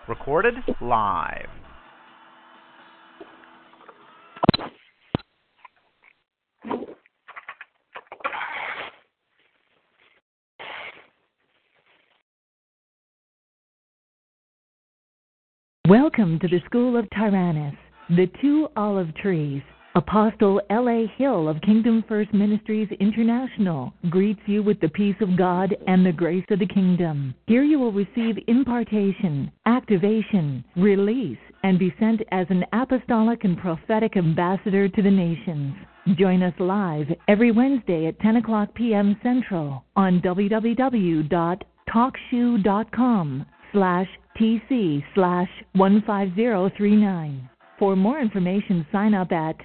Recorded live. Welcome to the School of Tyrannus, the two olive trees. Apostle L.A. Hill of Kingdom First Ministries International greets you with the peace of God and the grace of the kingdom. Here you will receive impartation, activation, release, and be sent as an apostolic and prophetic ambassador to the nations. Join us live every Wednesday at 10 o'clock p.m. Central on www.talkshoe.com/TC/15039. For more information, sign up at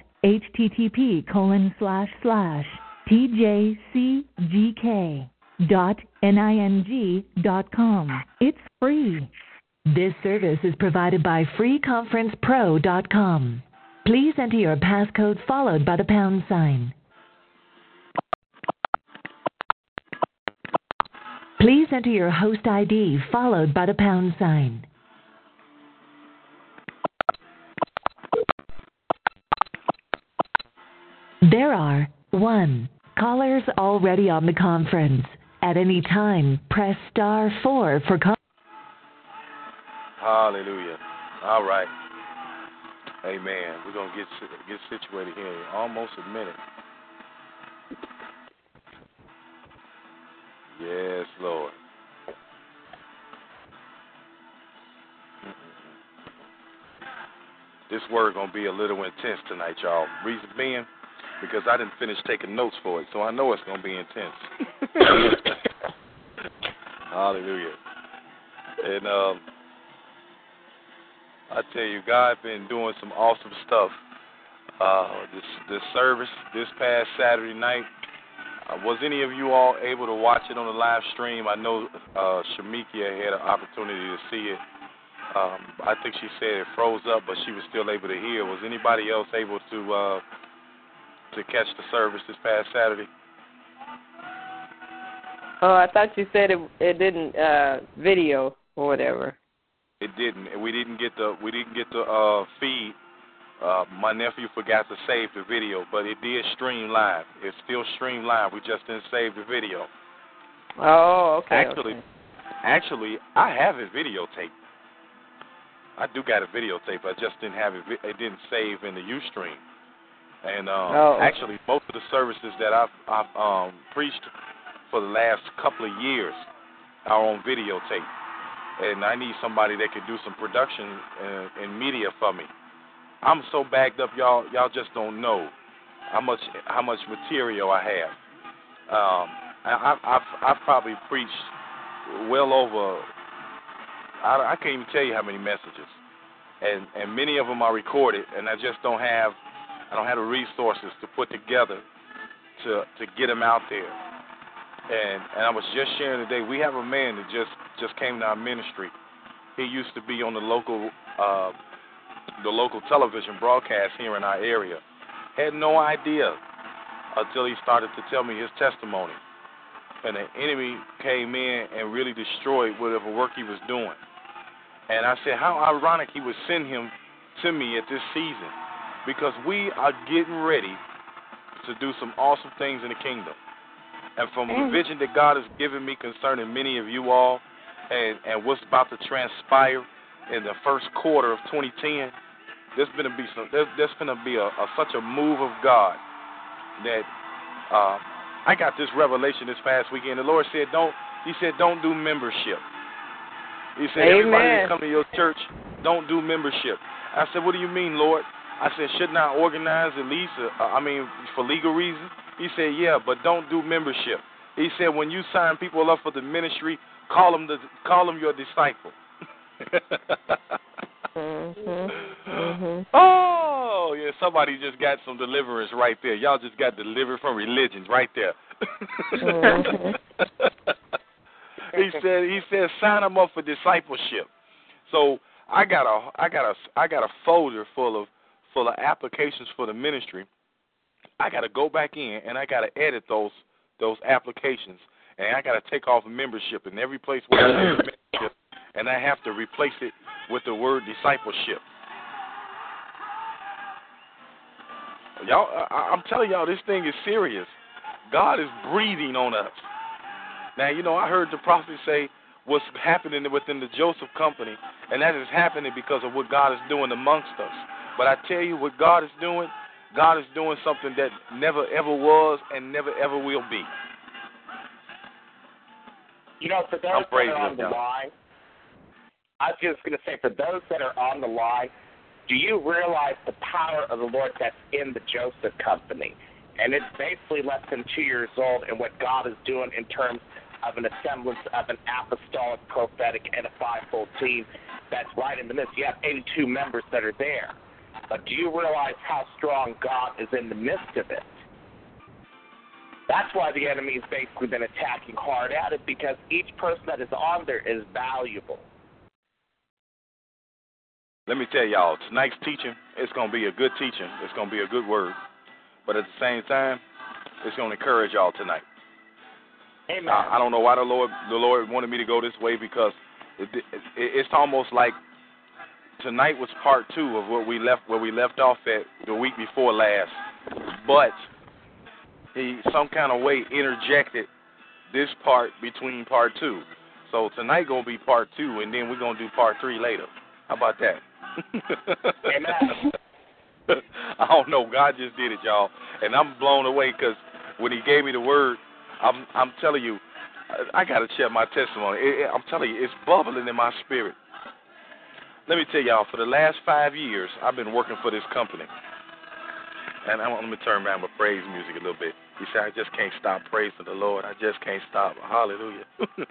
http://tjcgk.ning.com. It's free. This service is provided by freeconferencepro.com. Please enter your passcode followed by the pound sign. Please enter your host ID followed by the pound sign. There are 1. Callers already on the conference. At any time, press *4 for call. Hallelujah. All right. Amen. We're going to get situated here in almost a minute. Yes, Lord. This word going to be a little intense tonight, y'all. Reason being, because I didn't finish taking notes for it, so I know it's going to be intense. Hallelujah. And I tell you, God been doing some awesome stuff. This service, this past Saturday night, was any of you all able to watch it on the live stream? I know Shamikia had an opportunity to see it. I think she said it froze up, but she was still able to hear. Was anybody else able to catch the service this past Saturday? Oh, I thought you said it didn't video or whatever. It didn't. We didn't get the feed. My nephew forgot to save the video, but it did stream live. It's still streamed live. We just didn't save the video. Oh, okay. Actually, I have it videotaped. I do got a videotape. I just didn't have it. It didn't save in the Ustream. And actually, most of the services that I've preached for the last couple of years are on videotape. And I need somebody that can do some production and media for me. I'm so bagged up, y'all just don't know how much material I have. I've probably preached well over, I can't even tell you how many messages. And many of them are recorded, and I don't have the resources to put together to get them out there. And I was just sharing today, we have a man that just came to our ministry. He used to be on the local television broadcast here in our area. Had no idea until he started to tell me his testimony. And the enemy came in and really destroyed whatever work he was doing. And I said, how ironic he would send him to me at this season, because we are getting ready to do some awesome things in the kingdom. And from the vision that God has given me concerning many of you all and what's about to transpire in the first quarter of 2010, there's going to be such a move of God that I got this revelation this past weekend. The Lord said, don't do membership. He said, everybody that come to your church, don't do membership. I said, what do you mean, Lord? I said, shouldn't I organize at least, for legal reasons? He said, yeah, but don't do membership. He said, when you sign people up for the ministry, call them your disciple. Oh, yeah, somebody just got some deliverance right there. Y'all just got delivered from religions right there. He said, sign them up for discipleship. So I got a folder full of applications for the ministry. I got to go back in and I got to edit those applications, and I got to take off membership in every place where I have membership, and I have to replace it with the word discipleship. Y'all, I'm telling y'all, this thing is serious. God is breathing on us. Now, you know, I heard the prophet say what's happening within the Joseph Company, and that is happening because of what God is doing amongst us. But I tell you what God is doing something that never ever was and never ever will be. You know, for those that are on the line, I was just going to say, for those that are on the line, do you realize the power of the Lord that's in the Joseph Company? And it's basically less than 2 years old, and what God is doing in terms of an semblance of an apostolic, prophetic, and a fivefold team that's right in the midst. You have 82 members that are there. But do you realize how strong God is in the midst of it? That's why the enemy has basically been attacking hard at it, because each person that is on there is valuable. Let me tell y'all, tonight's teaching, it's going to be a good teaching. It's going to be a good word. But at the same time, it's going to encourage y'all tonight. Amen. I don't know why the Lord wanted me to go this way, because it's almost like tonight was part 2 of where we left off at the week before last. But he some kind of way interjected this part between part 2. So tonight going to be part 2, and then we're going to do part 3 later. How about that? Amen. I don't know. God just did it, y'all. And I'm blown away, because when he gave me the word, I'm telling you, I got to share my testimony. I'm telling you, it's bubbling in my spirit. Let me tell y'all, for the last 5 years, I've been working for this company. And let me turn around with praise music a little bit. You say, I just can't stop praising the Lord. I just can't stop. Hallelujah.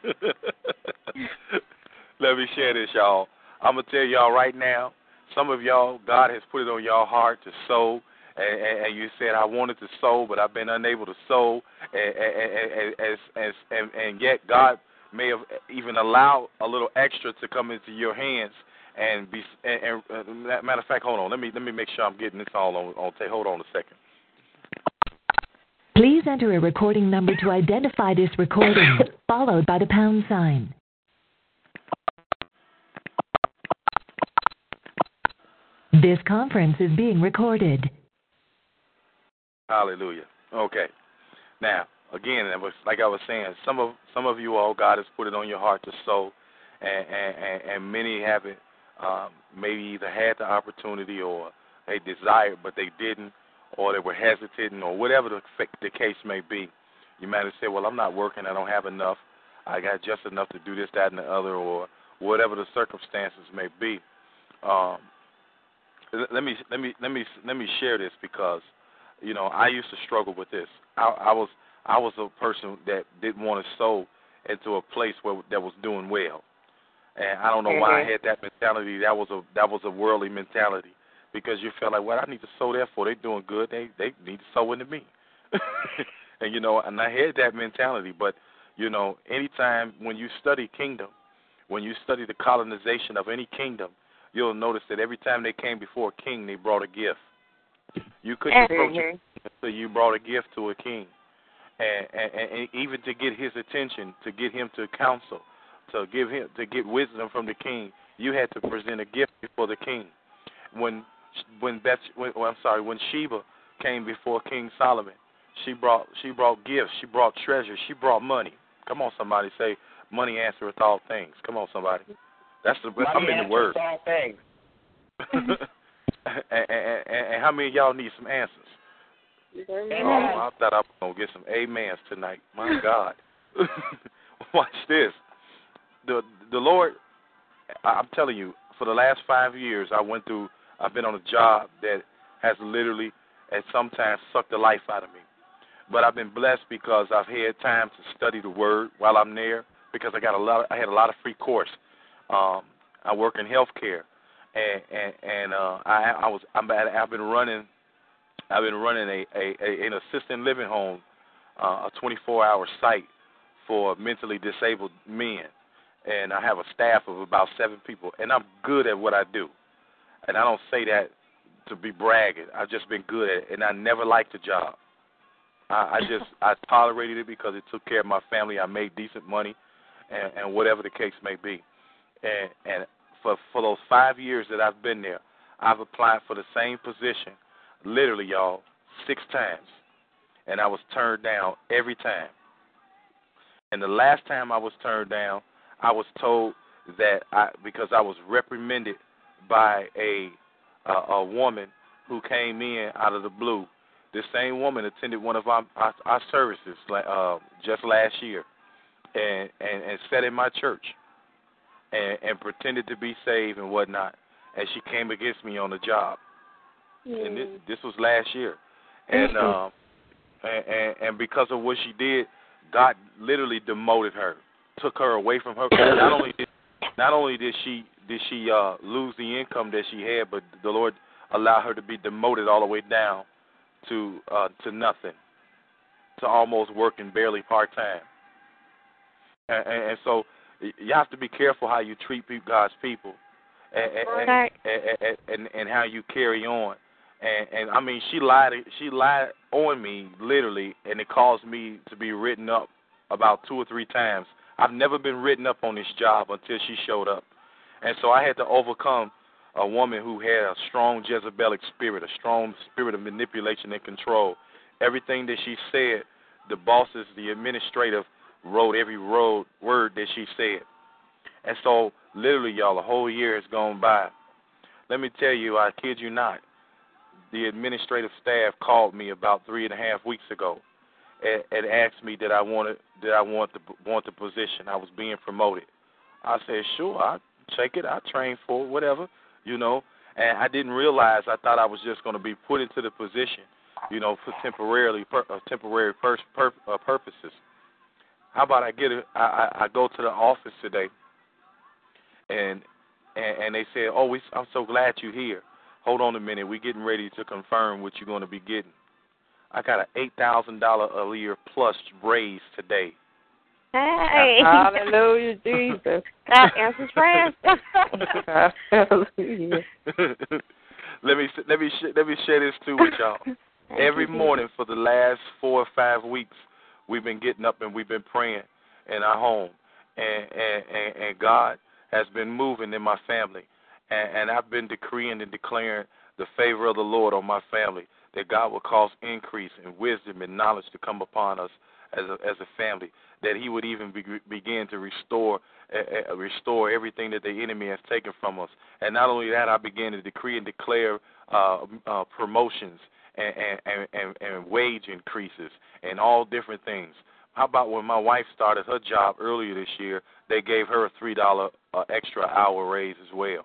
Let me share this, y'all. I'm going to tell y'all right now, some of y'all, God has put it on your heart to sow, and you said, I wanted to sow, but I've been unable to sow, and yet God may have even allowed a little extra to come into your hands. And matter of fact, hold on. Let me make sure I'm getting this all on tape. Hold on a second. Please enter a recording number to identify this recording, followed by the pound sign. This conference is being recorded. Hallelujah. Okay. Now, again, like I was saying, some of you all, God has put it on your heart to sow, and many haven't. Maybe either had the opportunity or they desired, but they didn't, or they were hesitating, or whatever the case may be. You might have said, well, I'm not working, I don't have enough, I got just enough to do this, that, and the other, or whatever the circumstances may be. Let me share this, because, you know, I used to struggle with this. I was a person that didn't want to sow into a place that was doing well. And I don't know why I had that mentality. That was a worldly mentality, because you felt like, what I need to sow there for? They're doing good. They need to sow into me. And, you know, and I had that mentality. But, you know, anytime when you study kingdom, when you study the colonization of any kingdom, you'll notice that every time they came before a king, they brought a gift. You couldn't approach it until you brought a gift to a king. And even to get his attention, to get him to counsel, to get wisdom from the king, you had to present a gift before the king. When Sheba came before King Solomon, she brought gifts, she brought treasure, she brought money. Come on, somebody, say, money answereth all things. Come on, somebody. I'm in the word. All things. and how many of y'all need some answers? Amen. Oh, I thought I was going to get some amens tonight. My God. Watch this. The Lord, I'm telling you, for the last 5 years, I've been on a job that has literally at sometimes sucked the life out of me. But I've been blessed because I've had time to study the Word while I'm there, because I had a lot of free course. I work in healthcare, and I've been running an assisted living home, a 24-hour site for mentally disabled men. And I have a staff of about 7 people, and I'm good at what I do. And I don't say that to be bragging. I've just been good at it, and I never liked the job. I tolerated it because it took care of my family. I made decent money, and whatever the case may be. And for those 5 years that I've been there, I've applied for the same position, literally, y'all, 6 times. And I was turned down every time. And the last time I was turned down, I was told that because I was reprimanded by a woman who came in out of the blue. This same woman attended one of our services just last year and sat in my church and pretended to be saved and whatnot. And she came against me on the job. And this was last year. And because of what she did, God literally demoted her, took her away from her. Not only did she lose the income that she had, but the Lord allowed her to be demoted all the way down to nothing, to almost working barely part-time. And so you have to be careful how you treat God's people and how you carry on. And I mean, she lied on me, literally, and it caused me to be written up about 2 or 3 times. I've never been written up on this job until she showed up. And so I had to overcome a woman who had a strong Jezebelic spirit, a strong spirit of manipulation and control. Everything that she said, the bosses, the administrative, wrote every word that she said. And so, literally, y'all, a whole year has gone by. Let me tell you, I kid you not, the administrative staff called me about 3.5 weeks ago and asked me did I want the position. I was being promoted. I said, sure, I'll take it. I'll train for it, whatever, you know. And I didn't realize, I thought I was just going to be put into the position, you know, for temporary purposes. How about I go to the office today, and they said, I'm so glad you're here. Hold on a minute, we're getting ready to confirm what you're going to be getting. I got an $8,000 a year plus raise today. Hey, hallelujah, Jesus. God answers prayers. Hallelujah. Let me share this too with y'all. Every morning for the last 4 or 5 weeks, we've been getting up and we've been praying in our home, and God has been moving in my family, and I've been decreeing and declaring the favor of the Lord on my family, that God will cause increase in wisdom and knowledge to come upon us as a family, that He would even begin to restore everything that the enemy has taken from us. And not only that, I began to decree and declare promotions and wage increases and all different things. How about when my wife started her job earlier this year, they gave her a $3 extra hour raise as well.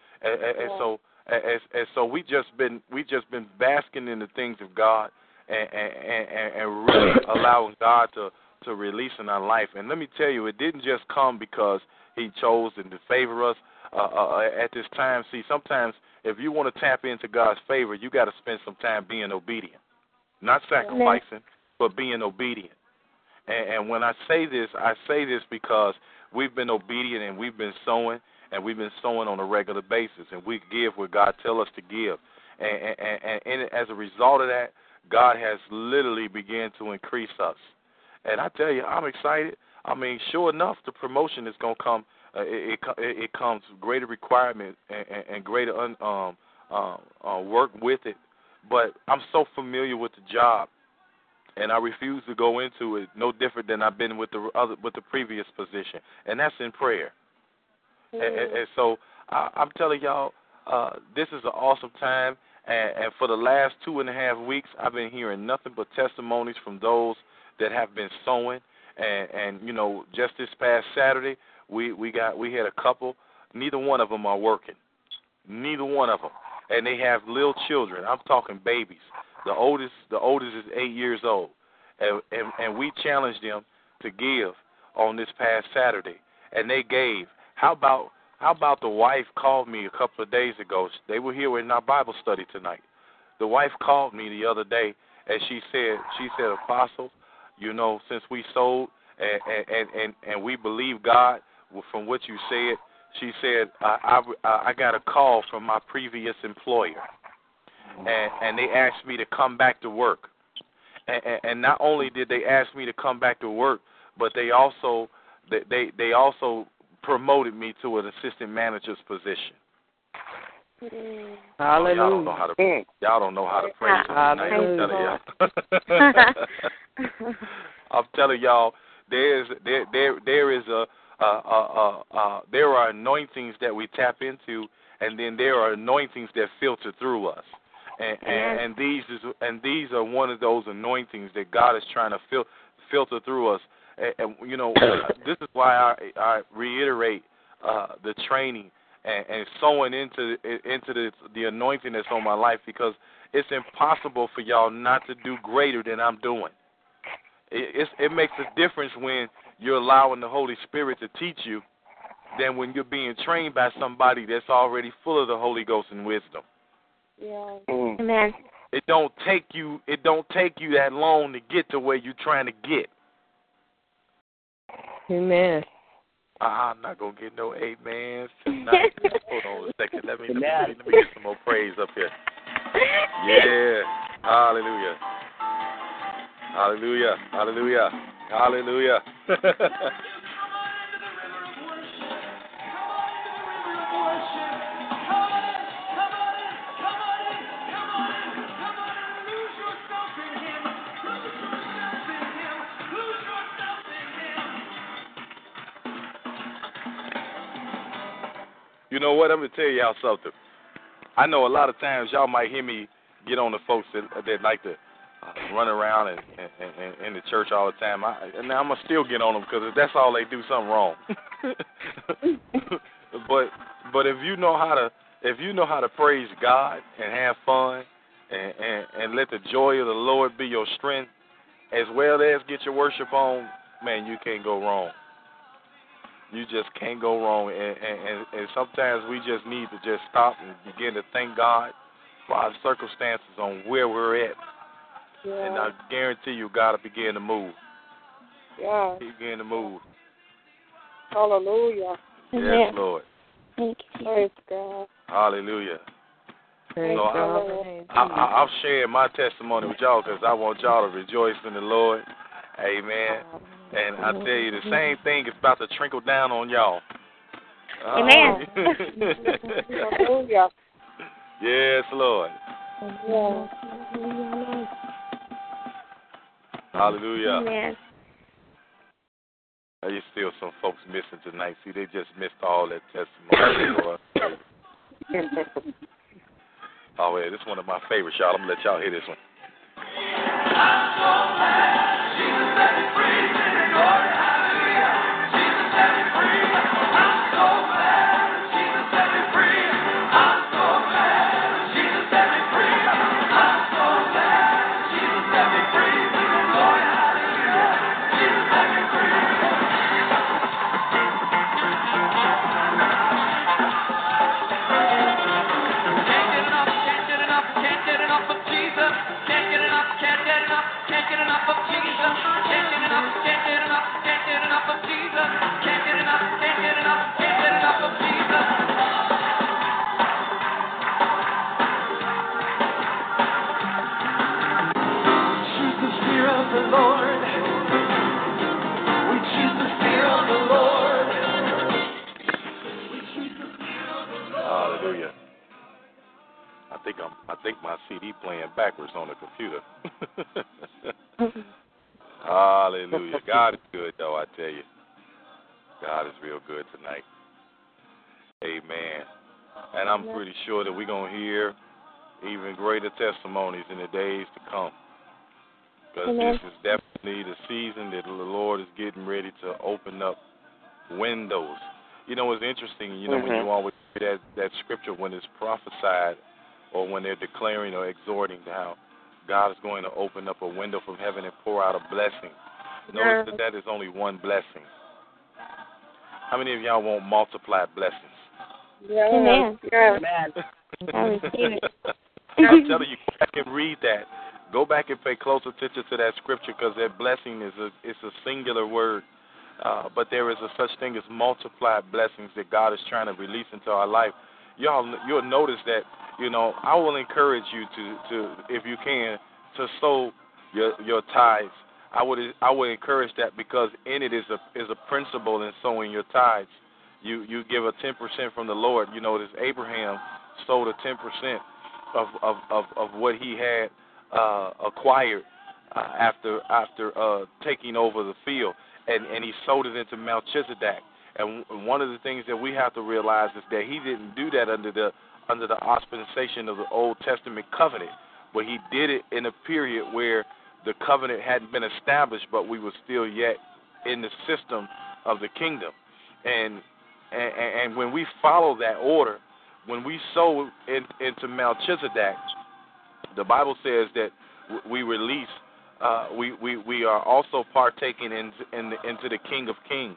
And so we just been basking in the things of God and really allowing God to release in our life. And let me tell you, it didn't just come because He chose and to favor us at this time. See, sometimes if you want to tap into God's favor, you got to spend some time being obedient, not sacrificing, but being obedient. And when I say this because we've been obedient and we've been sowing, and we've been sowing on a regular basis, and we give what God tells us to give. And as a result of that, God has literally begun to increase us. And I tell you, I'm excited. I mean, sure enough, the promotion is going to come. It comes with greater requirement and greater work with it. But I'm so familiar with the job, and I refuse to go into it no different than I've been with the previous position, and that's in prayer. And so I'm telling y'all, this is an awesome time. And for the last 2.5 weeks, I've been hearing nothing but testimonies from those that have been sowing. And you know, just this past Saturday, we had a couple. Neither one of them are working. Neither one of them. And they have little children. I'm talking babies. The oldest is 8 years old. And we challenged them to give on this past Saturday, and they gave. How about the wife called me a couple of days ago? They were here in our Bible study tonight. The wife called me the other day, and she said, Apostle, you know, since we sold and we believe God from what you said, she said, I got a call from my previous employer, and they asked me to come back to work. And not only did they ask me to come back to work, but they also promoted me to an assistant manager's position. Hallelujah. Y'all don't know how to praise him tonight. I'm telling y'all, there are anointings that we tap into, and then there are anointings that filter through us, and these are one of those anointings that God is trying to filter through us. And you know, this is why I reiterate the training and sowing into the anointing that's on my life, because it's impossible for y'all not to do greater than I'm doing. It makes a difference when you're allowing the Holy Spirit to teach you than when you're being trained by somebody that's already full of the Holy Ghost and wisdom. Yeah. Amen. It don't take you that long to get to where you're trying to get. Amen. I'm not gonna get no amens tonight. Hold on a second. Let me get some more praise up here. Yeah. Hallelujah. Hallelujah. Hallelujah. Hallelujah. You know what? I'm going to tell y'all something. I know a lot of times y'all might hear me get on the folks that like to run around and in the church all the time. I'm going to still get on them, because if that's all they do, something wrong. But if you know how to praise God and have fun and let the joy of the Lord be your strength, as well as get your worship on, man, you can't go wrong. You just can't go wrong, and sometimes we just need to just stop and begin to thank God for our circumstances on where we're at. Yeah. And I guarantee you, God will begin to move. Yeah. He begin to move. Hallelujah. Yes, Lord. Thank you. Praise God. Hallelujah. Praise so God. I'm sharing my testimony with y'all because I want y'all to rejoice in the Lord. Amen. And I tell you, the same thing is about to trickle down on y'all. Amen. Hallelujah. Yes, Lord. Yeah. Hallelujah. Amen. There's still some folks missing tonight. See, they just missed all that testimony. Oh, yeah, this is one of my favorites, y'all. I'm going to let y'all hear this one. I'm so glad Jesus set me free. Lord, hallelujah. Jesus set me free. I'm so glad Jesus set me free. I'm so glad Jesus set me free. I'm so glad Jesus set me free. Lord, hallelujah. Jesus set me free. Hallelujah. I think my CD playing backwards on the computer. Hallelujah. God is good, though, I tell you. God is real good tonight. Amen. And I'm pretty sure that we're going to hear even greater testimonies in the days to come. Because this is definitely the season that the Lord is getting ready to open up windows. You know, it's interesting, you know, when you always hear that scripture when it's prophesied or when they're declaring or exhorting how God is going to open up a window from heaven and pour out a blessing. Notice that is only one blessing. How many of y'all want multiplied blessings? Yeah. Amen. I receive it. I'm telling you, go back and read that. Go back and pay close attention to that scripture, because that blessing is a singular word. But there is a such thing as multiplied blessings that God is trying to release into our life. You'll notice that, you know, I will encourage you to if you can, to sow your tithes. I would encourage that, because in it is a principle in sowing your tithes. you give a 10% from the Lord. You know, this Abraham sold a 10% of what he had acquired after taking over the field, and he sold it into Melchizedek. And one of the things that we have to realize is that he didn't do that under the auspiciation of the Old Testament covenant, but he did it in a period where the covenant hadn't been established, but we were still yet in the system of the kingdom. And when we follow that order, when we sow into Melchizedek, the Bible says that we release. We are also partaking into the King of Kings.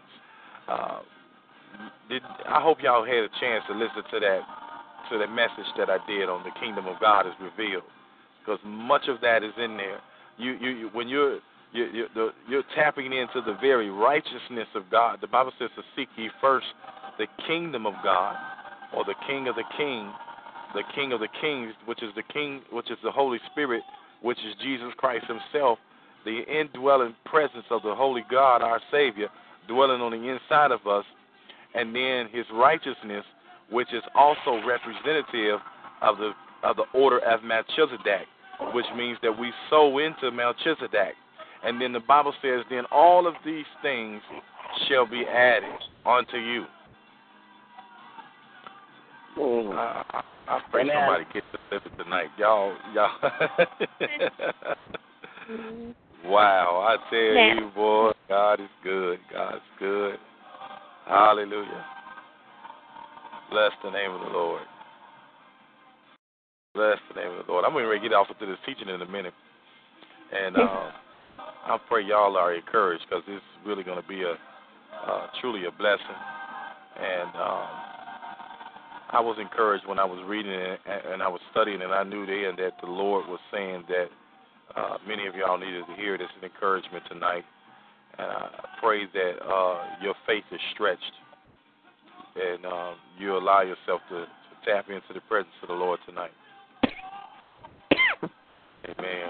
I hope y'all had a chance to listen to that message that I did on the Kingdom of God is revealed, because much of that is in there. When you're tapping into the very righteousness of God. The Bible says to seek ye first the kingdom of God, or the King of the King, the King of the Kings, which is the King, which is the Holy Spirit, which is Jesus Christ Himself, the indwelling presence of the Holy God, our Savior, dwelling on the inside of us, and then His righteousness, which is also representative of the order of Melchizedek, which means that we sow into Melchizedek. And then the Bible says, then all of these things shall be added unto you. I pray somebody gets this tonight. Y'all. Wow, I tell you, boy, God is good. God's good. Hallelujah. Bless the name of the Lord. Bless the name of the Lord. I'm going to get off into this teaching in a minute. And I pray y'all are encouraged, because it's really going to be truly a blessing. And I was encouraged when I was reading it and I was studying, and I knew then that the Lord was saying that many of y'all needed to hear this encouragement tonight. And I pray that your faith is stretched, and you allow yourself to tap into the presence of the Lord tonight. Amen.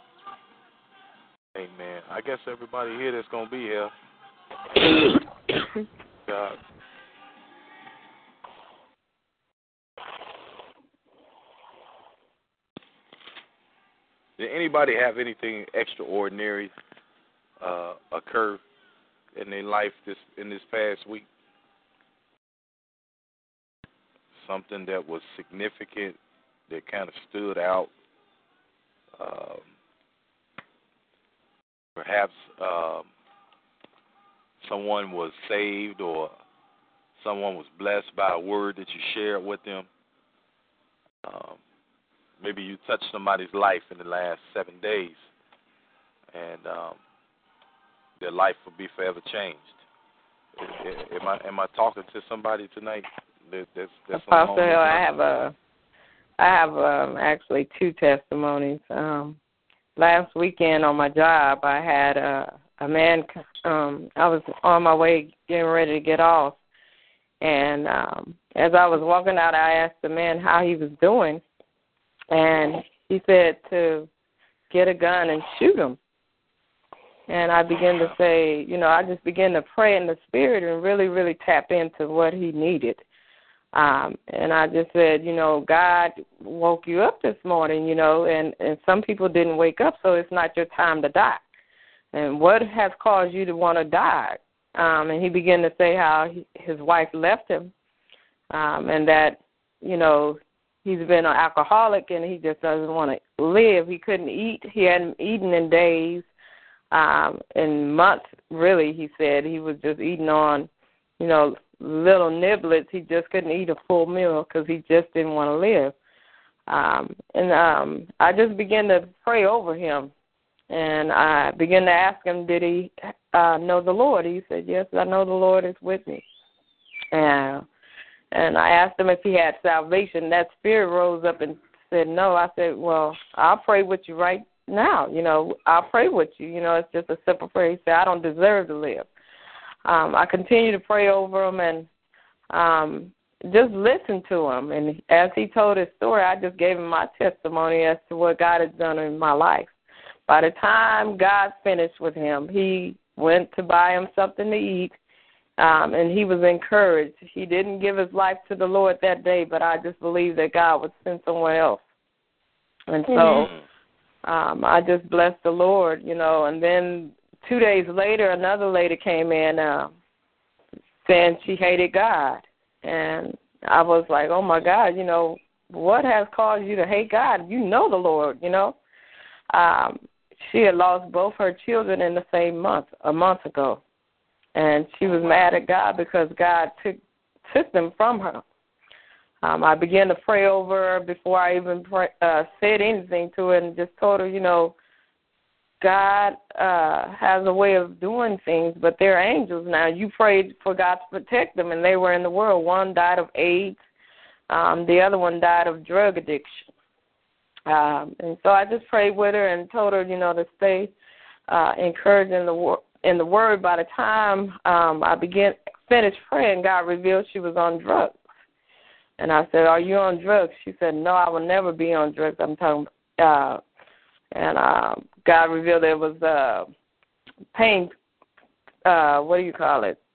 Amen. I guess everybody here that's going to be here. God. Did anybody have anything extraordinary occur in their life in this past week? Something that was significant, that kind of stood out. Perhaps someone was saved, or someone was blessed by a word that you shared with them. Maybe you touched somebody's life in the last 7 days, and their life will be forever changed. Am I talking to somebody tonight? Apostle Hill, I have actually two testimonies. Last weekend on my job, I had a man. I was on my way getting ready to get off, and as I was walking out, I asked the man how he was doing. And he said to get a gun and shoot him. And I began to say, I just began to pray in the Spirit and really, really tap into what he needed. And I just said, God woke you up this morning, and some people didn't wake up, so it's not your time to die. And what has caused you to want to die? And he began to say how his wife left him, and that, he's been an alcoholic, and he just doesn't want to live. He couldn't eat. He hadn't eaten in days, in months, really, he said. He was just eating on, little niblets. He just couldn't eat a full meal because he just didn't want to live. And I just began to pray over him, and I began to ask him, did he know the Lord? He said, yes, I know the Lord is with me. And I asked him if he had salvation. That spirit rose up and said, no. I said, well, I'll pray with you right now. I'll pray with you. It's just a simple prayer. He said, I don't deserve to live. I continue to pray over him and just listen to him. And as he told his story, I just gave him my testimony as to what God has done in my life. By the time God finished with him, he went to buy him something to eat. And he was encouraged. He didn't give his life to the Lord that day, but I just believe that God would send someone else. And so I just blessed the Lord, And then 2 days later, another lady came in saying she hated God. And I was like, oh, my God, what has caused you to hate God? You know the Lord, She had lost both her children in the same month, a month ago. And she was mad at God because God took them from her. I began to pray over her before I even said anything to her and just told her, God has a way of doing things, but they're angels now. You prayed for God to protect them, and they were in the world. One died of AIDS. The other one died of drug addiction. And so I just prayed with her and told her, to stay encouraged in the Word. By the time I finished praying, God revealed she was on drugs. And I said, are you on drugs? She said, no, I will never be on drugs. I'm talking and God revealed there was pain, what do you call it,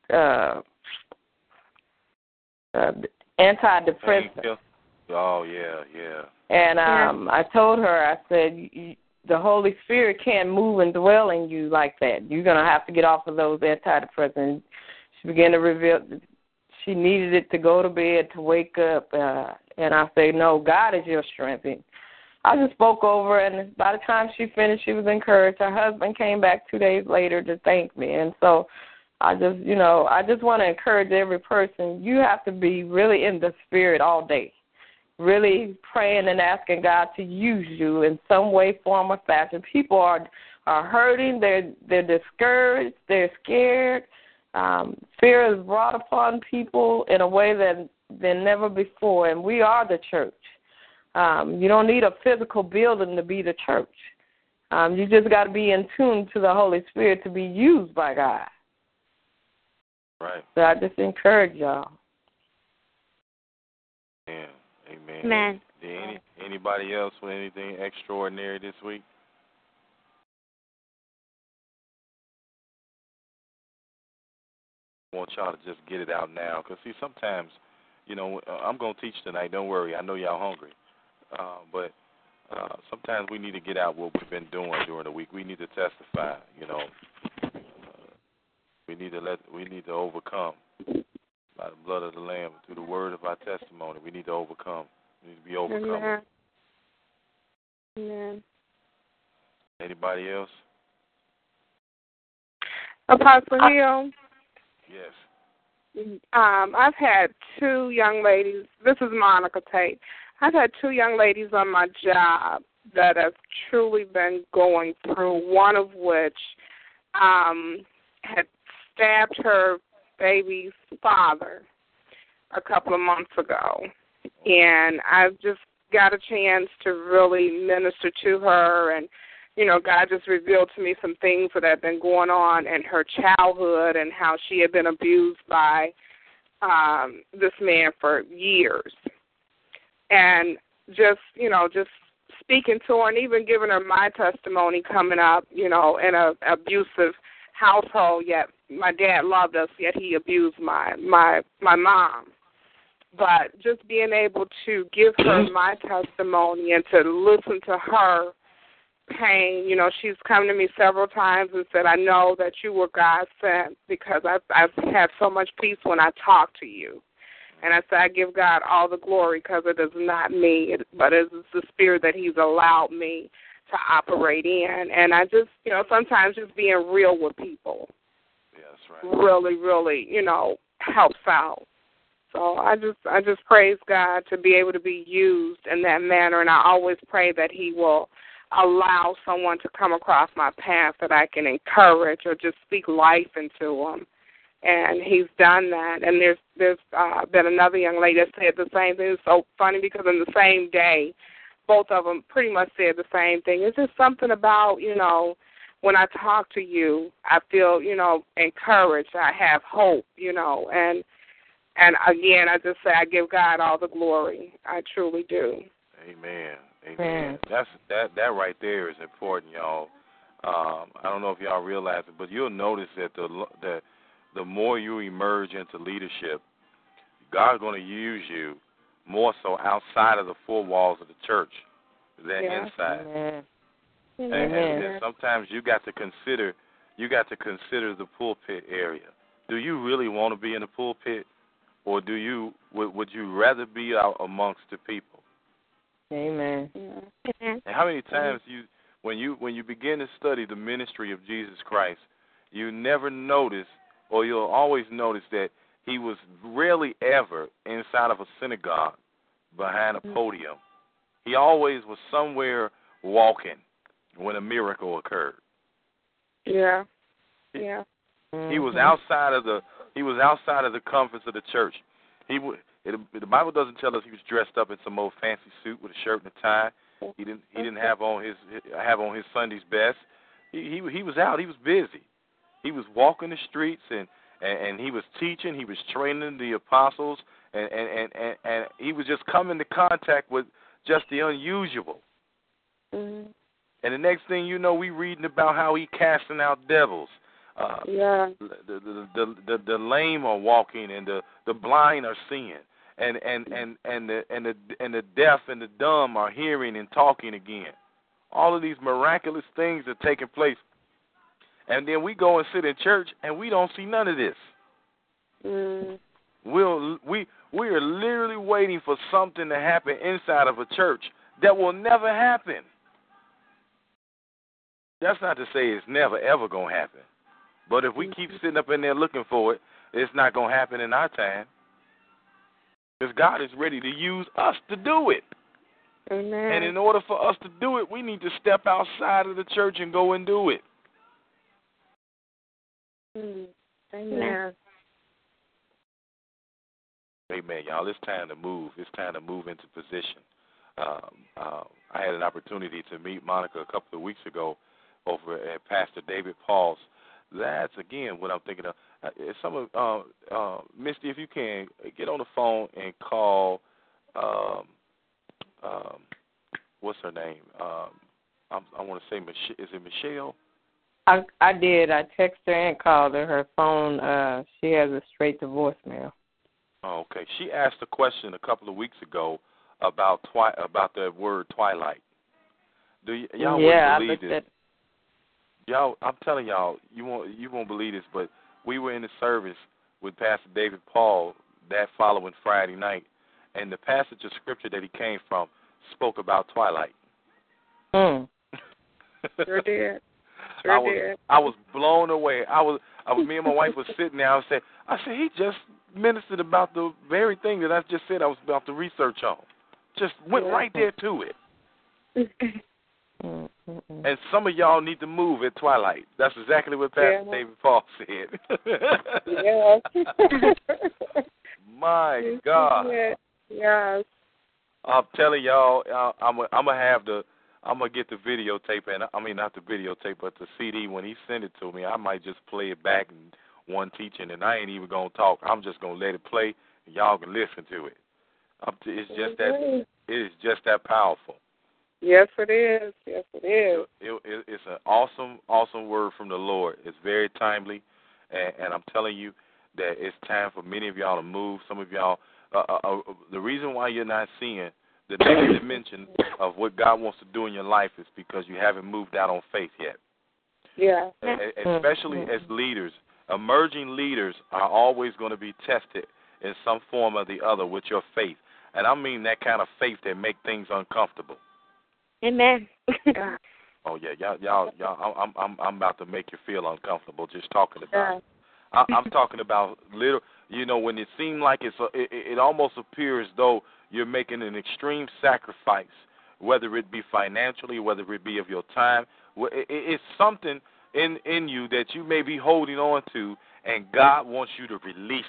antidepressant. Oh, yeah. And I told her, I said, the Holy Spirit can't move and dwell in you like that. You're going to have to get off of those antidepressants. She began to reveal she needed it to go to bed, to wake up. And I said, no, God is your strength. And I just spoke over, and by the time she finished, she was encouraged. Her husband came back 2 days later to thank me. And so I just, I just want to encourage every person. You have to be really in the Spirit all day, really praying and asking God to use you in some way, form, or fashion. People are hurting. They're discouraged. They're scared. Fear is brought upon people in a way than never before, and we are the church. You don't need a physical building to be the church. You just got to be in tune to the Holy Spirit to be used by God. Right. So I just encourage y'all. Amen. Amen. Anybody else with anything extraordinary this week? I want y'all to just get it out now. Because, see, sometimes, I'm going to teach tonight. Don't worry. I know y'all hungry. But sometimes we need to get out what we've been doing during the week. We need to testify, We need to overcome by the blood of the Lamb, through the word of our testimony. We need to overcome. We need to be overcome. Amen. Anybody else? Apostle Hill? Yes. I've had two young ladies. This is Monica Tate. I've had two young ladies on my job that have truly been going through, one of which had stabbed her baby's father a couple of months ago. And I've just got a chance to really minister to her, and God just revealed to me some things that had been going on in her childhood and how she had been abused by this man for years. And just speaking to her and even giving her my testimony coming up, in an abusive household, yet my dad loved us, yet he abused my mom. But just being able to give her my testimony and to listen to her pain, she's come to me several times and said, I know that you were God sent because I've had so much peace when I talk to you. And I said, I give God all the glory because it is not me, but it is the spirit that he's allowed me to operate in. And I just, sometimes just being real with people really, really, helps out. So I just praise God to be able to be used in that manner. And I always pray that he will allow someone to come across my path that I can encourage or just speak life into them. And he's done that. And there's been another young lady that said the same thing. It's so funny because in the same day, both of them pretty much said the same thing. It's just something about, when I talk to you, I feel, encouraged. I have hope, And again, I just say I give God all the glory. I truly do. Amen. That right there is important, y'all. I don't know if y'all realize it, but you'll notice that the more you emerge into leadership, God's going to use you more so outside of the four walls of the church than inside. Amen. And sometimes you got to consider the pulpit area. Do you really want to be in the pulpit, or would you rather be out amongst the people? Amen. And how many times when you begin to study the ministry of Jesus Christ, you never notice, or you'll always notice that he was rarely ever inside of a synagogue behind a podium. He always was somewhere walking when a miracle occurred. Yeah. He was outside of the comforts of the church. The Bible doesn't tell us he was dressed up in some old fancy suit with a shirt and a tie. He didn't have on his Sunday's best. He was out. He was busy. He was walking the streets and he was teaching. He was training the apostles, and he was just coming into contact with just the unusual. Mm-hmm. And the next thing you know, we reading about how he casting out devils. The lame are walking, and the blind are seeing, and the deaf and the dumb are hearing and talking again. All of these miraculous things are taking place, and then we go and sit in church and we don't see none of this. We are literally waiting for something to happen inside of a church that will never happen. That's not to say it's never ever gonna happen. But if we keep sitting up in there looking for it, it's not going to happen in our time. Because God is ready to use us to do it. Amen. And in order for us to do it, we need to step outside of the church and go and do it. Amen. Amen, y'all. It's time to move. It's time to move into position. I had an opportunity to meet Monica a couple of weeks ago over at Pastor David Paul's. That's, again, what I'm thinking of. Misty, if you can, get on the phone and call, what's her name? I want to say, is it Michelle? I did. I texted her and called her. Her phone, she has a straight to voicemail. Oh, okay. She asked a question a couple of weeks ago about the word twilight. Y'all wouldn't believe this? Y'all, I'm telling y'all, you won't believe this, but we were in the service with Pastor David Paul that following Friday night, and the passage of scripture that he came from spoke about twilight. Sure did. I was blown away. Me and my wife was sitting there. I said, he just ministered about the very thing that I just said I was about to research on. Just went right there to it. And some of y'all need to move at twilight. That's exactly what Pastor David Paul said. My God. Yes. I'm telling y'all, I'm gonna get the videotape, and I mean not the videotape, but the CD. When he sent it to me, I might just play it back in one teaching, and I ain't even gonna talk. I'm just gonna let it play, and y'all can listen to it. It is just that powerful. Yes, it is. Yes, it is. It's an awesome word from the Lord. It's very timely, and I'm telling you that it's time for many of y'all to move. Some of y'all, the reason why you're not seeing the next dimension of what God wants to do in your life is because you haven't moved out on faith yet. Yeah. Especially as leaders, emerging leaders are always going to be tested in some form or the other with your faith, and I mean that kind of faith that make things uncomfortable. Amen. Oh yeah, y'all. I'm about to make you feel uncomfortable just talking about it. I'm talking about little. You know, when it seems like it almost appears as though you're making an extreme sacrifice, whether it be financially, whether it be of your time. It's something in you that you may be holding on to, and God wants you to release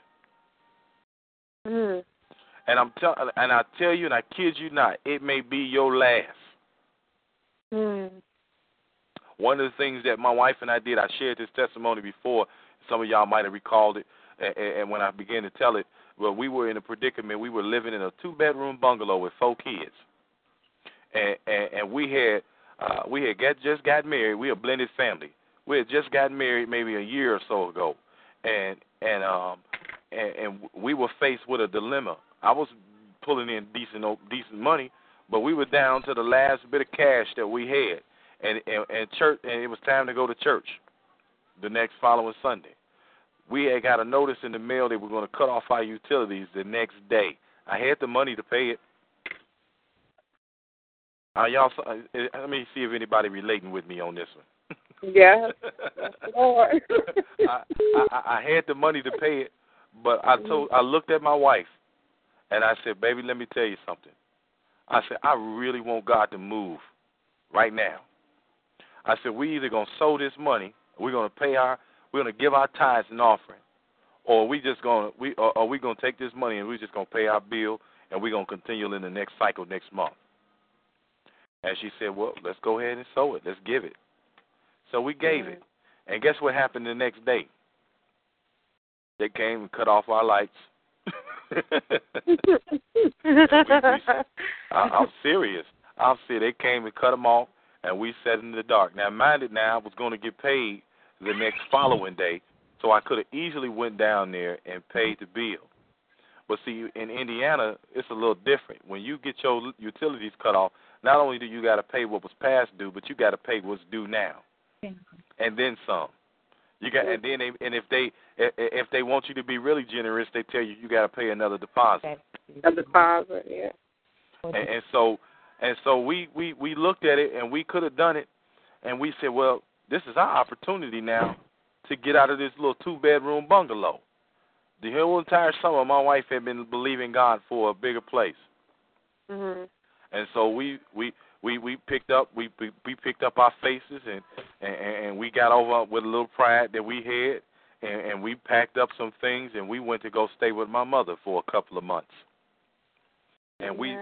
it. Mm. And I tell you, and I kid you not, it may be your last. Mm. One of the things that my wife and I did, I shared this testimony before. Some of y'all might have recalled it. And when I began to tell it, well, we were in a predicament. We were living in a 2-bedroom bungalow with 4 kids, and we had just got married. We a blended family. We had just gotten married maybe a year or so ago, and we were faced with a dilemma. I was pulling in decent money, but we were down to the last bit of cash that we had, and church, and it was time to go to church the next following Sunday. We had got a notice in the mail they were going to cut off our utilities the next day. I had the money to pay it. Y'all, let me see if anybody relating with me on this one. Yeah. Lord. I had the money to pay it, but I looked at my wife, and I said, "Baby, let me tell you something." I said, "I really want God to move right now." I said, "We either gonna sow this money, we're gonna give our tithes and offering, or we gonna take this money and we're just gonna pay our bill and we're gonna continue in the next cycle next month." And she said, "Well, let's go ahead and sow it. Let's give it." So we gave it. And guess what happened the next day? They came and cut off our lights. I'm serious. They came and cut them off, and we sat in the dark. Now, mind it, I was going to get paid the next following day, so I could have easily went down there and paid the bill. But see, in Indiana, it's a little different. When you get your utilities cut off, not only do you got to pay what was past due, but you got to pay what's due now, and then some. If they want you to be really generous, they tell you got to pay another deposit. A deposit, yeah. And so we looked at it, and we could have done it, and we said, well, this is our opportunity now to get out of this little 2-bedroom bungalow. The whole entire summer, my wife had been believing God for a bigger place. Mhm. And so we picked up our faces and we got over with a little pride that we had, and we packed up some things and we went to go stay with my mother for a couple of months. And we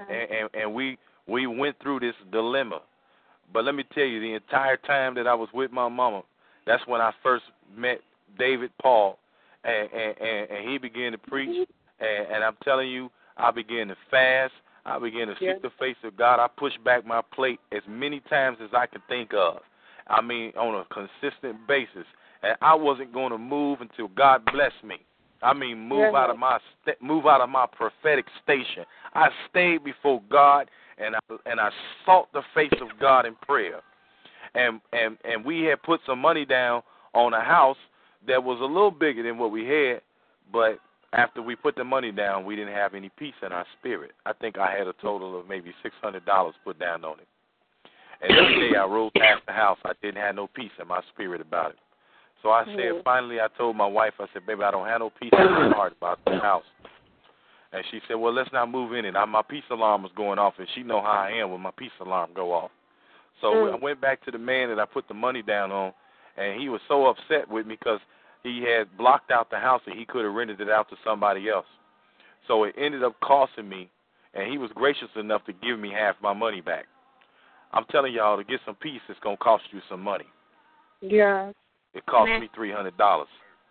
went through this dilemma. But let me tell you, the entire time that I was with my mama, that's when I first met David Paul, and he began to preach, and I'm telling you, I began to fast. I began to seek the face of God. I pushed back my plate as many times as I could think of. I mean, on a consistent basis. And I wasn't going to move until God blessed me. I mean, move out of my prophetic station. I stayed before God, and I sought the face of God in prayer. And we had put some money down on a house that was a little bigger than what we had, but after we put the money down, we didn't have any peace in our spirit. I think I had a total of maybe $600 put down on it. And every day I rode past the house, I didn't have no peace in my spirit about it. So I said, finally, I told my wife, I said, baby, I don't have no peace in my heart about the house. And she said, well, let's not move in it. My peace alarm was going off, and she know how I am when my peace alarm go off. So I went back to the man that I put the money down on, and he was so upset with me because he had blocked out the house and he could have rented it out to somebody else. So it ended up costing me, and he was gracious enough to give me half my money back. I'm telling y'all, to get some peace, it's going to cost you some money. Yeah. It cost me $300.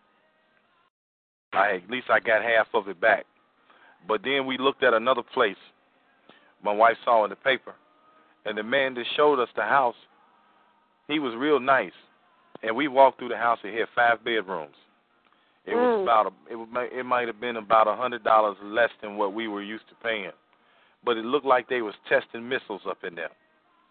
At least I got half of it back. But then we looked at another place my wife saw in the paper, and the man that showed us the house, he was real nice. And we walked through the house. It had 5 bedrooms. It was it might have been about $100 less than what we were used to paying, but it looked like they was testing missiles up in there.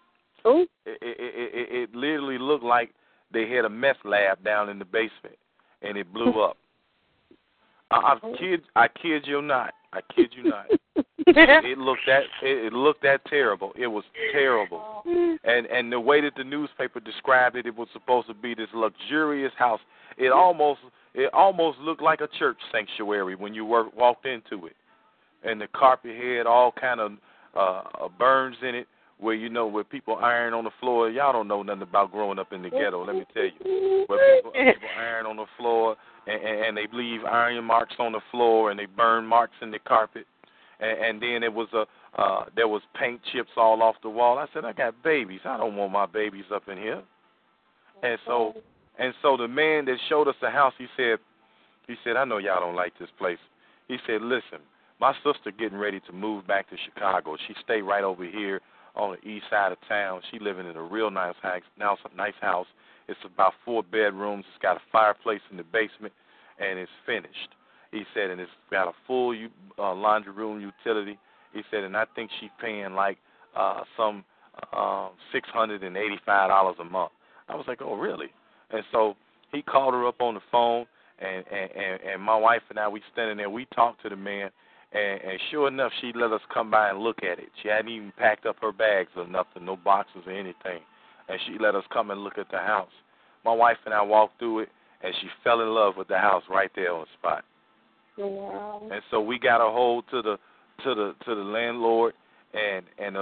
It literally looked like they had a meth lab down in the basement, and it blew up. I kid you not. I kid you not. It looked that terrible. It was terrible. And the way that the newspaper described it, it was supposed to be this luxurious house. It almost looked like a church sanctuary when you walked into it. And the carpet had all kind of burns in it where people iron on the floor. Y'all don't know nothing about growing up in the ghetto, let me tell you. Where people iron on the floor and they leave iron marks on the floor and they burn marks in the carpet. And then there was paint chips all off the wall. I said, I got babies. I don't want my babies up in here. And so the man that showed us the house, he said, I know y'all don't like this place. He said, listen, my sister getting ready to move back to Chicago. She stay right over here on the east side of town. She living in a real nice house. It's about 4 bedrooms. It's got a fireplace in the basement. and it's finished. He said, and it's got a full laundry room utility. He said, and I think she's paying like some $685 a month. I was like, oh, really? And so he called her up on the phone, and my wife and I, we standing there. We talked to the man, and sure enough, she let us come by and look at it. She hadn't even packed up her bags or nothing, no boxes or anything. And she let us come and look at the house. My wife and I walked through it, and she fell in love with the house right there on the spot. Wow. And so we got a hold to the landlord, and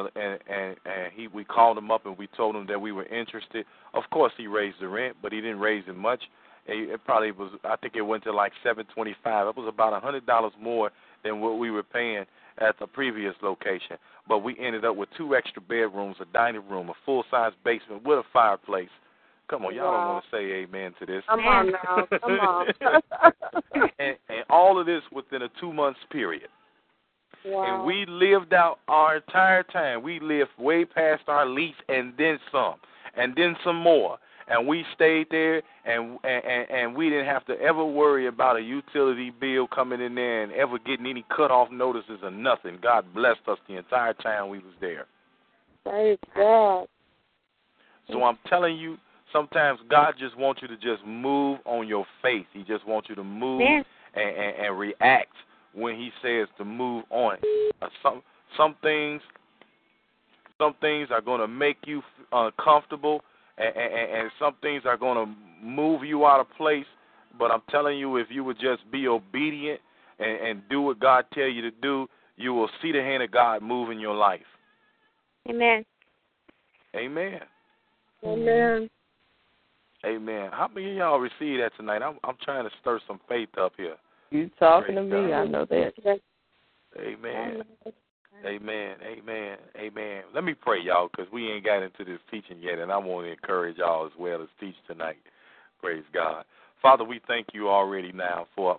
we called him up and we told him that we were interested. Of course, he raised the rent, but he didn't raise it much. It probably was. I think it went to like $725. It was about $100 more than what we were paying at the previous location. But we ended up with 2 extra bedrooms, a dining room, a full-size basement with a fireplace. Come on, y'all don't want to say amen to this. Come on now. Come on. and all of this within a 2-month period. Wow. And we lived out our entire time. We lived way past our lease and then some, and then some more. And we stayed there, and we didn't have to ever worry about a utility bill coming in there and ever getting any cutoff notices or nothing. God blessed us the entire time we was there. Praise God. So I'm telling you, sometimes God just wants you to just move on your faith. He just wants you to move and react when he says to move on it. Some things are going to make you uncomfortable, and some things are going to move you out of place. But I'm telling you, if you would just be obedient and do what God tell you to do, you will see the hand of God move in your life. Amen. Amen. Amen. Amen. How many of y'all receive that tonight? I'm trying to stir some faith up here. You talking Praise to me? God. I know that. Amen. Amen. Amen. Amen. Let me pray, y'all, because we ain't got into this teaching yet, and I want to encourage y'all as well as teach tonight. Praise God. Father, we thank you already now for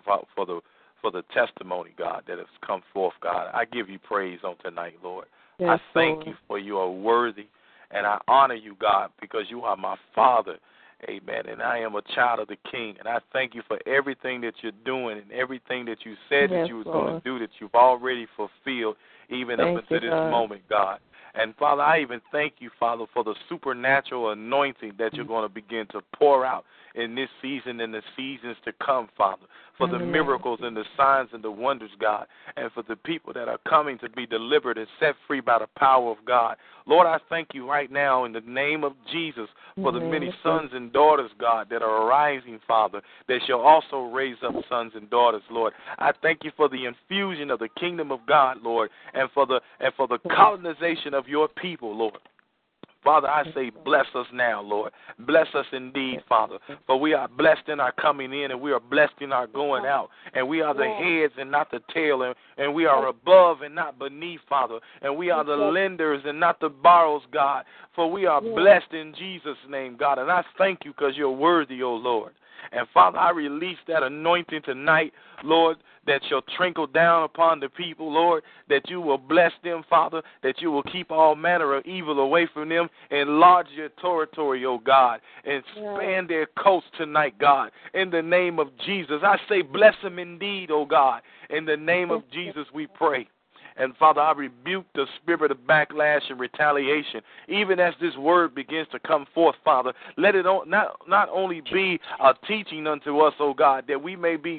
the testimony, God, that has come forth, God. I give you praise on tonight, Lord. Yes, I thank Lord. you for you are worthy, and I honor you, God, because you are my Father. Amen. And I am a child of the King. And I thank you for everything that you're doing and everything that you said that you was going to do, that you've already fulfilled, even up into this moment, God. And, Father, I even thank you, Father, for the supernatural anointing that you're going to begin to pour out in this season and the seasons to come, Father, for the miracles and the signs and the wonders, God, and for the people that are coming to be delivered and set free by the power of God. Lord, I thank you right now in the name of Jesus for the many sons and daughters, God, that are arising, Father, that shall also raise up sons and daughters, Lord. I thank you for the infusion of the kingdom of God, Lord, and for the colonization of your people, Lord. Father, I say bless us now, Lord. Bless us indeed, Father. For we are blessed in our coming in, and we are blessed in our going out. And we are the heads and not the tail, and we are above and not beneath, Father. And we are the lenders and not the borrowers, God. For we are blessed in Jesus' name, God. And I thank you because you're worthy, O Lord. And, Father, I release that anointing tonight, Lord, that shall trickle down upon the people, Lord, that you will bless them, Father, that you will keep all manner of evil away from them, enlarge your territory, oh God, and expand their coast tonight, God, in the name of Jesus. I say bless them indeed, oh God. In the name of Jesus we pray. And, Father, I rebuke the spirit of backlash and retaliation. Even as this word begins to come forth, Father, let it not only be a teaching unto us, oh God, that we may be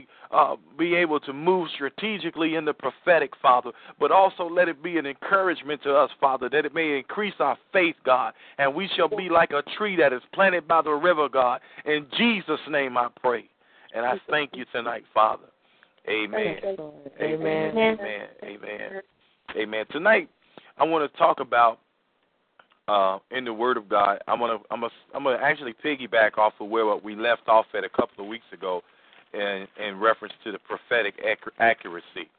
able to move strategically in the prophetic, Father, but also let it be an encouragement to us, Father, that it may increase our faith, God, and we shall be like a tree that is planted by the river, God. In Jesus' name I pray. And I thank you tonight, Father. Amen. Amen. Amen. Amen. Amen. Tonight, I want to talk about in the Word of God. I'm gonna actually piggyback off of where we left off at a couple of weeks ago, in reference to the prophetic accuracy.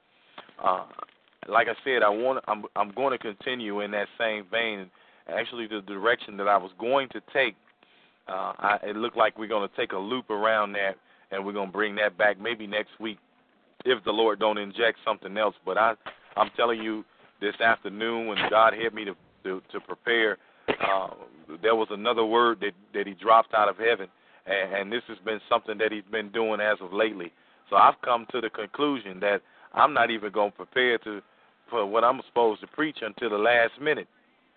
Like I said, I'm going to continue in that same vein. Actually, the direction that I was going to take, it looked like we're going to take a loop around that, and we're going to bring that back maybe next week, if the Lord don't inject something else. But I'm telling you, this afternoon when God had me to prepare, there was another word that he dropped out of heaven, and this has been something that he's been doing as of lately. So I've come to the conclusion that I'm not even going to prepare for what I'm supposed to preach until the last minute.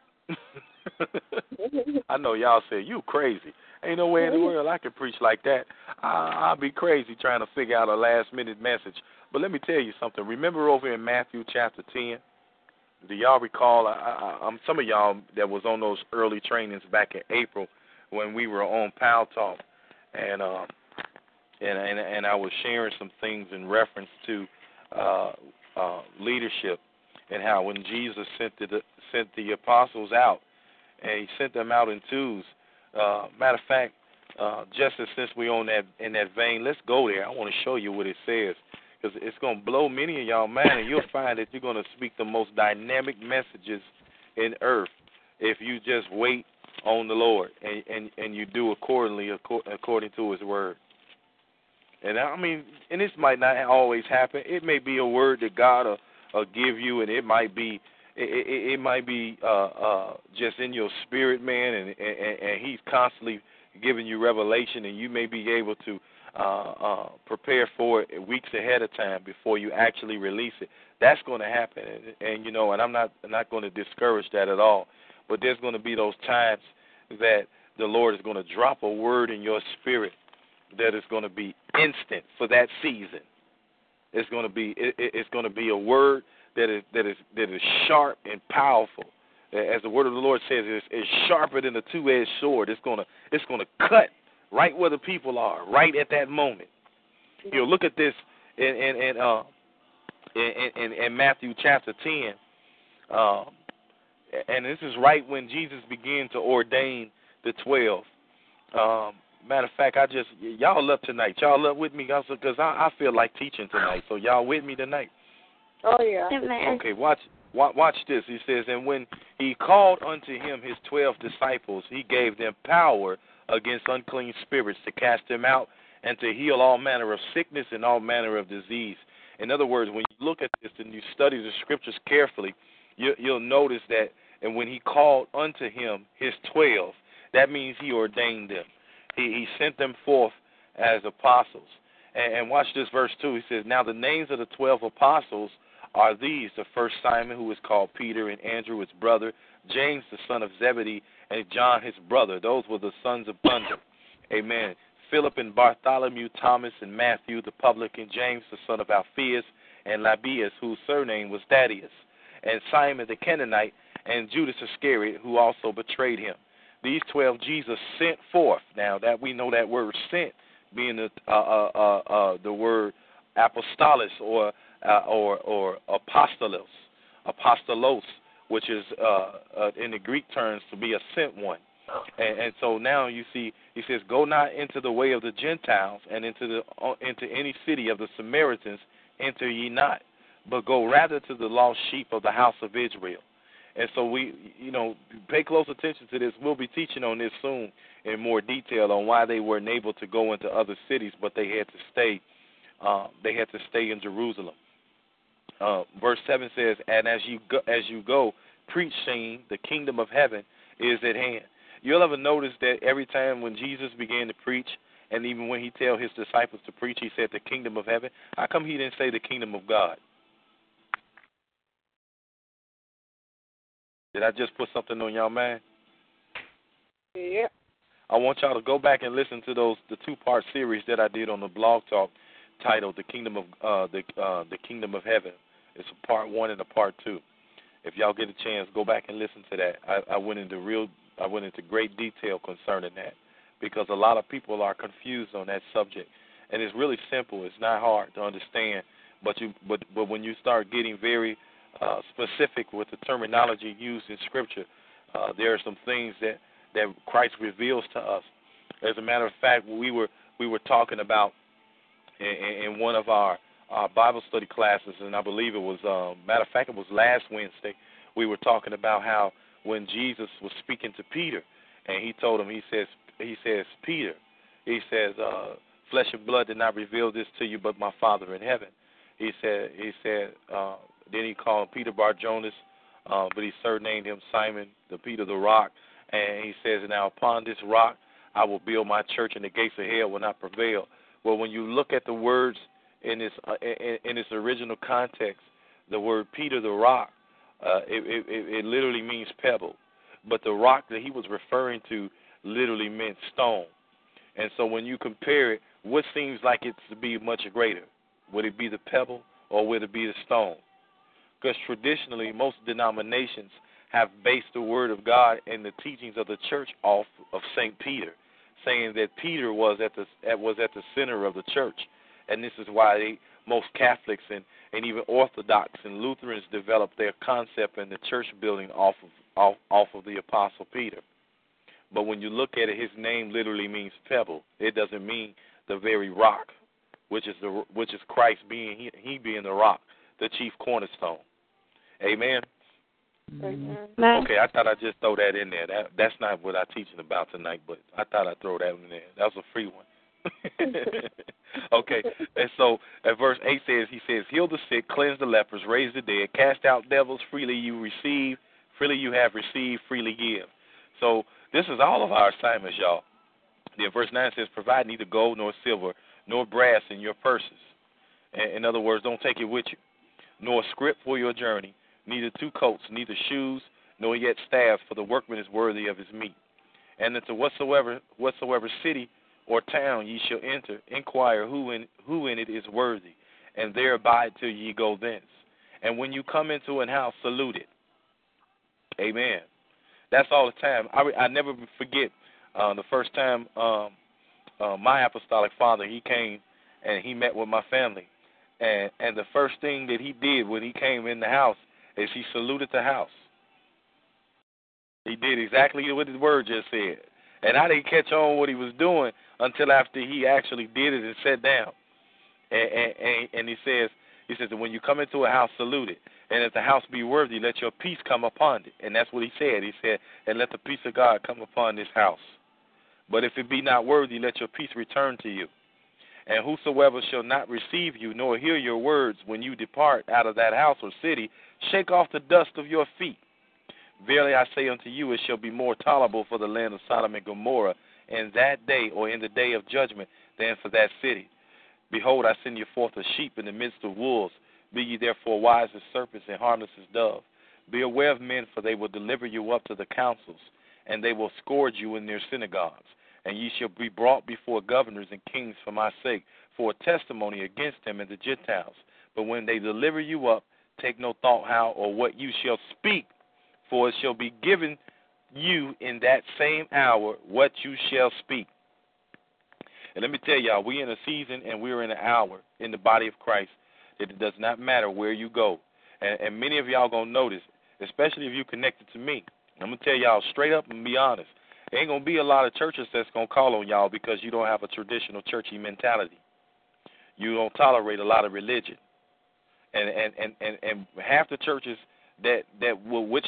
I know y'all say, you crazy. Ain't no way in the world I can preach like that. I'll be crazy trying to figure out a last-minute message. But let me tell you something. Remember over in Matthew chapter 10, do y'all recall, some of y'all that was on those early trainings back in April when we were on Pal Talk, and I was sharing some things in reference to leadership and how when Jesus sent the apostles out, and he sent them out in twos. Matter of fact, just since we're in that vein, let's go there. I want to show you what it says, because it's going to blow many of y'all mind, and you'll find that you're going to speak the most dynamic messages in earth if you just wait on the Lord and you do accordingly according to his word. And I mean, and this might not always happen. It may be a word that God will give you, and it might be just in your spirit, man, and he's constantly giving you revelation, and you may be able to prepare for it weeks ahead of time before you actually release it. That's going to happen, and you know, and I'm not going to discourage that at all. But there's going to be those times that the Lord is going to drop a word in your spirit that is going to be instant for that season. It's going to be a word that is sharp and powerful. As the word of the Lord says, it's sharper than a two-edged sword. It's going to cut right where the people are, right at that moment. You know, look at this in Matthew chapter 10, and this is right when Jesus began to ordain the 12. Matter of fact, y'all up tonight. Y'all up with me, because I feel like teaching tonight. So y'all with me tonight? Oh, yeah. Okay, watch this. He says, and when he called unto him his 12 disciples, he gave them power against unclean spirits to cast them out and to heal all manner of sickness and all manner of disease. In other words, when you look at this and you study the scriptures carefully, you'll notice that, and when he called unto him his 12, that means he ordained them. He sent them forth as apostles. And watch this verse 2. He says, now the names of the 12 apostles are these: the first Simon, who is called Peter, and Andrew his brother, James the son of Zebedee, and John his brother. Those were the sons of Thunder. Amen. Philip and Bartholomew, Thomas and Matthew the publican, James the son of Alphaeus, and Lebbaeus, whose surname was Thaddeus, and Simon the Canaanite, and Judas Iscariot, who also betrayed him. These 12 Jesus sent forth. Now that we know that word "sent" being the word apostolos or apostolos, which is in the Greek terms to be a sent one. And so now you see, he says, go not into the way of the Gentiles, and into any city of the Samaritans enter ye not, but go rather to the lost sheep of the house of Israel. And so we, pay close attention to this. We'll be teaching on this soon in more detail on why they weren't able to go into other cities, but they had to stay. They had to stay in Jerusalem. Verse 7 says, and as you go, preach, saying, the kingdom of heaven is at hand. You'll ever notice that every time when Jesus began to preach, and even when he tell his disciples to preach, he said the kingdom of heaven. How come he didn't say the kingdom of God? Did I just put something on y'all mind? Yeah. I want y'all to go back and listen to the two-part series that I did on the Blog Talk, titled "The Kingdom of the Kingdom of Heaven." It's a part 1 and a part 2. If y'all get a chance, go back and listen to that. I went into great detail concerning that, because a lot of people are confused on that subject, and it's really simple. It's not hard to understand, but when you start getting very specific with the terminology used in Scripture, there are some things that Christ reveals to us. As a matter of fact, we were talking about in one of our Bible study classes, and I believe it was, matter of fact, it was last Wednesday, we were talking about how when Jesus was speaking to Peter, and he told him, he says, Peter, he says, flesh and blood did not reveal this to you, but my Father in heaven. He said, then he called Peter Bar-Jonas, but he surnamed him Simon, the Peter the Rock, and he says, now upon this rock I will build my church, and the gates of hell will not prevail. Well, when you look at the words in its original context, the word Peter the rock, it literally means pebble. But the rock that he was referring to literally meant stone. And so when you compare it, what seems like it to be much greater? Would it be the pebble or would it be the stone? Because traditionally, most denominations have based the word of God and the teachings of the church off of St. Peter, saying that Peter was at the center of the church. And this is why most Catholics and even Orthodox and Lutherans developed their concept in the church building off of the Apostle Peter. But when you look at it, his name literally means pebble. It doesn't mean the very rock, which is Christ being he being the rock, the chief cornerstone. Amen. Mm-hmm. Okay, I thought I'd just throw that in there. That's not what I'm teaching about tonight, but I thought I'd throw that in there. That was a free one. Okay, and so at verse 8 he says, heal the sick, cleanse the lepers, raise the dead, cast out devils, freely you receive, freely you have received, freely give. So this is all of our assignments, y'all. Then verse 9 says, provide neither gold nor silver nor brass in your purses. In other words, don't take it with you, nor scrip for your journey, neither 2 coats, neither shoes, nor yet staffs, for the workman is worthy of his meat. And into whatsoever city or town ye shall enter, inquire who in it is worthy, and there abide till ye go thence. And when you come into an house, salute it. Amen. That's all the time. I never forget the first time my apostolic father, he came and he met with my family. And the first thing that he did when he came in the house is he saluted the house. He did exactly what his word just said. And I didn't catch on what he was doing until after he actually did it and sat down. And he says that when you come into a house, salute it. And if the house be worthy, let your peace come upon it. And that's what he said. He said, and let the peace of God come upon this house. But if it be not worthy, let your peace return to you. And whosoever shall not receive you, nor hear your words when you depart out of that house or city, shake off the dust of your feet. Verily I say unto you, it shall be more tolerable for the land of Sodom and Gomorrah in that day, or in the day of judgment, than for that city. Behold, I send you forth as sheep in the midst of wolves. Be ye therefore wise as serpents and harmless as doves. Be aware of men, for they will deliver you up to the councils, and they will scourge you in their synagogues. And ye shall be brought before governors and kings for my sake, for a testimony against them and the Gentiles. But when they deliver you up, take no thought how or what you shall speak, for it shall be given you in that same hour what you shall speak. And let me tell y'all, we're in a season and we're in an hour in the body of Christ that it does not matter where you go. And many of y'all going to notice, especially if you're connected to me. I'm going to tell y'all straight up and be honest. There ain't going to be a lot of churches that's going to call on y'all because you don't have a traditional churchy mentality. You don't tolerate a lot of religion. And half the churches that would wish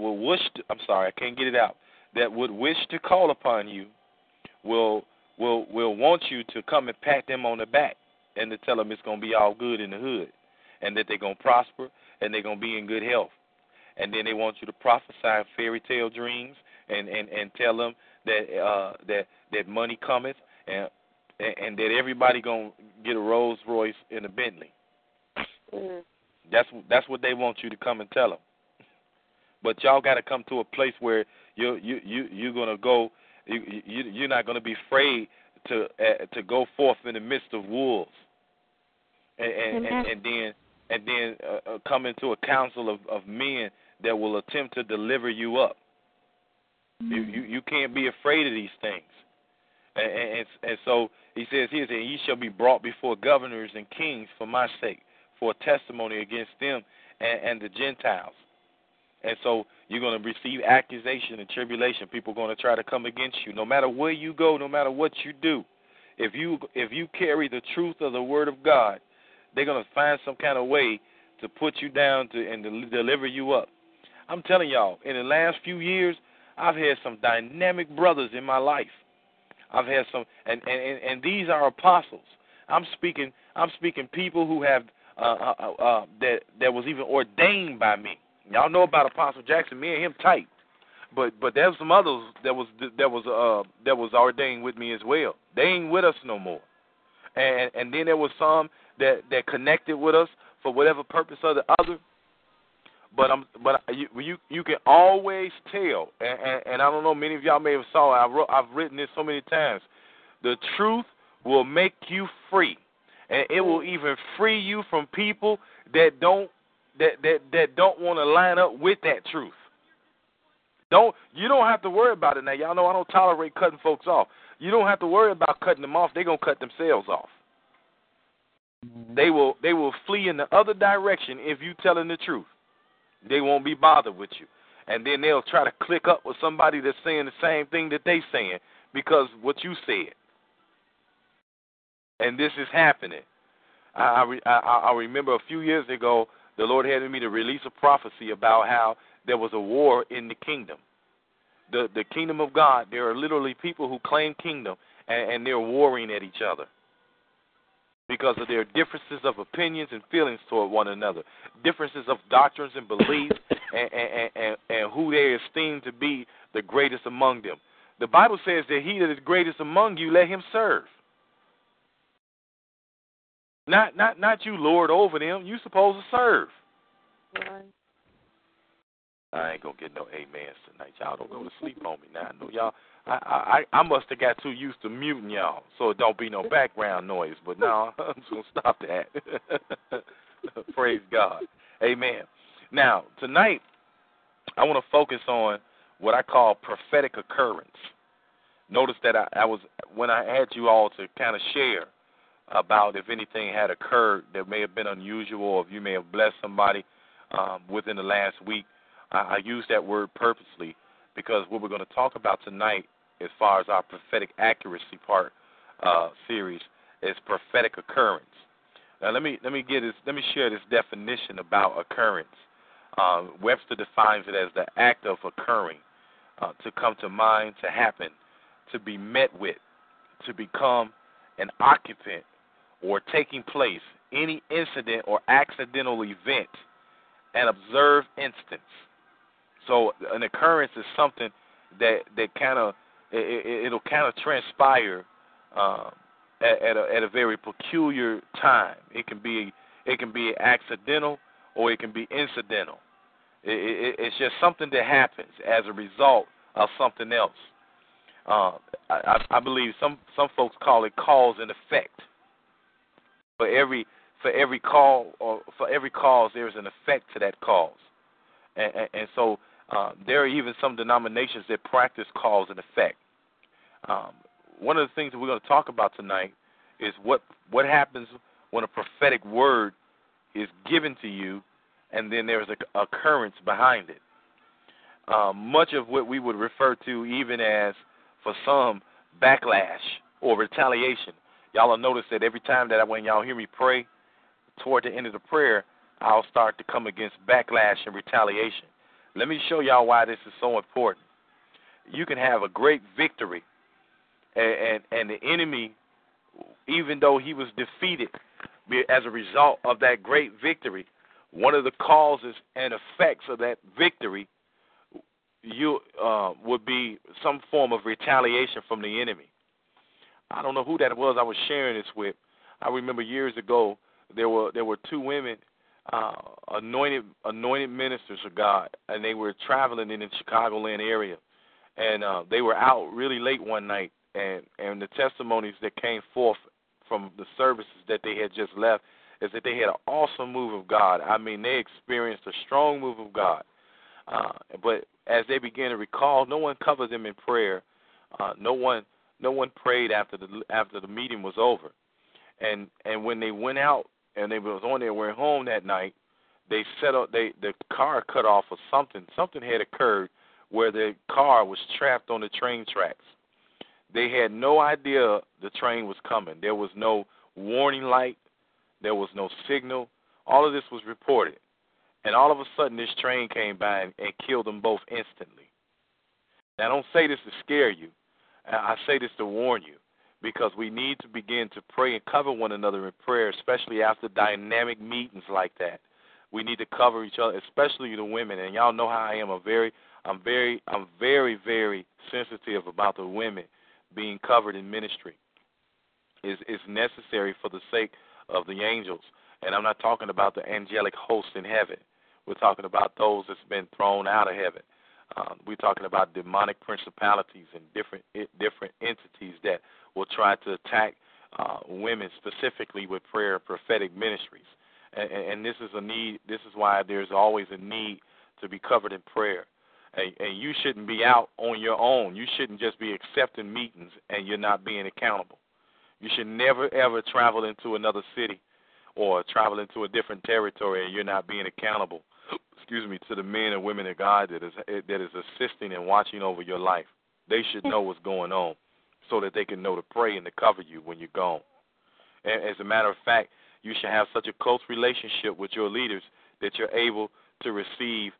to call upon you will want you to come and pat them on the back and to tell them it's going to be all good in the hood and that they're going to prosper and they're going to be in good health. And then they want you to prophesy fairy tale dreams and tell them that money cometh and that everybody going to get a Rolls Royce and a Bentley. Mm-hmm. That's what they want you to come and tell them. But y'all got to come to a place where you're gonna go. You're not gonna be afraid to go forth in the midst of wolves, and then come into a council of men that will attempt to deliver you up. You can't be afraid of these things. And so he says here, and ye shall be brought before governors and kings for my sake, for a testimony against them and the Gentiles. And so you're going to receive accusation and tribulation. People are going to try to come against you. No matter where you go, no matter what you do, if you carry the truth of the Word of God, they're going to find some kind of way to put you down and to deliver you up. I'm telling y'all, in the last few years, I've had some dynamic brothers in my life. I've had some, and these are apostles. I'm speaking people who have that was even ordained by me. Y'all know about Apostle Jackson. Me and him tight, but there's some others that was ordained with me as well. They ain't with us no more. And then there was some that connected with us for whatever purpose or the other. But you can always tell, and I don't know, many of y'all may have saw it. I've written this so many times. The truth will make you free, and it will even free you from people that don't want to line up with that truth. You don't have to worry about it now. Y'all know I don't tolerate cutting folks off. You don't have to worry about cutting them off. They're gonna cut themselves off. They will flee in the other direction if you telling the truth. They won't be bothered with you. And then they'll try to click up with somebody that's saying the same thing that they saying because what you said. And this is happening. I remember a few years ago, the Lord had me to release a prophecy about how there was a war in the kingdom. The kingdom of God, there are literally people who claim kingdom, and they're warring at each other because of their differences of opinions and feelings toward one another, differences of doctrines and beliefs, and who they esteem to be the greatest among them. The Bible says that he that is greatest among you, let him serve. Not you lord over them. You supposed to serve. Right. I ain't gonna get no amens tonight. Y'all don't go to sleep on me now. I know y'all. I must have got too used to muting y'all, so it don't be no background noise. But now I'm just gonna stop that. Praise God. Amen. Now tonight, I want to focus on what I call prophetic occurrence. Notice that I was when I had you all to kind of share about if anything had occurred that may have been unusual, or if you may have blessed somebody within the last week. I use that word purposely because what we're going to talk about tonight, as far as our prophetic accuracy part series, is prophetic occurrence. Now let me share this definition about occurrence. Webster defines it as the act of occurring, to come to mind, to happen, to be met with, to become an occupant, or taking place, any incident or accidental event, an observed instance. So an occurrence is something that kind of it'll kind of transpire at a very peculiar time. It can be accidental or it can be incidental. It's just something that happens as a result of something else. I believe some folks call it cause and effect. For every cause there's an effect to that cause, and so there are even some denominations that practice cause and effect. One of the things that we're going to talk about tonight is what happens when a prophetic word is given to you, and then there's an occurrence behind it. Much of what we would refer to even as, for some, backlash or retaliation. Y'all will notice that every time that when y'all hear me pray, toward the end of the prayer, I'll start to come against backlash and retaliation. Let me show y'all why this is so important. You can have a great victory, and the enemy, even though he was defeated as a result of that great victory, one of the causes and effects of that victory would be some form of retaliation from the enemy. I don't know who that was I was sharing this with. I remember years ago there were two women, anointed ministers of God, and they were traveling in the Chicagoland area, and they were out really late one night, and the testimonies that came forth from the services that they had just left is that they had an awesome move of God. I mean, they experienced a strong move of God. But as they began to recall, no one covered them in prayer. No one prayed after the meeting was over. And when they went out and they was on their way home that night, they set up the car cut off or something. Something had occurred where the car was trapped on the train tracks. They had no idea the train was coming. There was no warning light. There was no signal. All of this was reported. And all of a sudden, this train came by and killed them both instantly. Now, I don't say this to scare you. I say this to warn you, because we need to begin to pray and cover one another in prayer, especially after dynamic meetings like that. We need to cover each other, especially the women. And y'all know how I am. I'm very, very sensitive about the women being covered in ministry. It's necessary for the sake of the angels. And I'm not talking about the angelic host in heaven. We're talking about those that's been thrown out of heaven. We're talking about demonic principalities and different entities that will try to attack women specifically with prayer and prophetic ministries. And this is a need. This is why there's always a need to be covered in prayer. And you shouldn't be out on your own. You shouldn't just be accepting meetings and you're not being accountable. You should never, ever travel into another city or travel into a different territory and you're not being accountable, to the men and women of God that is assisting and watching over your life. They should know what's going on so that they can know to pray and to cover you when you're gone. And as a matter of fact, you should have such a close relationship with your leaders that you're able to receive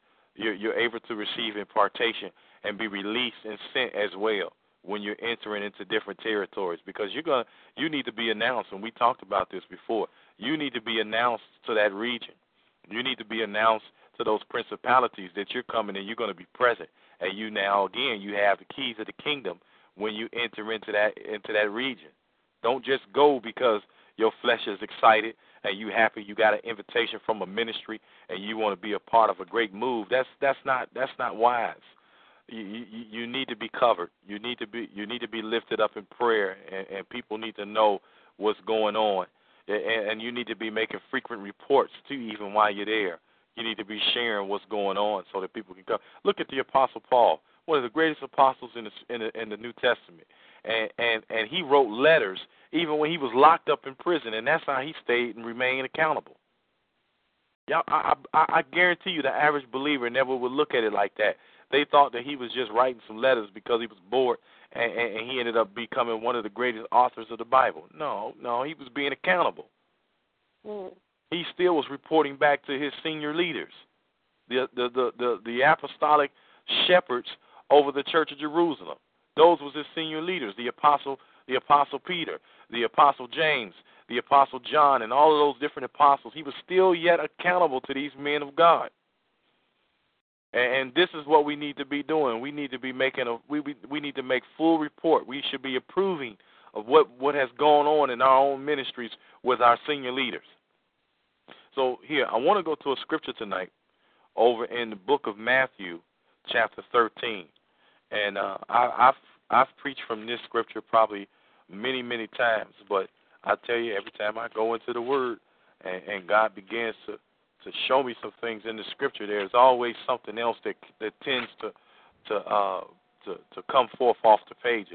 impartation and be released and sent as well when you're entering into different territories, because you need to be announced, and we talked about this before. You need to be announced to that region. You need to be announced to those principalities that you're coming and you're going to be present. And you now, again, you have the keys of the kingdom when you enter into that region. Don't just go because your flesh is excited and you happy you got an invitation from a ministry and you want to be a part of a great move. That's not wise. You need to be covered. You need to be lifted up in prayer, and people need to know what's going on. And you need to be making frequent reports too, even while you're there. You need to be sharing what's going on so that people can come. Look at the Apostle Paul, one of the greatest apostles in the New Testament, and he wrote letters even when he was locked up in prison, and that's how he stayed and remained accountable. Y'all, I guarantee you the average believer never would look at it like that. They thought that he was just writing some letters because he was bored, and he ended up becoming one of the greatest authors of the Bible. No, he was being accountable. He still was reporting back to his senior leaders, the apostolic shepherds over the Church of Jerusalem. Those was his senior leaders, the Apostle Peter, the Apostle James, the Apostle John, and all of those different apostles. He was still yet accountable to these men of God. And this is what we need to be doing. We need to be making we need to make full report. We should be approving of what has gone on in our own ministries with our senior leaders. So here, I want to go to a scripture tonight over in the book of Matthew, chapter 13. And I've preached from this scripture probably many, many times, but I tell you, every time I go into the Word and God begins to show me some things in the scripture, there's always something else that tends to come forth off the pages.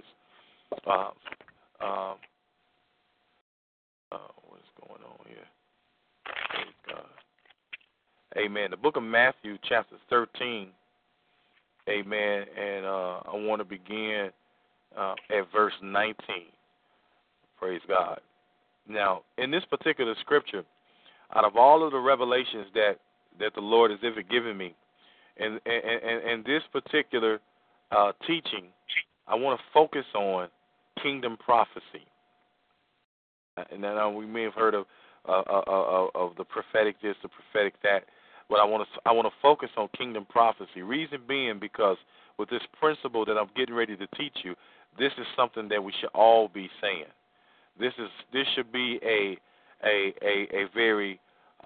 What's going on here? Praise God. Amen. The book of Matthew, chapter 13. Amen. And I want to begin at verse 19. Praise God. Now, in this particular scripture, out of all of the revelations that the Lord has ever given me, and this particular teaching, I want to focus on kingdom prophecy. And now we may have heard of the prophetic this, the prophetic that, but I want to focus on kingdom prophecy. Reason being, because with this principle that I'm getting ready to teach you, this is something that we should all be saying. This should be a very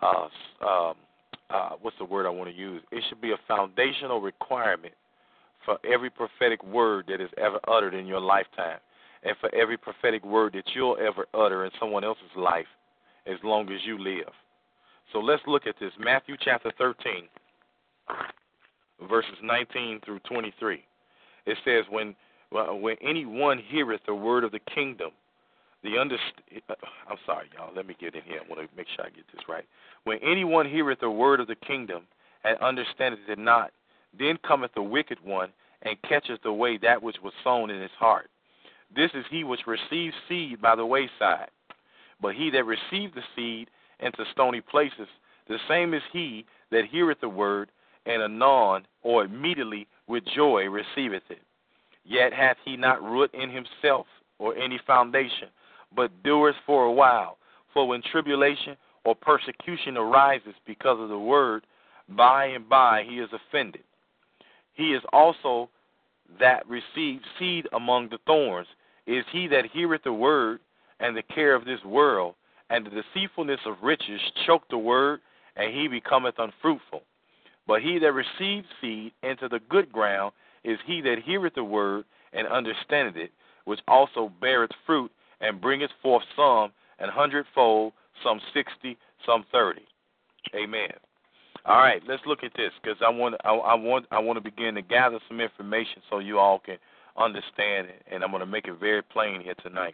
what's the word I want to use? It should be a foundational requirement for every prophetic word that is ever uttered in your lifetime, and for every prophetic word that you'll ever utter in someone else's life as long as you live. So let's look at this. Matthew chapter 13, verses 19 through 23. It says, when anyone heareth the word of the kingdom, I'm sorry, y'all. Let me get in here. I want to make sure I get this right. When anyone heareth the word of the kingdom and understandeth it not, then cometh the wicked one and catcheth away that which was sown in his heart. This is he which receives seed by the wayside. But he that received the seed into stony places, the same is he that heareth the word, and anon, or immediately with joy receiveth it. Yet hath he not root in himself, or any foundation, but doers for a while. For when tribulation or persecution arises because of the word, by and by he is offended. He is also that received seed among the thorns, is he that heareth the word, and the care of this world, and the deceitfulness of riches choke the word, and he becometh unfruitful. But he that receives seed into the good ground is he that heareth the word and understandeth it, which also beareth fruit and bringeth forth some 100-fold, some 60, some 30. Amen. All right, let's look at this, because I want to begin to gather some information so you all can understand it, and I'm going to make it very plain here tonight.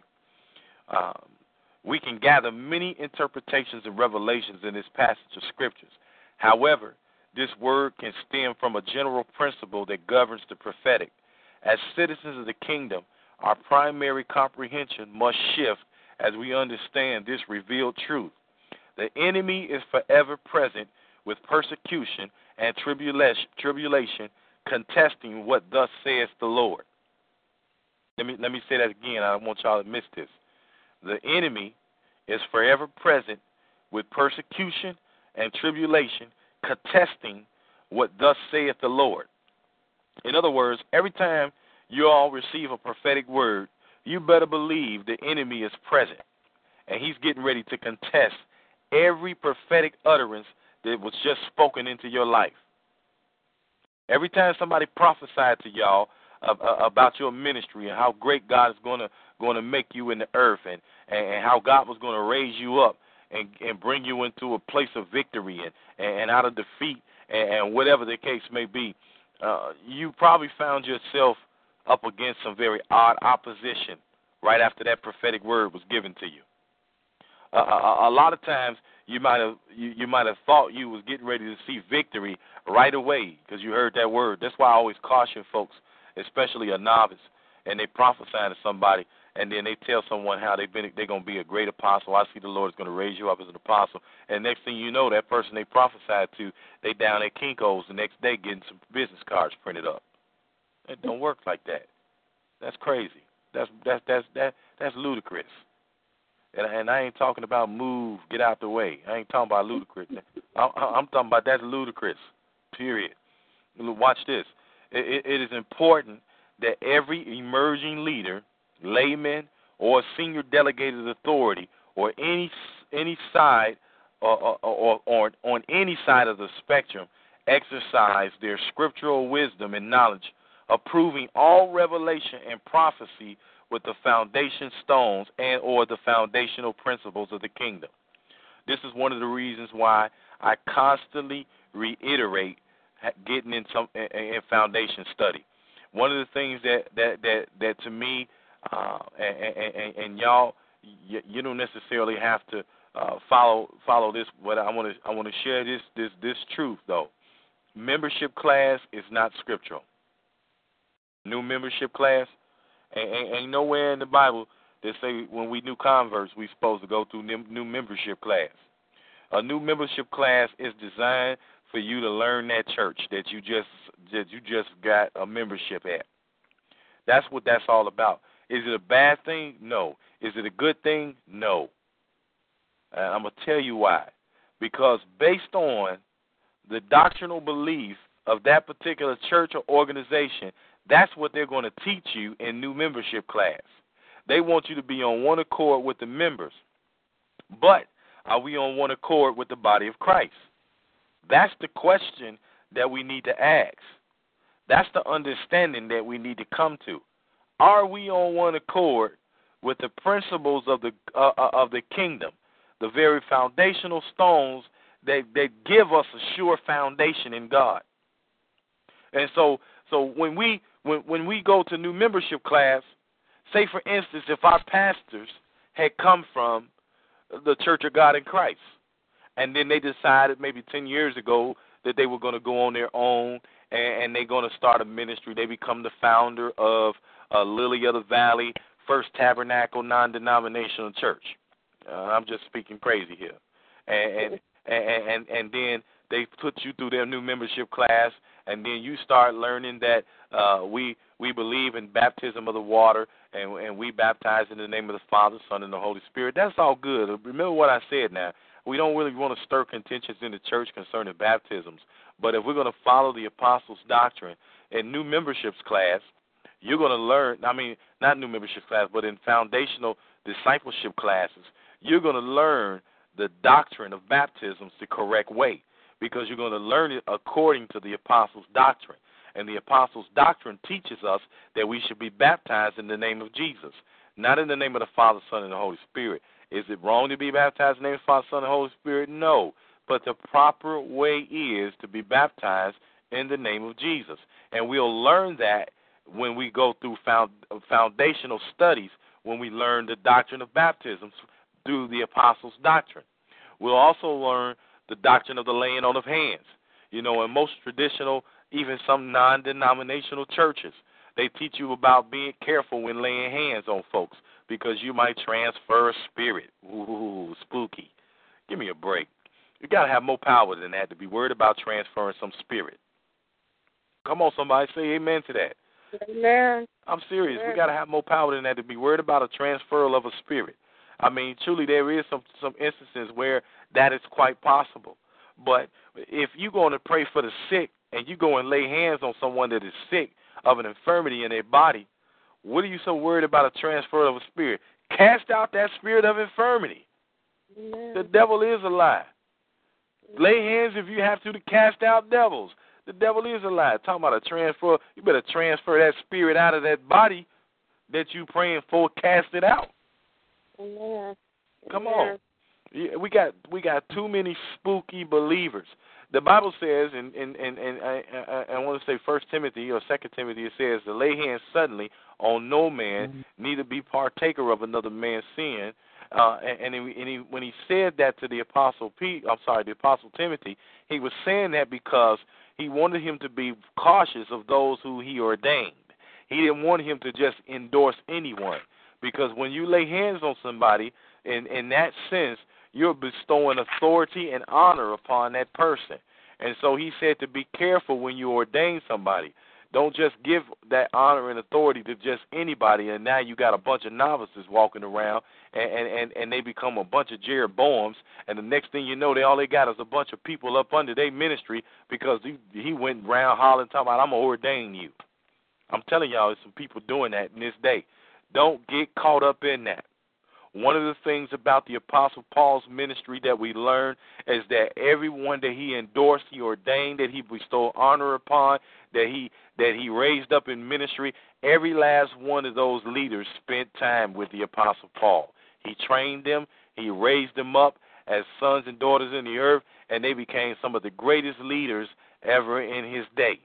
We can gather many interpretations and revelations in this passage of scriptures. However, this word can stem from a general principle that governs the prophetic. As citizens of the kingdom, our primary comprehension must shift as we understand this revealed truth. The enemy is forever present with persecution and tribulation, contesting what thus saith the Lord. Let me say that again. I don't want y'all to miss this. The enemy is forever present with persecution and tribulation, contesting what thus saith the Lord. In other words, every time you all receive a prophetic word, you better believe the enemy is present, and he's getting ready to contest every prophetic utterance that was just spoken into your life. Every time somebody prophesied to y'all about your ministry and how great God is going to make you in the earth, and how God was going to raise you up and bring you into a place of victory and out of defeat and whatever the case may be, you probably found yourself up against some very odd opposition right after that prophetic word was given to you. A lot of times you might have thought you was getting ready to see victory right away because you heard that word. That's why I always caution folks, especially a novice, and they prophesy to somebody, and then they tell someone how they're going to be a great apostle. I see the Lord is going to raise you up as an apostle. And next thing you know, that person they prophesied to, they down at Kinko's the next day getting some business cards printed up. It don't work like that. That's crazy. That's ludicrous. And I ain't talking about move, get out the way. I ain't talking about ludicrous. I'm talking about that's ludicrous, period. Watch this. It is important that every emerging leader, layman, or senior delegated authority, or any side or on any side of the spectrum, exercise their scriptural wisdom and knowledge, approving all revelation and prophecy with the foundation stones and or the foundational principles of the kingdom. This is one of the reasons why I constantly reiterate getting in foundation study. One of the things that to me, and y'all, you don't necessarily have to follow this, but I want to share this truth though. Membership class is not scriptural. New membership class, ain't nowhere in the Bible that say when we new converts we supposed to go through new membership class. A new membership class is designed for you to learn that church that you just got a membership at. That's what that's all about. Is it a bad thing? No. Is it a good thing? No. I'm going to tell you why. Because based on the doctrinal belief of that particular church or organization, that's what they're going to teach you in new membership class. They want you to be on one accord with the members. But are we on one accord with the body of Christ? That's the question that we need to ask. That's the understanding that we need to come to. Are we on one accord with the principles of the kingdom, the very foundational stones that give us a sure foundation in God? And so when we go to new membership class, say for instance, if our pastors had come from the Church of God in Christ, and then they decided maybe 10 years ago that they were going to go on their own and they're going to start a ministry. They become the founder of Lily of the Valley First Tabernacle Non-Denominational Church. I'm just speaking crazy here. And then they put you through their new membership class, and then you start learning that we believe in baptism of the water, and we baptize in the name of the Father, Son, and the Holy Spirit. That's all good. Remember what I said now. We don't really want to stir contentions in the church concerning baptisms. But if we're going to follow the apostles' doctrine in new memberships class, you're going to learn, not new membership class, but in foundational discipleship classes, you're going to learn the doctrine of baptisms the correct way, because you're going to learn it according to the apostles' doctrine. And the apostles' doctrine teaches us that we should be baptized in the name of Jesus, not in the name of the Father, Son, and the Holy Spirit. Is it wrong to be baptized in the name of the Father, Son, and the Holy Spirit? No. But the proper way is to be baptized in the name of Jesus. And we'll learn that when we go through foundational studies, when we learn the doctrine of baptisms through the apostles' doctrine. We'll also learn the doctrine of the laying on of hands. You know, in most traditional, even some non-denominational churches, they teach you about being careful when laying hands on folks because you might transfer a spirit. Ooh, spooky. Give me a break. You got to have more power than that to be worried about transferring some spirit. Come on, somebody, say amen to that. Amen. I'm serious. Amen. We got to have more power than that to be worried about a transfer of a spirit. I mean, truly, there is some instances where that is quite possible. But if you're going to pray for the sick and you go and lay hands on someone that is sick of an infirmity in their body, what are you so worried about a transfer of a spirit? Cast out that spirit of infirmity. Amen. The devil is a lie. Lay hands if you have to cast out devils. The devil is a lie. Talking about a transfer, you better transfer that spirit out of that body that you praying for, cast it out. Amen. Come on. Yeah, we got too many spooky believers. The Bible says, and I want to say 1 Timothy or 2 Timothy, it says to lay hands suddenly on no man, neither be partaker of another man's sin. When he said that to the Apostle Timothy, he was saying that because he wanted him to be cautious of those who he ordained. He didn't want him to just endorse anyone, because when you lay hands on somebody, in that sense, you're bestowing authority and honor upon that person. And so he said to be careful when you ordain somebody. Don't just give that honor and authority to just anybody, and now you got a bunch of novices walking around, and they become a bunch of Jeroboams, and the next thing you know, all they got is a bunch of people up under their ministry because he went around hollering, talking about, I'm going to ordain you. I'm telling y'all, there's some people doing that in this day. Don't get caught up in that. One of the things about the Apostle Paul's ministry that we learn is that everyone that he endorsed, he ordained, that he bestowed honor upon, that he raised up in ministry, every last one of those leaders spent time with the Apostle Paul. He trained them, he raised them up as sons and daughters in the earth, and they became some of the greatest leaders ever in his day.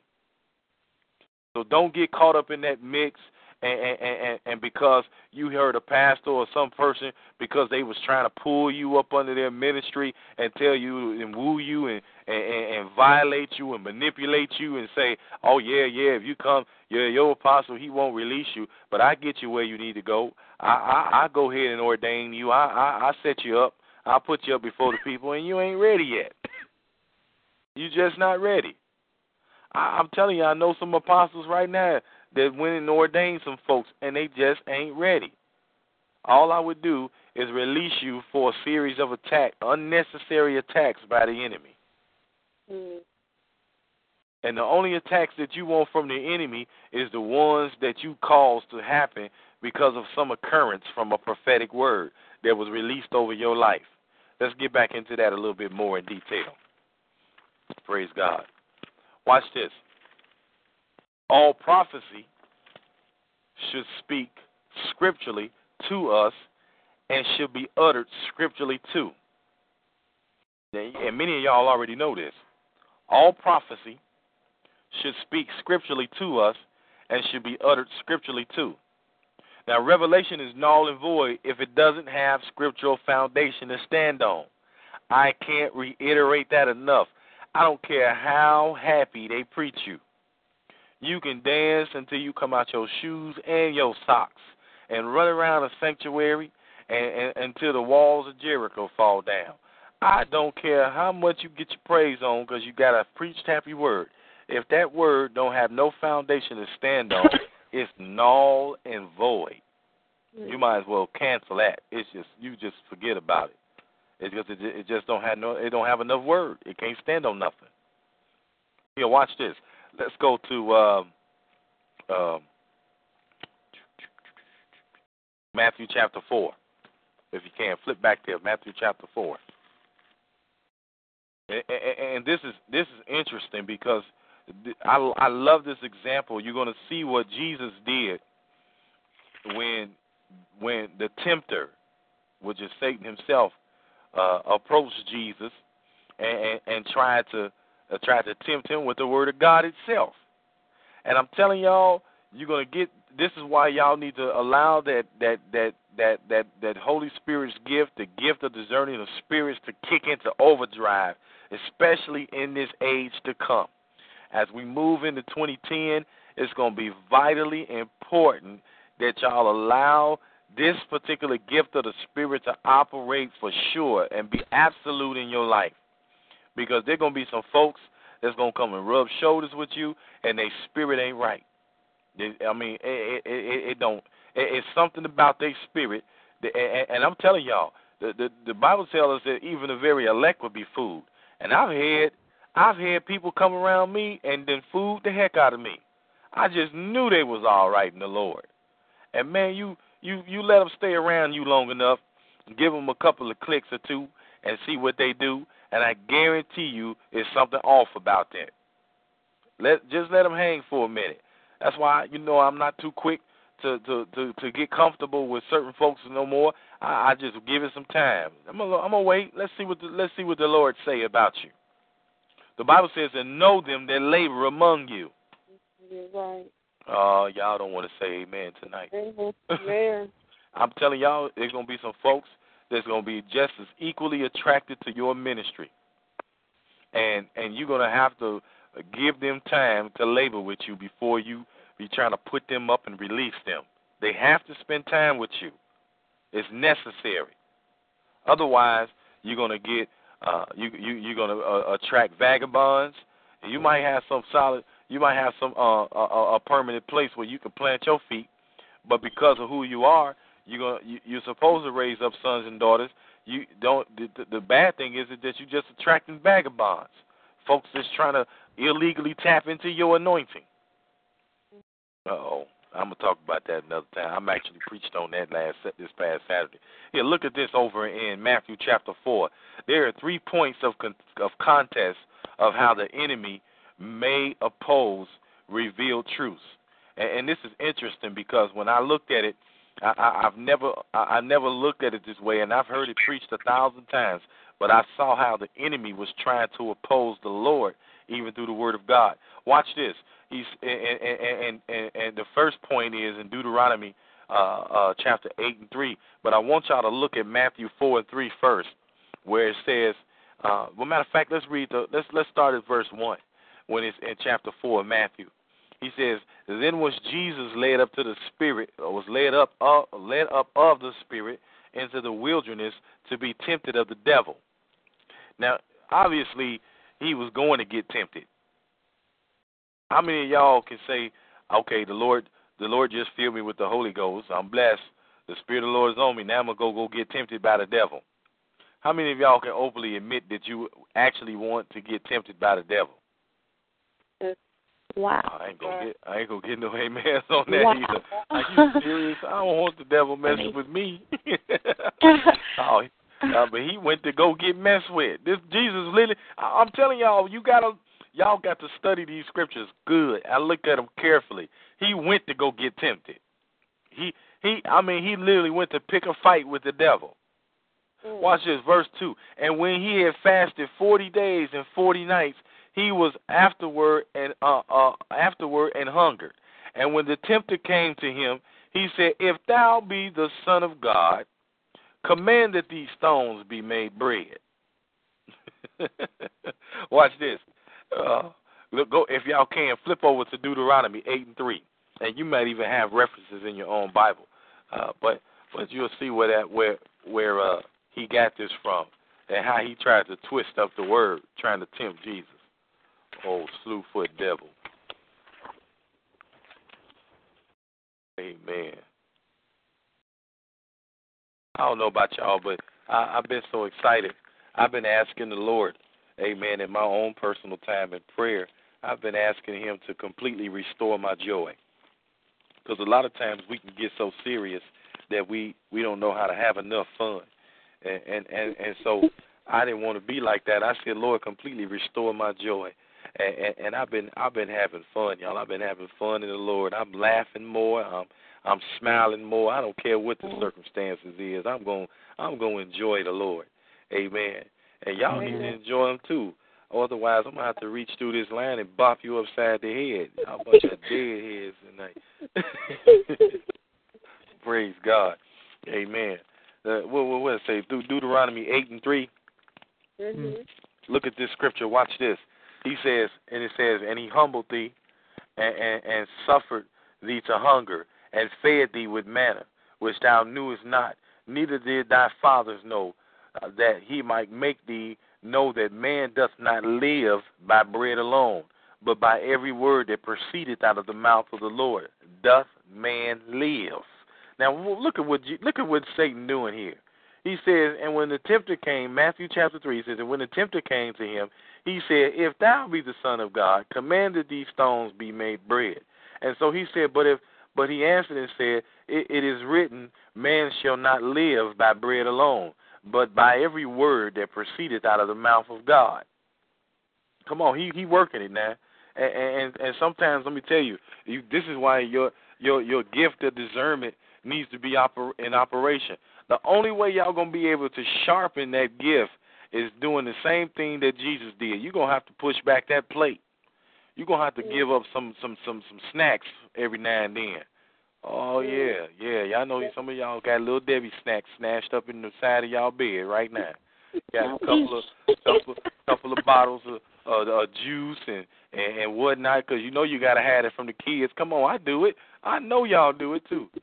So don't get caught up in that mix. And because you heard a pastor or some person, because they was trying to pull you up under their ministry and tell you and woo you and violate you and manipulate you and say, oh, yeah, if you come, your apostle, he won't release you, but I get you where you need to go. I go ahead and ordain you. I set you up. I'll put you up before the people, and you ain't ready yet. You just not ready. I'm telling you, I know some apostles right now that went and ordained some folks, and they just ain't ready. All I would do is release you for a series of unnecessary attacks by the enemy. Mm. And the only attacks that you want from the enemy is the ones that you caused to happen because of some occurrence from a prophetic word that was released over your life. Let's get back into that a little bit more in detail. Praise God. Watch this. All prophecy should speak scripturally to us and should be uttered scripturally too. And many of y'all already know this. All prophecy should speak scripturally to us and should be uttered scripturally too. Now, revelation is null and void if it doesn't have scriptural foundation to stand on. I can't reiterate that enough. I don't care how happy they preach you. You can dance until you come out your shoes and your socks and run around a sanctuary and until the walls of Jericho fall down. I don't care how much you get your praise on because you got a preached happy word. If that word don't have no foundation to stand on, it's null and void. You might as well cancel that. You just forget about it. It's because it just don't have enough word. It can't stand on nothing. Here, watch this. Let's go to Matthew chapter 4. If you can, flip back there, Matthew chapter 4. And this is interesting because I love this example. You're going to see what Jesus did when the tempter, which is Satan himself, approached Jesus and tried to tempt him with the word of God itself. And I'm telling y'all, you're gonna get. This is why y'all need to allow that Holy Spirit's gift, the gift of discerning of spirits, to kick into overdrive, especially in this age to come. As we move into 2010, it's gonna be vitally important that y'all allow this particular gift of the Spirit to operate for sure and be absolute in your life. Because there are going to be some folks that's going to come and rub shoulders with you and their spirit ain't right. It don't. It's something about their spirit. And I'm telling y'all, the Bible tells us that even the very elect would be fooled. And I've had people come around me and then fooled the heck out of me. I just knew they was all right in the Lord. And, man, you let them stay around you long enough, give them a couple of clicks or two and see what they do, and I guarantee you there's something off about that. Just let them hang for a minute. That's why, I'm not too quick to get comfortable with certain folks no more. I just give it some time. I'm gonna wait. Let's see what the Lord say about you. The Bible says, and know them that labor among you. You're right. Y'all don't want to say amen tonight. Amen. I'm telling y'all, there's going to be some folks that's going to be just as equally attracted to your ministry. And you're going to have to give them time to labor with you before you be trying to put them up and release them. They have to spend time with you. It's necessary. Otherwise, you're going to get you're going to attract vagabonds. And you might have some solid. You might have some a permanent place where you can plant your feet, but because of who you are, you're supposed to raise up sons and daughters. You don't. The bad thing is that you're just attracting vagabonds, folks that's trying to illegally tap into your anointing. I'm gonna talk about that another time. I'm actually preached on that this past Saturday. Here, look at this over in Matthew chapter 4. There are 3 points of contest of how the enemy may oppose revealed truths, and this is interesting because when I looked at it, I never looked at it this way, and I've heard it preached 1,000 times. But I saw how the enemy was trying to oppose the Lord, even through the Word of God. Watch this. He's and the first point is in Deuteronomy chapter 8 and 3. But I want y'all to look at Matthew 4 and 3 first, where it says. Well, matter of fact, let's read let's start at verse 1. When it's in chapter 4 of Matthew. He says, then was Jesus led up to the Spirit, or was led up of the Spirit into the wilderness to be tempted of the devil. Now, obviously, he was going to get tempted. How many of y'all can say, okay, the Lord just filled me with the Holy Ghost. I'm blessed. The Spirit of the Lord is on me. Now I'm going to go get tempted by the devil. How many of y'all can openly admit that you actually want to get tempted by the devil? Wow. I ain't gonna get no amens on that either. Are you serious? I don't want the devil messing with me. But he went to go get messed with. This Jesus literally. I'm telling y'all, y'all got to study these scriptures good. I looked at them carefully. He went to go get tempted. He literally went to pick a fight with the devil. Watch this, verse 2. And when he had fasted 40 days and 40 nights, he was afterward and hungered. And when the tempter came to him, he said, if thou be the Son of God, command that these stones be made bread. Watch this. Go if y'all can, flip over to Deuteronomy 8 and 3. And you might even have references in your own Bible. But you'll see where he got this from and how he tried to twist up the word, trying to tempt Jesus. Old slew-foot devil. Amen. I don't know about y'all, but I've been so excited. I've been asking the Lord, amen, in my own personal time in prayer, I've been asking him to completely restore my joy. Because a lot of times we can get so serious that we don't know how to have enough fun, and so I didn't want to be like that. I said, Lord, completely restore my joy, and I've been having fun, y'all. I've been having fun in the Lord. I'm laughing more. I'm smiling more. I don't care what the circumstances is. I'm going to enjoy the Lord. Amen. And y'all need to enjoy him too. Otherwise, I'm going to have to reach through this line and bop you upside the head. Y'all a bunch of dead heads tonight. Praise God. Amen. What does it say? Deuteronomy 8:3. Look at this scripture. Watch this. He says, and it says, and he humbled thee and suffered thee to hunger and fed thee with manna, which thou knewest not, neither did thy fathers know, that he might make thee know that man doth not live by bread alone, but by every word that proceedeth out of the mouth of the Lord doth man live. Now look at what Satan doing here. He says, and when the tempter came, Matthew chapter 3 says, and when the tempter came to him, he said, if thou be the Son of God, command that these stones be made bread. And so he said, but he answered and said, it is written, man shall not live by bread alone, but by every word that proceedeth out of the mouth of God. Come on, he working it now. And sometimes, let me tell you, this is why your gift of discernment needs to be in operation. The only way y'all going to be able to sharpen that gift is doing the same thing that Jesus did. You're going to have to push back that plate. You're going to have to give up some snacks every now and then. Oh, yeah. Y'all know some of y'all got Little Debbie snacks snatched up in the side of y'all bed right now. Got a couple of bottles of juice and whatnot, because you know you got to have it from the kids. Come on, I do it. I know y'all do it too.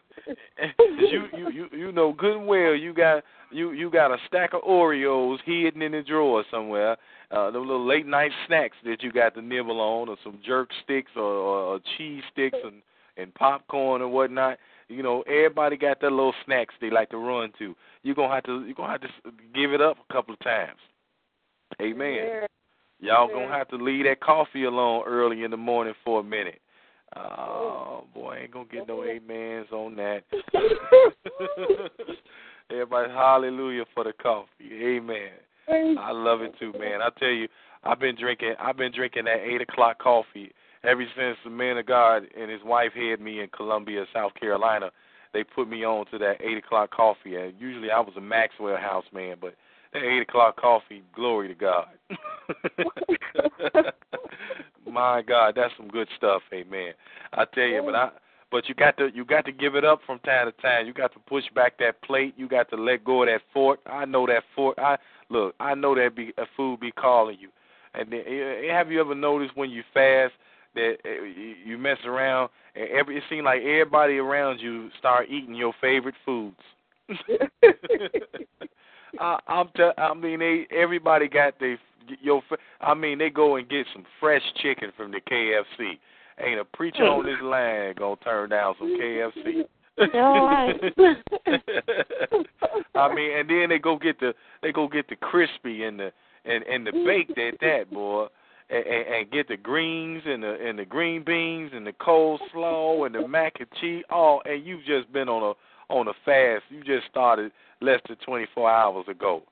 you know good and well you got a stack of Oreos hidden in the drawer somewhere. Those little late night snacks that you got to nibble on, or some jerk sticks or cheese sticks and popcorn and whatnot. You know, everybody got their little snacks they like to run to. You're gonna have to give it up a couple of times. Amen. Yeah. Y'all gonna have to leave that coffee alone early in the morning for a minute. Oh boy, ain't gonna get no amens on that. Everybody, hallelujah for the coffee. Amen. I love it too, man. I tell you, I've been drinking that 8 o'clock coffee ever since the man of God and his wife had me in Columbia, South Carolina. They put me on to that 8 o'clock coffee. And usually I was a Maxwell House man, but that 8 o'clock coffee, glory to God. My God, that's some good stuff, amen. I tell you, but you got to give it up from time to time. You got to push back that plate. You got to let go of that fork. I know that fork. I know that food be calling you. And then, have you ever noticed when you fast that you mess around and it seems like everybody around you start eating your favorite foods? Everybody got they go and get some fresh chicken from the KFC. Ain't a preacher on this line gonna turn down some KFC. And then they go get the crispy and the baked at that, boy, and get the greens and the green beans and the coleslaw and the mac and cheese. Oh, and you've just been on a fast. You just started less than 24 hours ago.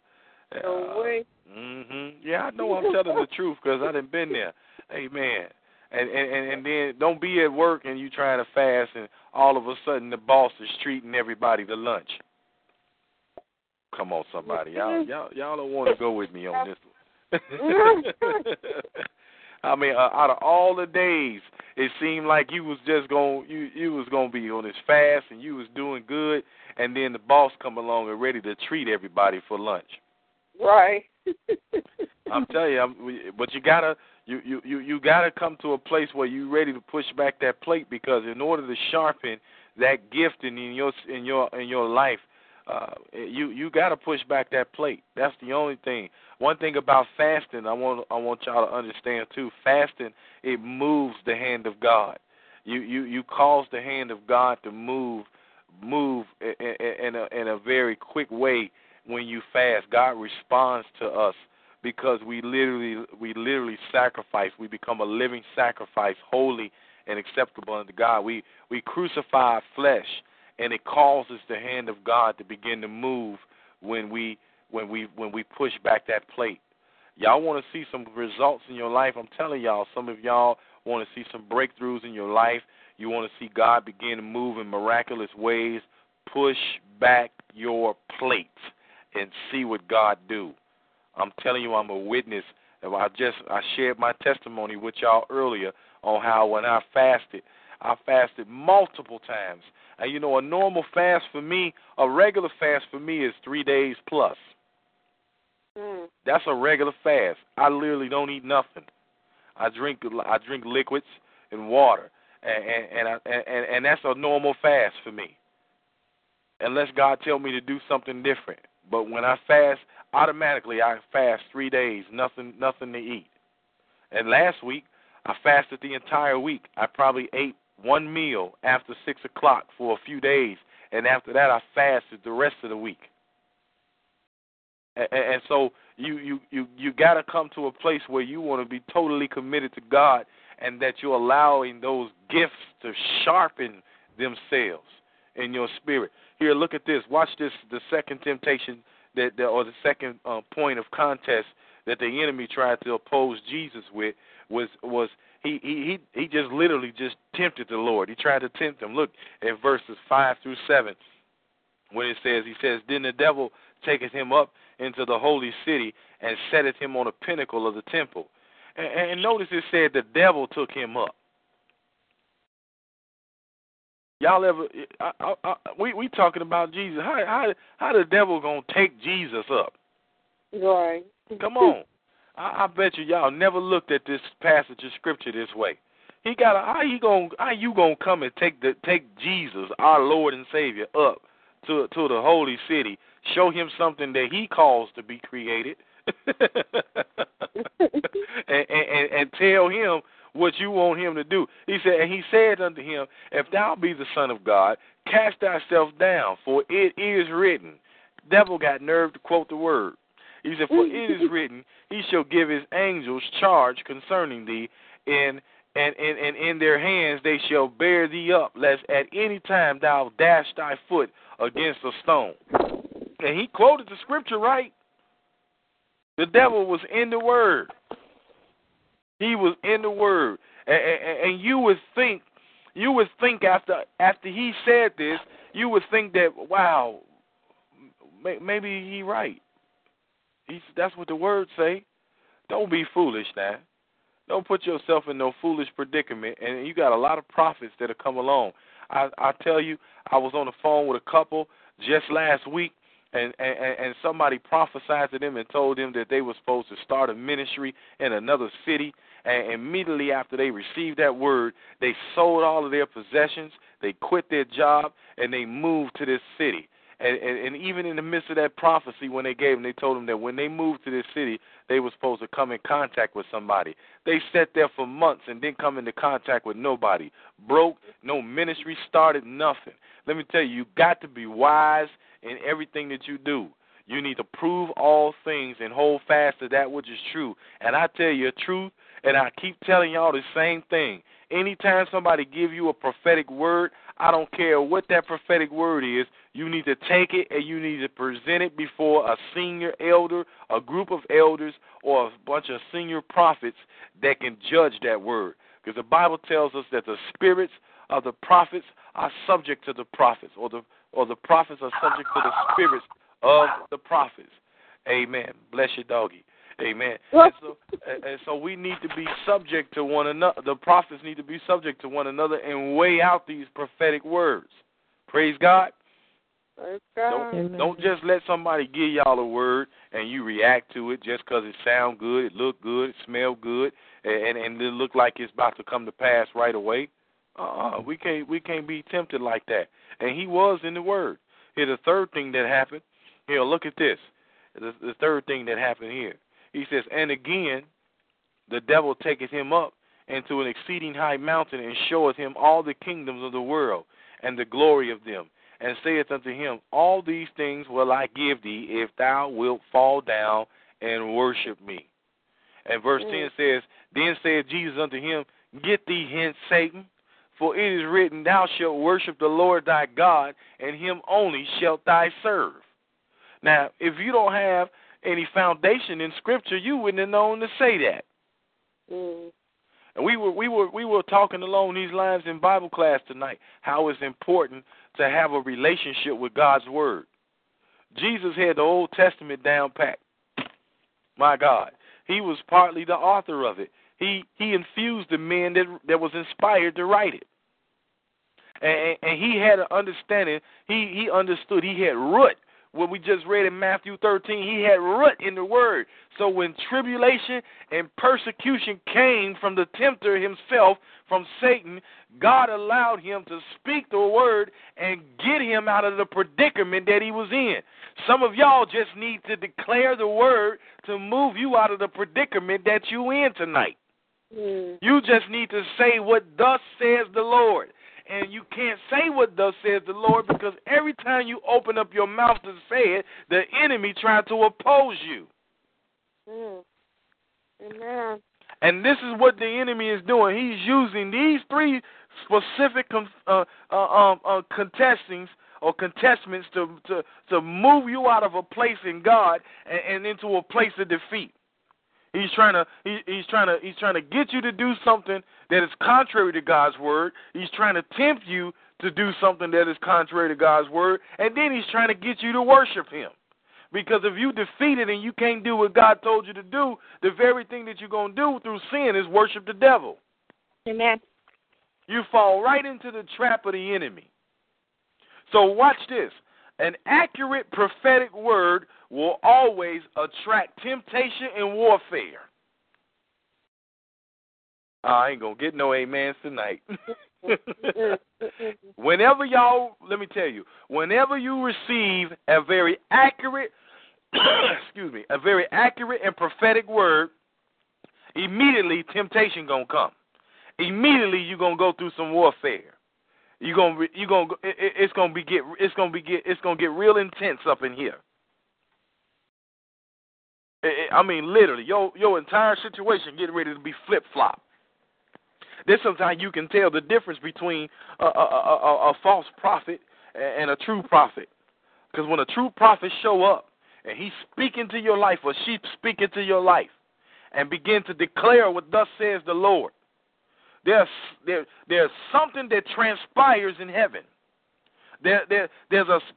Yeah, I know I'm telling the truth because I done been there. Amen. And then don't be at work and you trying to fast and all of a sudden the boss is treating everybody to lunch. Come on, somebody. Y'all don't want to go with me on this one. I mean, out of all the days, it seemed like you was just you was gonna be on this fast and you was doing good, and then the boss come along and ready to treat everybody for lunch. Right. I'm telling you, but you gotta come to a place where you ready to push back that plate, because in order to sharpen that gift in your life, you got to push back that plate. That's the only thing. One thing about fasting, I want y'all to understand too. Fasting, it moves the hand of God. You cause the hand of God to move in a very quick way when you fast. God responds to us because we literally sacrifice. We become a living sacrifice, holy and acceptable unto God. We crucify our flesh and it causes the hand of God to begin to move when we push back that plate. Y'all want to see some results in your life? I'm telling y'all, some of y'all want to see some breakthroughs in your life. You want to see God begin to move in miraculous ways. Push back your plate and see what God do. I'm telling you, I'm a witness. I shared my testimony with y'all earlier on how when I fasted multiple times. And you know, a normal fast for me, a regular fast for me is 3 days plus. That's a regular fast. I literally don't eat nothing. I drink liquids and water, and that's a normal fast for me. Unless God tell me to do something different. But when I fast, automatically I fast 3 days, nothing to eat. And last week I fasted the entire week. I probably ate one meal after 6 o'clock for a few days, and after that I fasted the rest of the week. And so you got to come to a place where you want to be totally committed to God, and that you're allowing those gifts to sharpen themselves in your spirit. Here, look at this. Watch this. The second temptation or the second point of contest that the enemy tried to oppose Jesus with was he just literally just tempted the Lord. He tried to tempt him. Look at verses 5 through 7 when he says, Then the devil taketh him up into the holy city and setteth him on a pinnacle of the temple. And notice it said the devil took him up. Y'all ever? We talking about Jesus? How the devil gonna take Jesus up? Right. Come on. I bet y'all never looked at this passage of scripture this way. How you gonna come and take Jesus, our Lord and Savior, up to the holy city, show him something that he calls to be created, and tell him what you want him to do. He said unto him, If thou be the Son of God, cast thyself down, for it is written. Devil got nerve to quote the word. He said, For it is written, he shall give his angels charge concerning thee, and in their hands they shall bear thee up, lest at any time thou dash thy foot against a stone. And he quoted the scripture right. The devil was in the word. He was in the word. And you would think after he said this, you would think that, wow, maybe he right. That's what the word say. Don't be foolish now. Don't put yourself in no foolish predicament. And you got a lot of prophets that have come along. I tell you, I was on the phone with a couple just last week, and somebody prophesied to them and told them that they were supposed to start a ministry in another city. And immediately after they received that word, they sold all of their possessions, they quit their job, and they moved to this city. And even in the midst of that prophecy, when they gave them, they told them that when they moved to this city, they were supposed to come in contact with somebody. They sat there for months and didn't come into contact with nobody. Broke, no ministry started, nothing. Let me tell you, you got to be wise in everything that you do. You need to prove all things and hold fast to that which is true. And I tell you the truth, and I keep telling y'all the same thing. Anytime somebody give you a prophetic word, I don't care what that prophetic word is, you need to take it and you need to present it before a senior elder, a group of elders, or a bunch of senior prophets that can judge that word. Because the Bible tells us that the spirits of the prophets are subject to the prophets, or the prophets are subject to the spirits of the prophets. Amen. Bless your doggy. Amen. And so we need to be subject to one another. The prophets need to be subject to one another and weigh out these prophetic words. Praise God. Praise God. Don't just let somebody give y'all a word and you react to it just because it sound good, it look good, it smell good, and it look like it's about to come to pass right away. We can't be tempted like that. And he was in the word. Here, the third thing that happened. Here, look at this. The third thing that happened here. He says, And again, the devil taketh him up into an exceeding high mountain, and showeth him all the kingdoms of the world, and the glory of them, and saith unto him, All these things will I give thee, if thou wilt fall down and worship me. And verse 10 says, Then said Jesus unto him, Get thee hence, Satan, For it is written, thou shalt worship the Lord thy God, and him only shalt thou serve. Now, if you don't have any foundation in Scripture, you wouldn't have known to say that. Mm. And we were talking along these lines in Bible class tonight, how it's important to have a relationship with God's Word. Jesus had the Old Testament down pat. My God. He was partly the author of it. He infused the men that was inspired to write it. And he had an understanding. He understood. He had root. What we just read in Matthew 13, he had root in the Word. So when tribulation and persecution came from the tempter himself, from Satan, God allowed him to speak the Word and get him out of the predicament that he was in. Some of y'all just need to declare the Word to move you out of the predicament that you in tonight. You just need to say what thus says the Lord. And you can't say what thus says the Lord because every time you open up your mouth to say it, the enemy tries to oppose you. Amen. And this is what the enemy is doing. He's using these three specific contestants or contestants to move you out of a place in God and into a place of defeat. He's trying to get you to do something that is contrary to God's word. He's trying to tempt you to do something that is contrary to God's word, and then he's trying to get you to worship him. Because if you defeat it and you can't do what God told you to do, the very thing that you're going to do through sin is worship the devil. Amen. You fall right into the trap of the enemy. So watch this. An accurate prophetic word will always attract temptation and warfare. I ain't going to get no amens tonight. Whenever y'all, let me tell you, whenever you receive a very accurate, a very accurate and prophetic word, immediately temptation going to come. Immediately you're going to go through some warfare. It's gonna get real intense up in here. I mean, literally, your entire situation getting ready to be flip flop. This sometimes you can tell the difference between a false prophet and a true prophet, because when a true prophet show up and he's speaking to your life or she's speaking to your life and begin to declare what thus says the Lord. There's something that transpires in heaven. There's a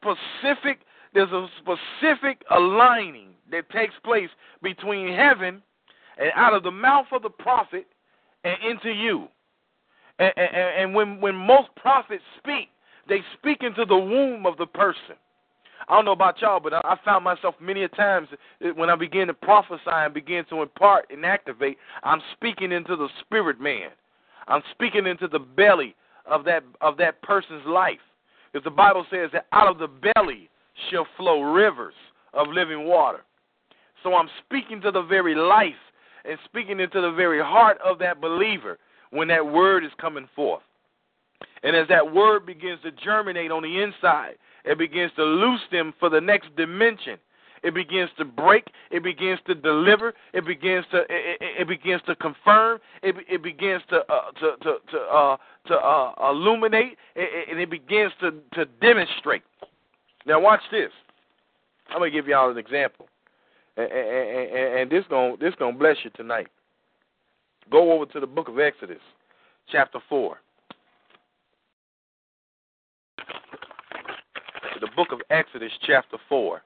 specific aligning that takes place between heaven and out of the mouth of the prophet and into you. And when most prophets speak, they speak into the womb of the person. I don't know about y'all, but I found myself many a times when I begin to prophesy and begin to impart and activate, I'm speaking into the spirit man. I'm speaking into the belly of that person's life. Because the Bible says that out of the belly shall flow rivers of living water. So I'm speaking to the very life and speaking into the very heart of that believer when that word is coming forth. And as that word begins to germinate on the inside, it begins to loose them for the next dimension. It begins to break. It begins to deliver. It begins to confirm. It begins to illuminate, and it begins to demonstrate. Now watch this. I'm gonna give y'all an example, and this gonna bless you tonight. Go over to the book of Exodus, chapter 4. The book of Exodus, chapter 4.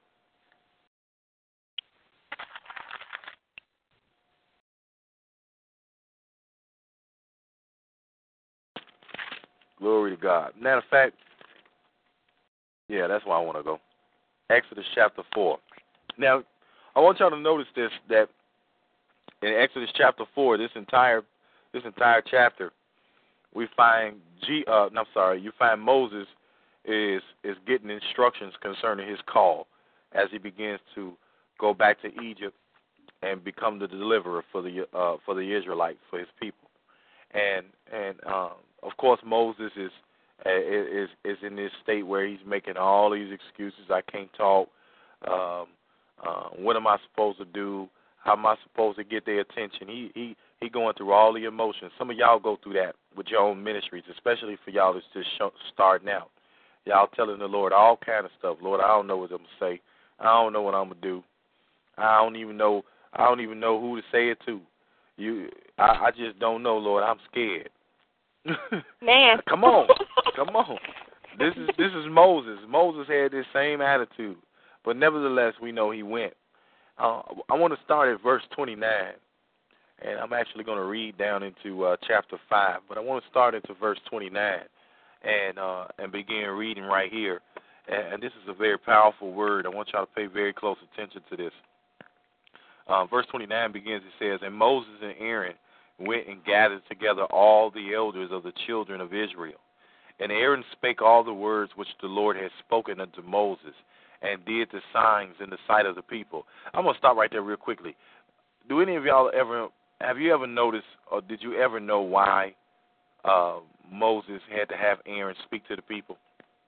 Glory to God. Matter of fact, yeah, that's where I want to go. Exodus chapter 4. Now, I want y'all to notice this, that in Exodus chapter 4, this entire chapter, we find you find Moses is getting instructions concerning his call as he begins to go back to Egypt and become the deliverer for the Israelites, for his people. And of course, Moses is in this state where he's making all these excuses. I can't talk. What am I supposed to do? How am I supposed to get their attention? He going through all the emotions. Some of y'all go through that with your own ministries, especially for y'all that's just starting out. Y'all telling the Lord all kind of stuff. Lord, I don't know what I'm going to say. I don't know what I'm going to do. I don't even know who to say it to. I just don't know, Lord. I'm scared. Man. Come on. This is Moses. Moses had this same attitude. But nevertheless, we know he went. I want to start at verse 29. And I'm actually going to read down into chapter 5. But I want to start into verse 29 and begin reading right here. And this is a very powerful word. I want y'all to pay very close attention to this. Verse 29 begins, it says, And Moses and Aaron went and gathered together all the elders of the children of Israel. And Aaron spake all the words which the Lord had spoken unto Moses, and did the signs in the sight of the people. I'm going to stop right there real quickly. Do any of y'all have you ever noticed, or did you ever know why Moses had to have Aaron speak to the people?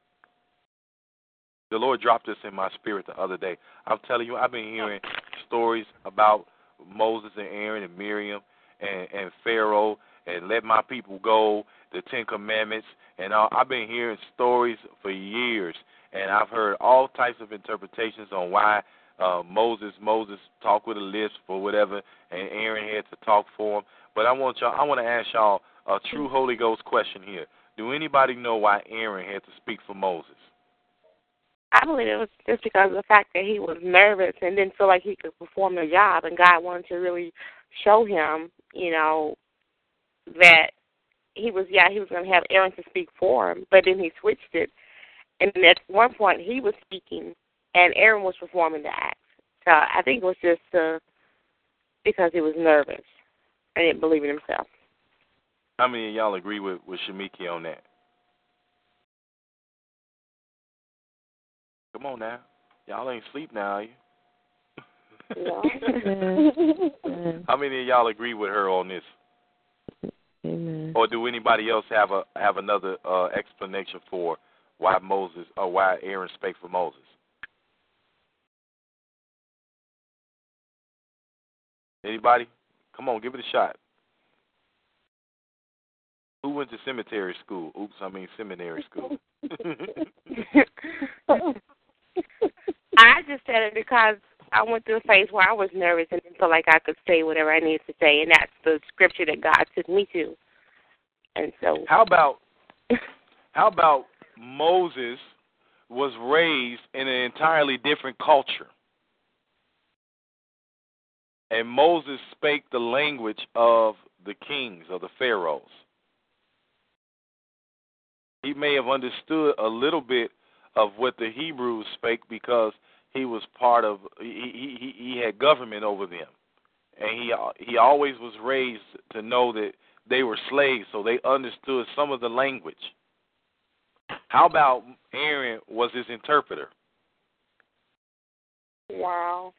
The Lord dropped this in my spirit the other day. I'm telling you, I've been hearing stories about Moses and Aaron and Miriam and Pharaoh and let my people go, the Ten Commandments, and I've been hearing stories for years, and I've heard all types of interpretations on why Moses talked with a lisp or whatever, and Aaron had to talk for him. But I want to ask y'all a true Holy Ghost question here. Do anybody know why Aaron had to speak for Moses? I believe it was just because of the fact that he was nervous and didn't feel like he could perform the job, and God wanted to really show him, that he was going to have Aaron to speak for him, but then he switched it. And at one point he was speaking and Aaron was performing the act. So I think it was just because he was nervous and didn't believe in himself. How many of y'all agree with Shamiki on that? Come on now. Y'all ain't asleep now, are you? Yeah. How many of y'all agree with her on this? Amen. Or do anybody else have another explanation for why Aaron spake for Moses? Anybody? Come on, give it a shot. Who went to seminary school? Seminary school. I just said it because I went through a phase where I was nervous and didn't feel like I could say whatever I needed to say, and that's the scripture that God took me to. And so, how about Moses was raised in an entirely different culture, and Moses spake the language of the kings, of the pharaohs. He may have understood a little bit of what the Hebrews spake because he was part of, he had government over them. And he always was raised to know that they were slaves, so they understood some of the language. How about Aaron was his interpreter? wow.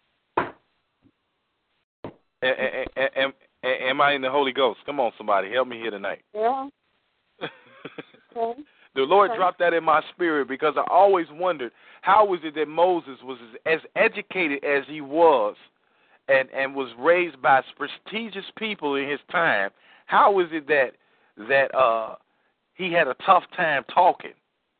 Am I in the Holy Ghost? Come on, somebody, help me here tonight. Yeah. Okay. The Lord dropped that in my spirit because I always wondered how was it that Moses was as educated as he was and was raised by prestigious people in his time. How is it that he had a tough time talking?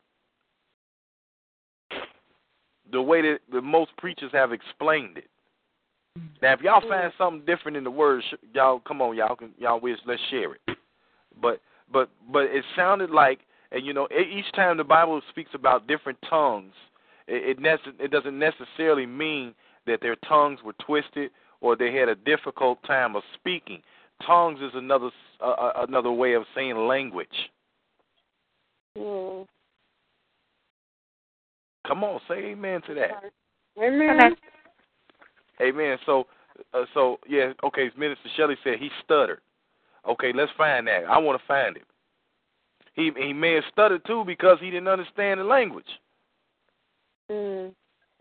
The way that most preachers have explained it. Now, if y'all find something different in the words, y'all come on, let's share it. But it sounded like, and each time the Bible speaks about different tongues, it doesn't necessarily mean that their tongues were twisted or they had a difficult time of speaking. Tongues is another way of saying language. Mm. Come on, say amen to that. Amen. Amen. So yeah, okay, Minister Shelley said he stuttered. Okay, let's find that. I want to find it. He may have stuttered too because he didn't understand the language. Mm.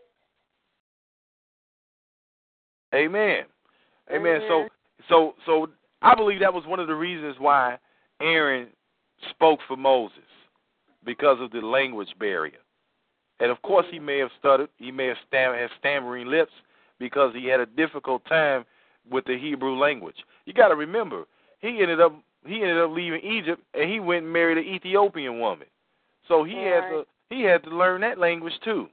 Amen. Amen. Amen. So I believe that was one of the reasons why Aaron spoke for Moses, because of the language barrier. And of course he may have stuttered, he may have had stammering lips because he had a difficult time with the Hebrew language. You got to remember, he ended up leaving Egypt, and he went and married an Ethiopian woman. So he had to learn that language too.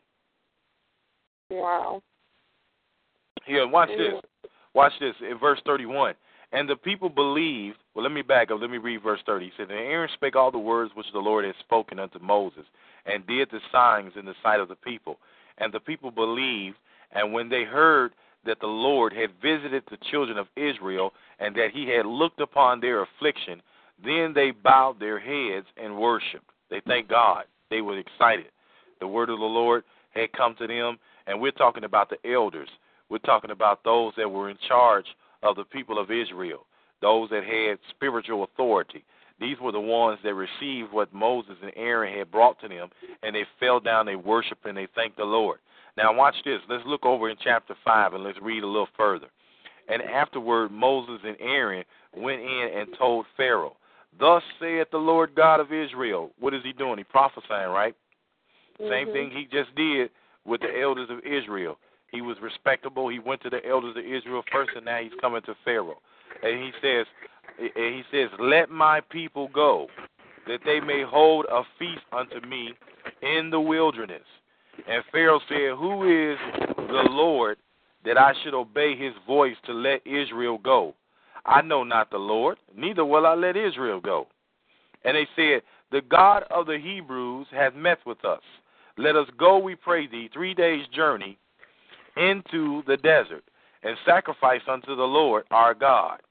Wow. Here, watch this. Watch this in verse 31. And the people believed. Well, let me back up. Let me read verse 30. He said, And Aaron spake all the words which the Lord had spoken unto Moses, and did the signs in the sight of the people. And the people believed, and when they heard that the Lord had visited the children of Israel, and that he had looked upon their affliction, then they bowed their heads and worshipped. They thanked God. They were excited. The word of the Lord had come to them, and we're talking about the elders. We're talking about those that were in charge of the people of Israel, those that had spiritual authority. These were the ones that received what Moses and Aaron had brought to them, and they fell down, they worshiped, and they thanked the Lord. Now watch this. Let's look over in chapter 5, and let's read a little further. And afterward Moses and Aaron went in and told Pharaoh, Thus saith the Lord God of Israel. What is he doing? He prophesying, right? Same thing he just did with the elders of Israel. He was respectable. He went to the elders of Israel first, and now he's coming to Pharaoh. And he says, Let my people go, that they may hold a feast unto me in the wilderness. And Pharaoh said, Who is the Lord that I should obey his voice to let Israel go? I know not the Lord, neither will I let Israel go. And they said, The God of the Hebrews hath met with us. Let us go, we pray thee, 3 days' journey into the desert, and sacrifice unto the Lord our God.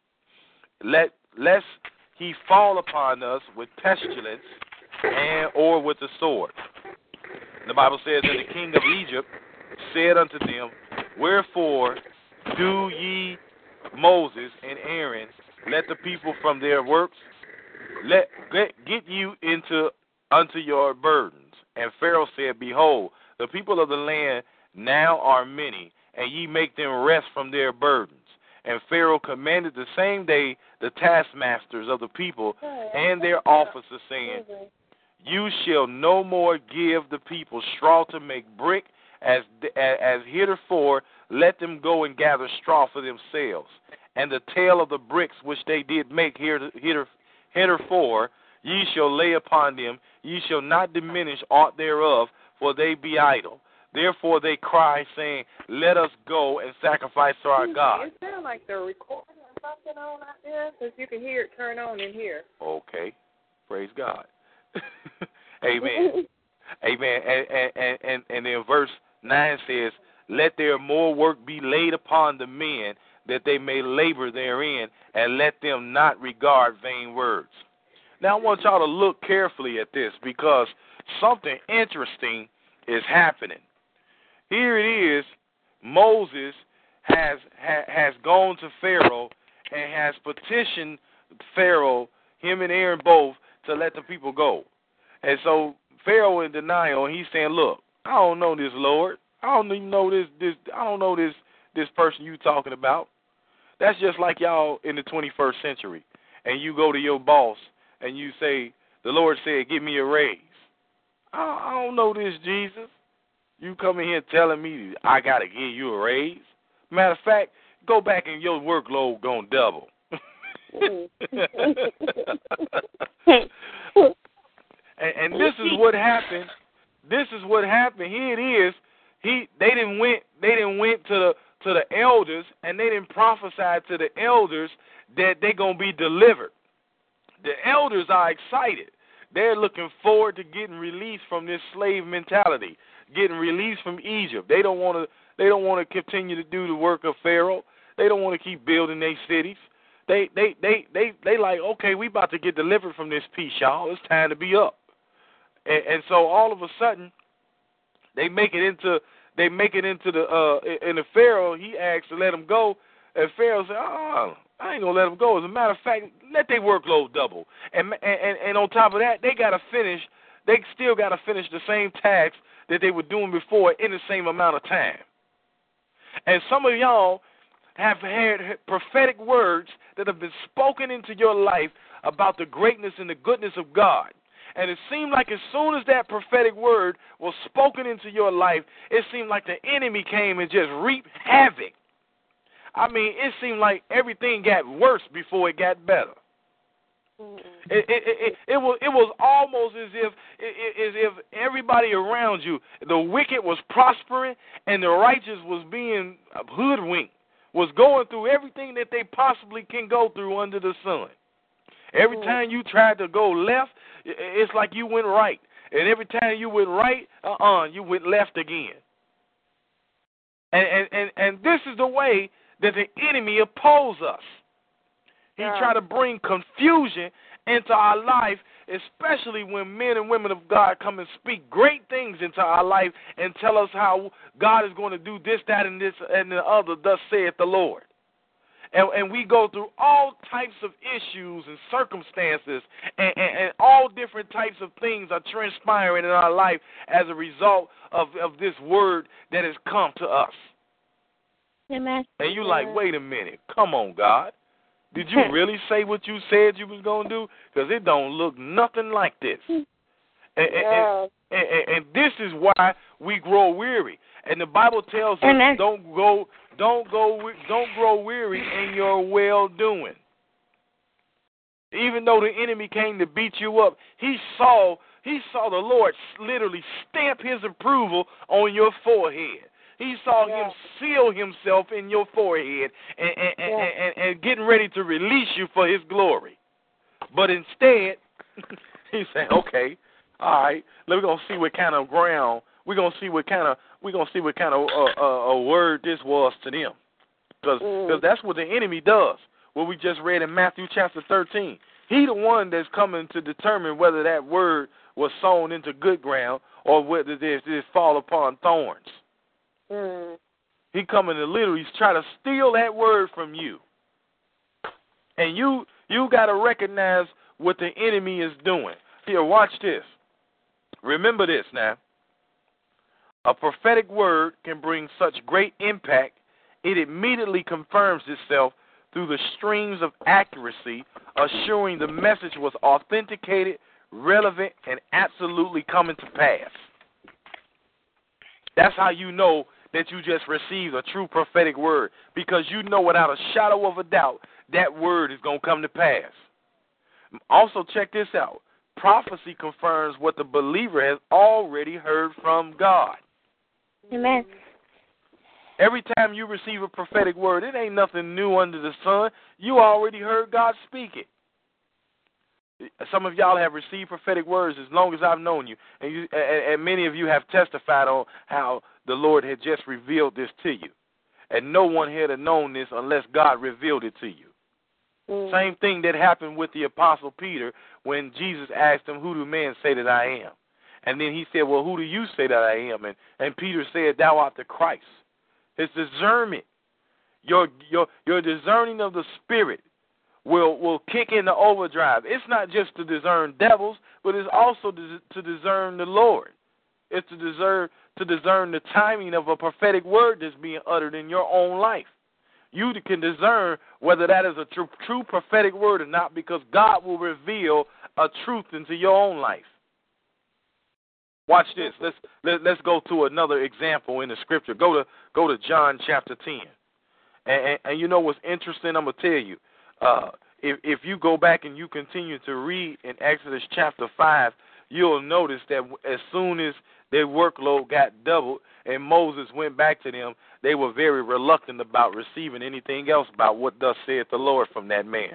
Lest he fall upon us with pestilence or with the sword. The Bible says, And the king of Egypt said unto them, Wherefore do ye, Moses and Aaron, let the people from their works get you unto your burdens? And Pharaoh said, Behold, the people of the land now are many, and ye make them rest from their burdens. And Pharaoh commanded the same day the taskmasters of the people and their officers, saying, You shall no more give the people straw to make brick, as heretofore. Let them go and gather straw for themselves. And the tale of the bricks which they did make heretofore, ye shall lay upon them. Ye shall not diminish aught thereof, for they be idle. Therefore they cry, saying, Let us go and sacrifice to our God. It sounds like they're recording or something on out there, because you can hear it turn on in here. Okay. Praise God. Amen. Amen. And then verse 9 says, Let their more work be laid upon the men, that they may labor therein, and let them not regard vain words. Now I want y'all to look carefully at this, because something interesting is happening. Here it is, Moses has gone to Pharaoh and has petitioned Pharaoh, him and Aaron both, to let the people go. And so Pharaoh in denial, and he's saying, Look, I don't know this Lord. I don't even know this I don't know this person you talking about. That's just like y'all in the 21st century. And you go to your boss and you say, The Lord said, give me a raise. I don't know this Jesus. You come in here telling me I got to give you a raise? Matter of fact, go back and your workload going to double. and this is what happened. This is what happened. Here it is. They didn't went to the elders, and they didn't prophesy to the elders that they're going to be delivered. The elders are excited. They're looking forward to getting released from this slave mentality, getting released from Egypt. They don't want to continue to do the work of Pharaoh. They don't want to keep building their cities. They like, okay, we about to get delivered from this piece, y'all. It's time to be up. And so all of a sudden, they make it into the Pharaoh. He asks to let them go, and Pharaoh said, "Oh, I ain't gonna let them go. As a matter of fact, let their workload double. And on top of that, they still gotta finish the same tasks that they were doing before in the same amount of time. And some of y'all have had prophetic words that have been spoken into your life about the greatness and the goodness of God. And it seemed like as soon as that prophetic word was spoken into your life, it seemed like the enemy came and just reaped havoc. I mean, it seemed like everything got worse before it got better. It was almost as if everybody around you, the wicked was prospering and the righteous was being hoodwinked, was going through everything that they possibly can go through under the sun. Every time you tried to go left, it's like you went right. And every time you went right, you went left again. And this is the way that the enemy opposes us. He try to bring confusion into our life, especially when men and women of God come and speak great things into our life and tell us how God is going to do this, that, and this, and the other, thus saith the Lord. And we go through all types of issues and circumstances, and all different types of things are transpiring in our life as a result of this word that has come to us. Amen. And you like, wait a minute, come on, God. Did you really say what you said you was going to do? Because it don't look nothing like this. And this is why we grow weary. And the Bible tells us don't grow weary in your well-doing. Even though the enemy came to beat you up, he saw the Lord literally stamp his approval on your forehead. He saw him seal himself in your forehead and getting ready to release you for his glory. But instead, he said, okay, all right, we're going to see what kind of ground, we're going to see what kind of a word this was to them. Because that's what the enemy does, what we just read in Matthew chapter 13. He the one that's coming to determine whether that word was sown into good ground or whether this fall upon thorns. He coming to literally try to steal that word from you. And you got to recognize what the enemy is doing. Here, watch this. Remember this now. A prophetic word can bring such great impact, it immediately confirms itself through the streams of accuracy, assuring the message was authenticated, relevant, and absolutely coming to pass. That's how you know that you just received a true prophetic word, because you know without a shadow of a doubt that word is going to come to pass. Also, check this out. Prophecy confirms what the believer has already heard from God. Amen. Every time you receive a prophetic word, it ain't nothing new under the sun. You already heard God speak it. Some of y'all have received prophetic words as long as I've known you, and many of you have testified on how the Lord had just revealed this to you. And no one had known this unless God revealed it to you. Same thing that happened with the Apostle Peter when Jesus asked him, who do men say that I am? And then he said, well, who do you say that I am? And Peter said, thou art the Christ. It's discernment. Your discerning of the Spirit will kick in the overdrive. It's not just to discern devils, but it's also to discern the Lord. It's to discern the timing of a prophetic word that's being uttered in your own life. You can discern whether that is a true prophetic word or not, because God will reveal a truth into your own life. Watch this. Let's go to another example in the scripture. Go to John chapter 10. And you know what's interesting? I'm going to tell you. If you go back and you continue to read in Exodus chapter 5, you'll notice that as soon as their workload got doubled and Moses went back to them, they were very reluctant about receiving anything else about what thus saith the Lord from that man.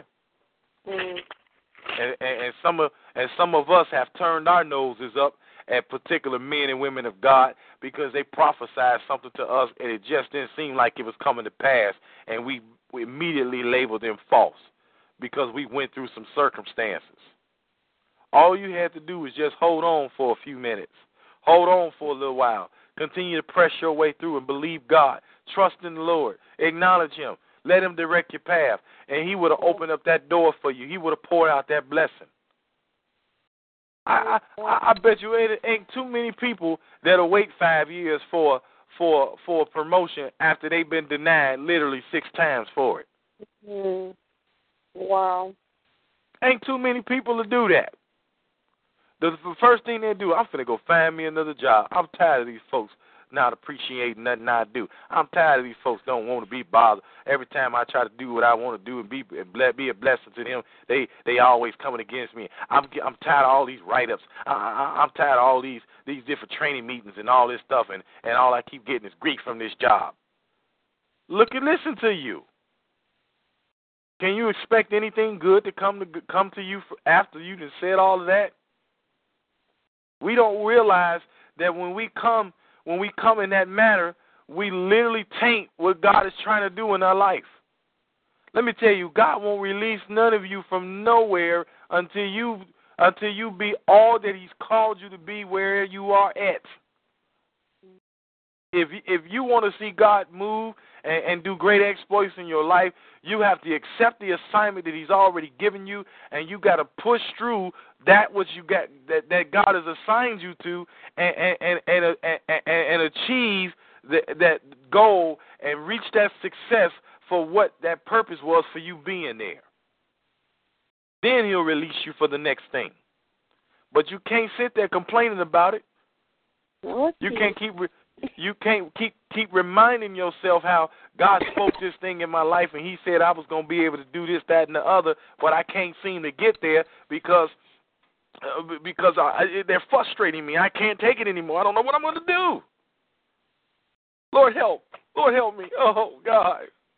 And some of us have turned our noses up at particular men and women of God because they prophesied something to us and it just didn't seem like it was coming to pass, and we immediately labeled them false because we went through some circumstances. All you had to do was just hold on for a few minutes. Hold on for a little while. Continue to press your way through and believe God. Trust in the Lord. Acknowledge Him. Let Him direct your path. And He would have opened up that door for you. He would have poured out that blessing. I bet you ain't too many people that'll wait 5 years for a promotion after they've been denied literally 6 times for it. Wow. Ain't too many people to do that. The first thing they do, I'm finna go find me another job. I'm tired of these folks not appreciating nothing I do. I'm tired of these folks don't want to be bothered. Every time I try to do what I want to do and be a blessing to them, they always coming against me. I'm tired of all these write-ups. I'm tired of all these different training meetings and all this stuff, and all I keep getting is grief from this job. Look and listen to you. Can you expect anything good to come to you after you just said all of that? We don't realize that when we come in that manner, we literally taint what God is trying to do in our life. Let me tell you, God won't release none of you from nowhere until you be all that He's called you to be where you are at. If you want to see God move and do great exploits in your life, you have to accept the assignment that He's already given you, and you got to push through that which you got that God has assigned you to, and achieve that goal and reach that success for what that purpose was for you being there. Then He'll release you for the next thing. But you can't sit there complaining about it. You can't keep reminding yourself how God spoke this thing in my life and He said I was going to be able to do this, that, and the other, but I can't seem to get there because they're frustrating me. I can't take it anymore. I don't know what I'm going to do. Lord, help. Lord, help me. Oh, God.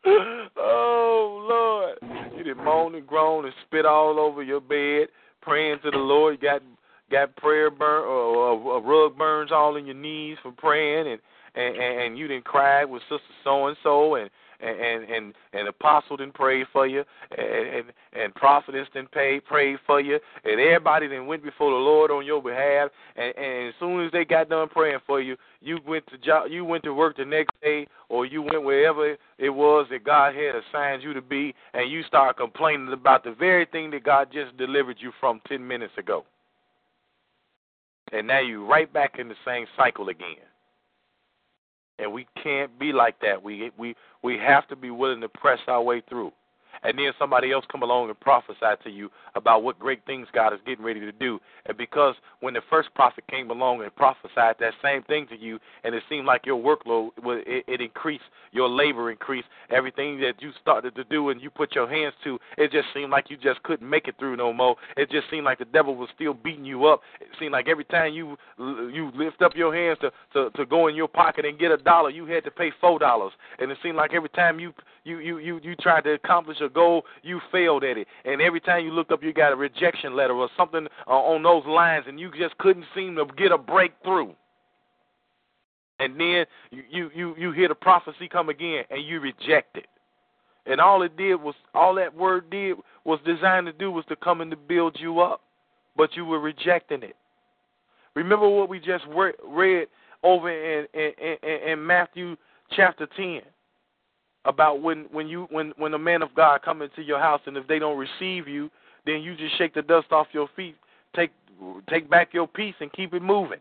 Oh, Lord. You done moan and groan and spit all over your bed, praying to the Lord. You got prayer burn or rug burns all in your knees from praying, and you didn't cry with Sister So-and-so, and Apostle didn't pray for you, and Prophetess didn't pray for you, and everybody then went before the Lord on your behalf, and as soon as they got done praying for you, you went to work the next day, or you went wherever it was that God had assigned you to be, and you start complaining about the very thing that God just delivered you from 10 minutes ago. And now you're right back in the same cycle again. And we can't be like that. We have to be willing to press our way through. And then somebody else come along and prophesy to you about what great things God is getting ready to do. And because when the first prophet came along and prophesied that same thing to you, and it seemed like your workload, it increased, your labor increased, everything that you started to do and you put your hands to, it just seemed like you just couldn't make it through no more. It just seemed like the devil was still beating you up. It seemed like every time you lift up your hands to go in your pocket and get $1, you had to pay $4. And it seemed like every time you tried to accomplish a goal, you failed at it. And every time you looked up, you got a rejection letter or something on those lines, and you just couldn't seem to get a breakthrough. And then you hear the prophecy come again, and you reject it. And all that word did was designed to do was to come and to build you up, but you were rejecting it. Remember what we just read over in Matthew chapter 10. About when the man of God come into your house, and if they don't receive you, then you just shake the dust off your feet, take back your peace, and keep it moving.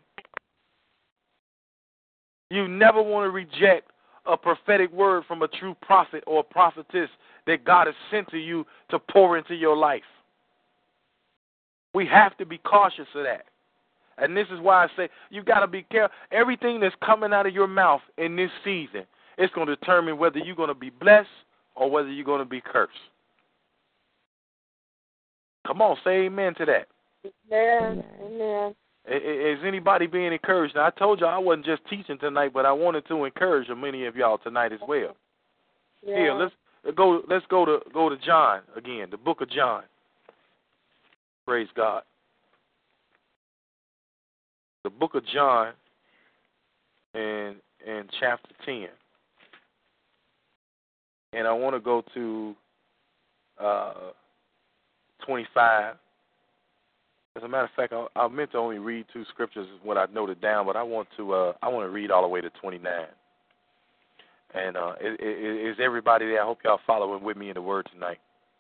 You never want to reject a prophetic word from a true prophet or a prophetess that God has sent to you to pour into your life. We have to be cautious of that. And this is why I say you got to be careful. Everything that's coming out of your mouth in this season, it's going to determine whether you're going to be blessed or whether you're going to be cursed. Come on, say amen to that. Amen. Is anybody being encouraged? Now, I told you I wasn't just teaching tonight, but I wanted to encourage many of y'all tonight as well. Yeah. Here, let's go to John again, the book of John. Praise God. The book of John and chapter 10. And I want to go to 25. As a matter of fact, I meant to only read 2 scriptures is what I noted down, but I want to read all the way to 29. And is everybody there? I hope y'all following with me in the Word tonight.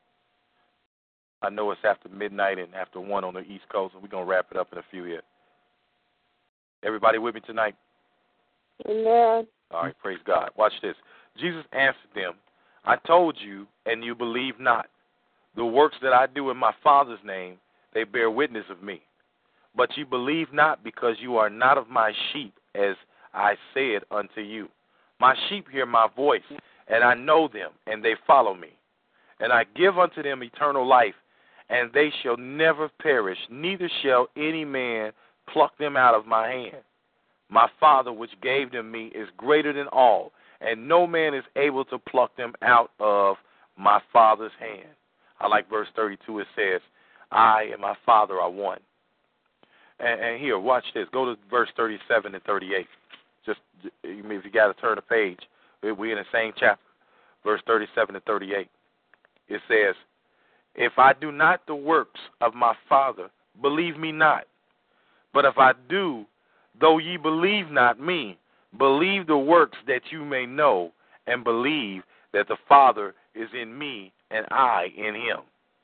I know it's after midnight and after 1 on the East Coast, and we're going to wrap it up in a few here. Everybody with me tonight? Amen. All right, praise God. Watch this. Jesus answered them, I told you, and you believe not. The works that I do in my Father's name, they bear witness of me. But you believe not because you are not of my sheep, as I said unto you. My sheep hear my voice, and I know them, and they follow me. And I give unto them eternal life, and they shall never perish, neither shall any man pluck them out of my hand. My Father which gave them me is greater than all, and no man is able to pluck them out of my Father's hand. I like verse 32. It says, I and my Father are one. And here, watch this. Go to verse 37 and 38. Just if you got to turn the page, we're in the same chapter, verse 37 and 38. It says, if I do not the works of my Father, believe me not. But if I do, though ye believe not me, believe the works that you may know, and believe that the Father is in me and I in him.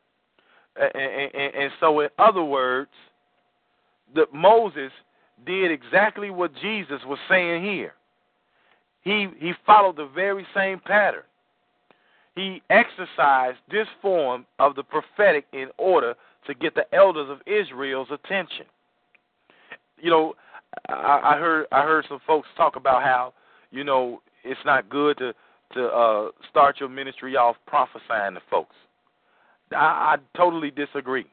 And so in other words, that Moses did exactly what Jesus was saying here. He followed the very same pattern. He exercised this form of the prophetic in order to get the elders of Israel's attention. You know, I heard some folks talk about how, you know, it's not good to start your ministry off prophesying to folks. I totally disagree.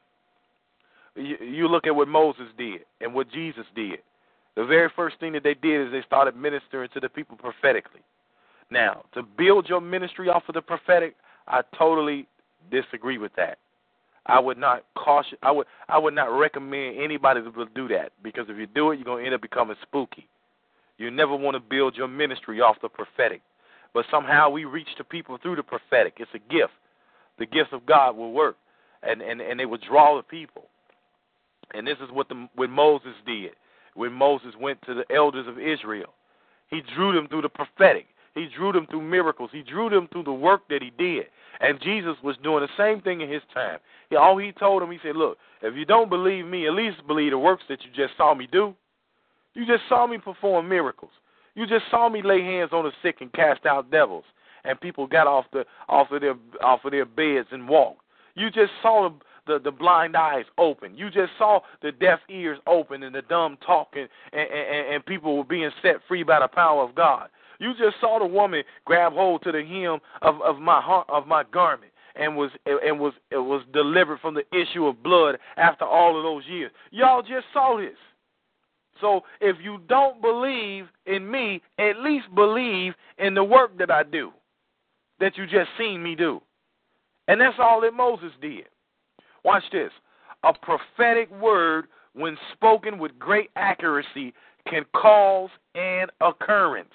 You look at what Moses did and what Jesus did. The very first thing that they did is they started ministering to the people prophetically. Now, to build your ministry off of the prophetic, I totally disagree with that. I would not caution. I would not recommend anybody to do that, because if you do it, you're going to end up becoming spooky. You never want to build your ministry off the prophetic. But somehow we reach the people through the prophetic. It's a gift. The gifts of God will work, and they will draw the people. And this is what Moses did. When Moses went to the elders of Israel, he drew them through the prophetic. He drew them through miracles. He drew them through the work that he did. And Jesus was doing the same thing in his time. All he told them, he said, look, if you don't believe me, at least believe the works that you just saw me do. You just saw me perform miracles. You just saw me lay hands on the sick and cast out devils, and people got off of their beds and walked. You just saw the blind eyes open. You just saw the deaf ears open and the dumb talking, and people were being set free by the power of God. You just saw the woman grab hold to the hem of my garment and was delivered from the issue of blood after all of those years. Y'all just saw this. So if you don't believe in me, at least believe in the work that I do, that you just seen me do. And that's all that Moses did. Watch this. A prophetic word, when spoken with great accuracy, can cause an occurrence.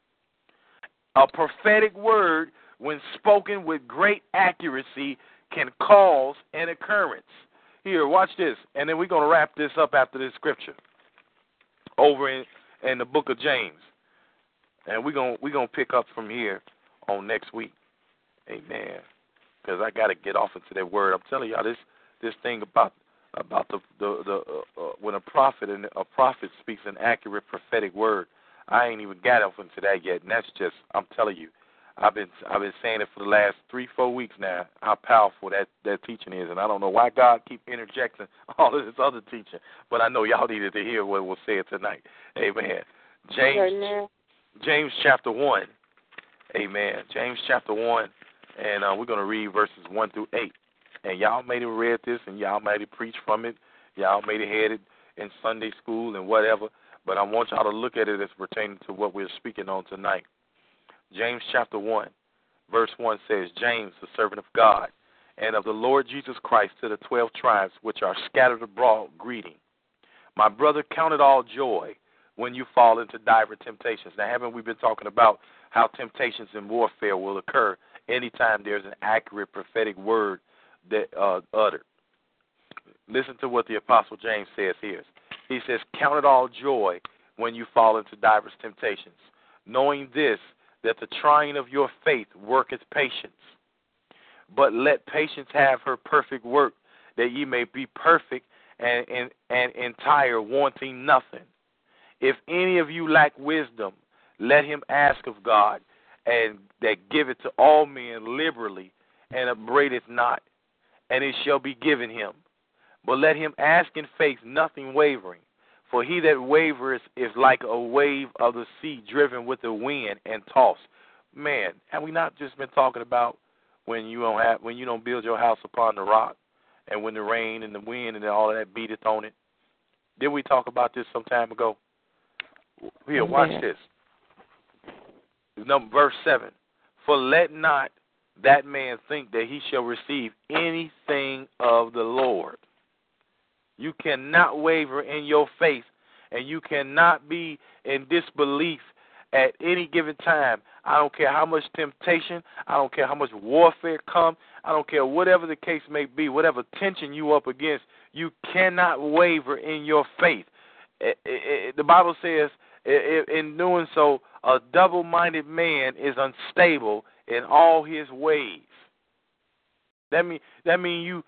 A prophetic word, when spoken with great accuracy, can cause an occurrence. Here, watch this, and then we're going to wrap this up after this scripture over in the book of James. And we're gonna pick up from here on next week. Amen. Because I got to get off into that word. I'm telling y'all, this thing about the when a prophet speaks an accurate prophetic word, I ain't even got off into that yet. And that's just, I'm telling you, I've been saying it for the last 3-4 weeks now, how powerful that teaching is. And I don't know why God keep interjecting all of this other teaching, but I know y'all needed to hear what was said tonight. Amen. James chapter 1. Amen. James chapter 1, and we're going to read verses 1 through 8. And y'all may have read this, and y'all may have preached from it. Y'all may have had it in Sunday school and whatever, but I want y'all to look at it as pertaining to what we're speaking on tonight. James chapter 1, verse 1 says, James, the servant of God, and of the Lord Jesus Christ, to the 12 tribes which are scattered abroad, greeting. My brother, count it all joy when you fall into diverse temptations. Now, haven't we been talking about how temptations and warfare will occur anytime there's an accurate prophetic word that uttered? Listen to what the Apostle James says here. He says, count it all joy when you fall into diverse temptations, knowing this, that the trying of your faith worketh patience. But let patience have her perfect work, that ye may be perfect and entire, wanting nothing. If any of you lack wisdom, let him ask of God, and that giveth to all men liberally, and upbraideth not, and it shall be given him. But let him ask in faith, nothing wavering. For he that wavereth is like a wave of the sea driven with the wind and tossed. Man, have we not just been talking about when you don't build your house upon the rock, and when the rain and the wind and all of that beateth on it? Did we talk about this some time ago? Here, watch this. Verse 7. For let not that man think that he shall receive anything of the Lord. You cannot waver in your faith, and you cannot be in disbelief at any given time. I don't care how much temptation, I don't care how much warfare comes, I don't care whatever the case may be, whatever tension you up against, you cannot waver in your faith. The Bible says, in doing so, a double-minded man is unstable in all his ways. That mean you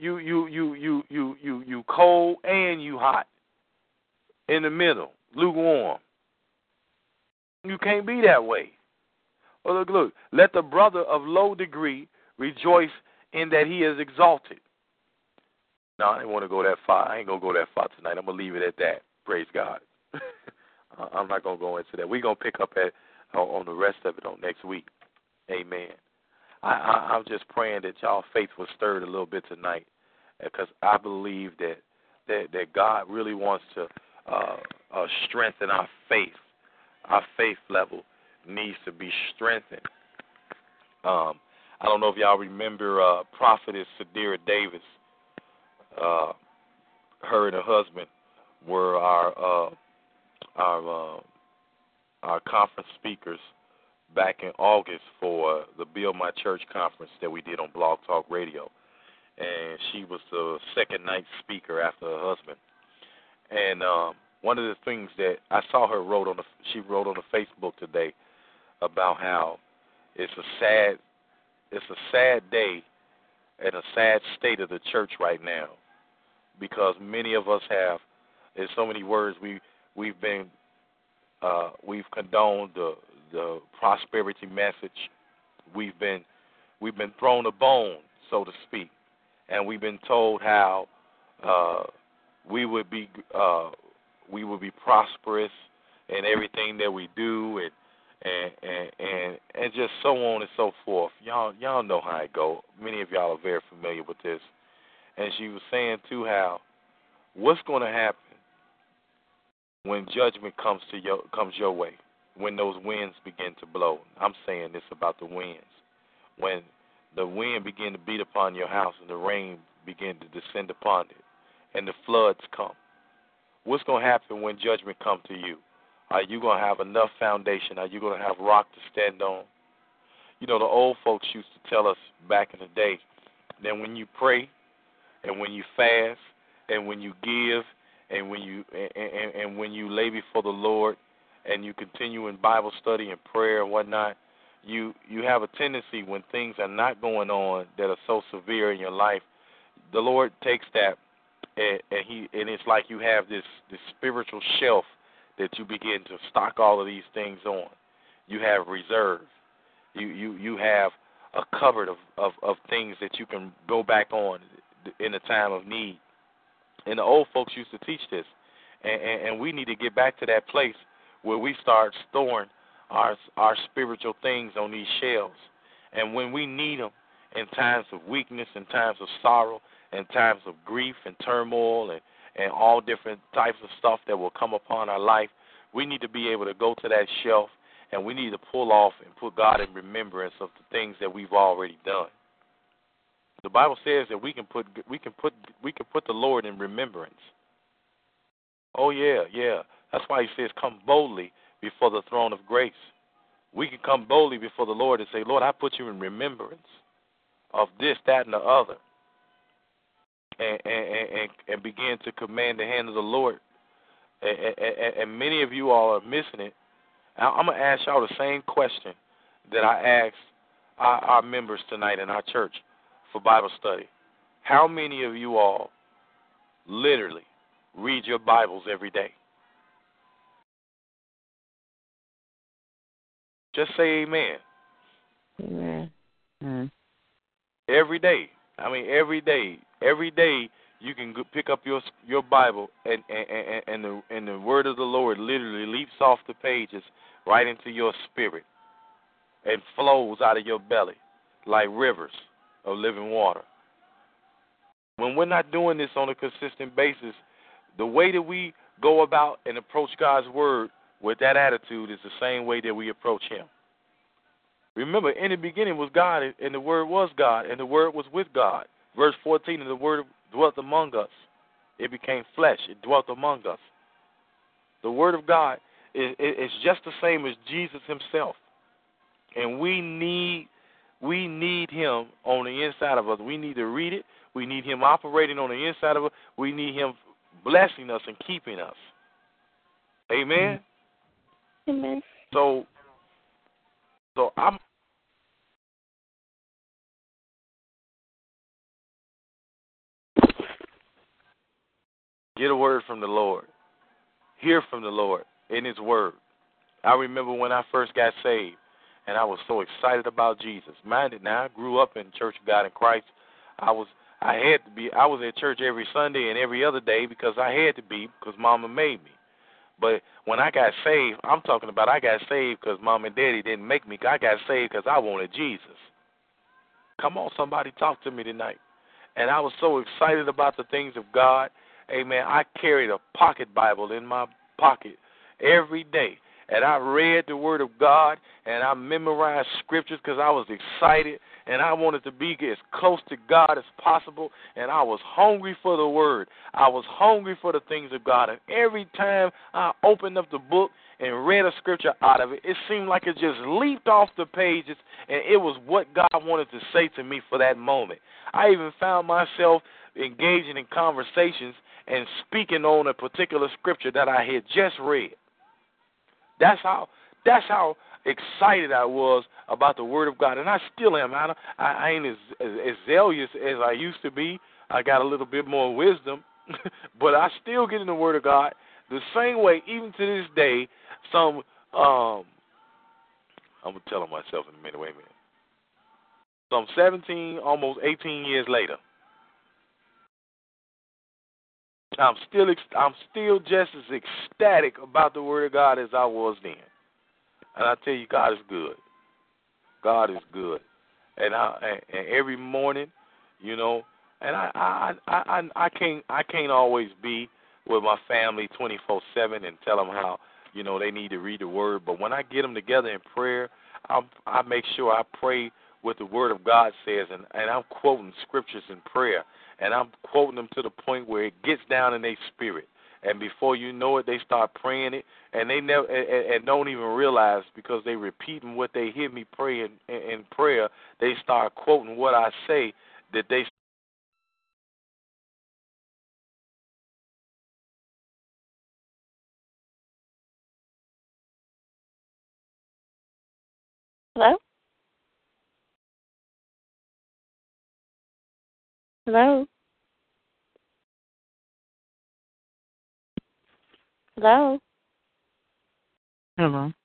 cold and you hot, in the middle, lukewarm. You can't be that way. Oh, look. Let the brother of low degree rejoice in that he is exalted. No, I didn't want to go that far. I ain't going to go that far tonight. I'm going to leave it at that. Praise God. I'm not going to go into that. We're going to pick up on the rest of it on next week. Amen. I'm just praying that y'all faith was stirred a little bit tonight, because I believe that God really wants to strengthen our faith. Our faith level needs to be strengthened. I don't know if y'all remember Prophetess Sadira Davis. Her and her husband were our conference speakers back in August for the Build My Church conference that we did on Blog Talk Radio. And she was the second night speaker after her husband. And one of the things that I saw her she wrote on the Facebook today about how it's a sad day and a sad state of the church right now, because many of us have, in so many words, we've condoned the prosperity message. We've been thrown a bone, so to speak, and we've been told how we would be prosperous in everything that we do, and just so on and so forth. Y'all know how it go. Many of y'all are very familiar with this. And she was saying too how what's going to happen when judgment comes your way, when those winds begin to blow. I'm saying this about the winds. When the wind begin to beat upon your house and the rain begin to descend upon it and the floods come. What's going to happen when judgment comes to you? Are you going to have enough foundation? Are you going to have rock to stand on? You know, the old folks used to tell us back in the day that when you pray and when you fast and when you give and when you lay before the Lord and you continue in Bible study and prayer and whatnot, you have a tendency when things are not going on that are so severe in your life, the Lord takes that and it's like you have this spiritual shelf that you begin to stock all of these things on. You have reserve. You have a cupboard of things that you can go back on in a time of need. And the old folks used to teach this. And we need to get back to that place where we start storing our spiritual things on these shelves. And when we need them in times of weakness, in times of sorrow, in times of grief and turmoil and all different types of stuff that will come upon our life, we need to be able to go to that shelf and we need to pull off and put God in remembrance of the things that we've already done. The Bible says that we can put the Lord in remembrance. Oh yeah. That's why he says come boldly before the throne of grace. We can come boldly before the Lord and say, Lord, I put you in remembrance of this, that, and the other. And begin to command the hand of the Lord. And many of you all are missing it. I'm going to ask y'all the same question that I asked our members tonight in our church for Bible study. How many of you all literally read your Bibles every day? Just say amen. Amen. Mm. Every day. I mean, every day. Every day you can pick up your Bible, and the word of the Lord literally leaps off the pages right into your spirit and flows out of your belly like rivers of living water. When we're not doing this on a consistent basis, the way that we go about and approach God's word with that attitude is the same way that we approach him. Remember, in the beginning was God, and the word was God, and the word was with God. Verse 14, and the word dwelt among us. It became flesh. It dwelt among us. The word of God is just the same as Jesus himself. And we need him on the inside of us. We need to read it. We need him operating on the inside of us. We need him blessing us and keeping us. Amen? Amen. So I'm get a word from the Lord. Hear from the Lord in his word. I remember when I first got saved, and I was so excited about Jesus. Mind it now, I grew up in Church of God in Christ. I was at church every Sunday and every other day because I had to be, because Mama made me. But when I got saved, I'm talking about I got saved because Mom and Daddy didn't make me. I got saved because I wanted Jesus. Come on, somebody talk to me tonight. And I was so excited about the things of God. Amen. I carried a pocket Bible in my pocket every day. And I read the Word of God, and I memorized scriptures because I was excited, and I wanted to be as close to God as possible, and I was hungry for the Word. I was hungry for the things of God. And every time I opened up the book and read a scripture out of it, it seemed like it just leaped off the pages, and it was what God wanted to say to me for that moment. I even found myself engaging in conversations and speaking on a particular scripture that I had just read. That's how excited I was about the Word of God, and I still am. I ain't as zealous as I used to be. I got a little bit more wisdom, but I still get in the Word of God the same way, even to this day. I'm gonna tell myself in a minute. Wait a minute. Some 17, almost 18 years later, I'm still just as ecstatic about the Word of God as I was then. And I tell you, God is good. God is good. And every morning, you know, and I can't always be with my family 24/7 and tell them how, you know, they need to read the Word. But when I get them together in prayer, I make sure I pray what the Word of God says, and I'm quoting scriptures in prayer, and I'm quoting them to the point where it gets down in their spirit. And before you know it, they start praying it, and they never and don't even realize, because they repeating what they hear me pray in prayer. They start quoting what I say, that they. Hello? Hello? Hello? Hello.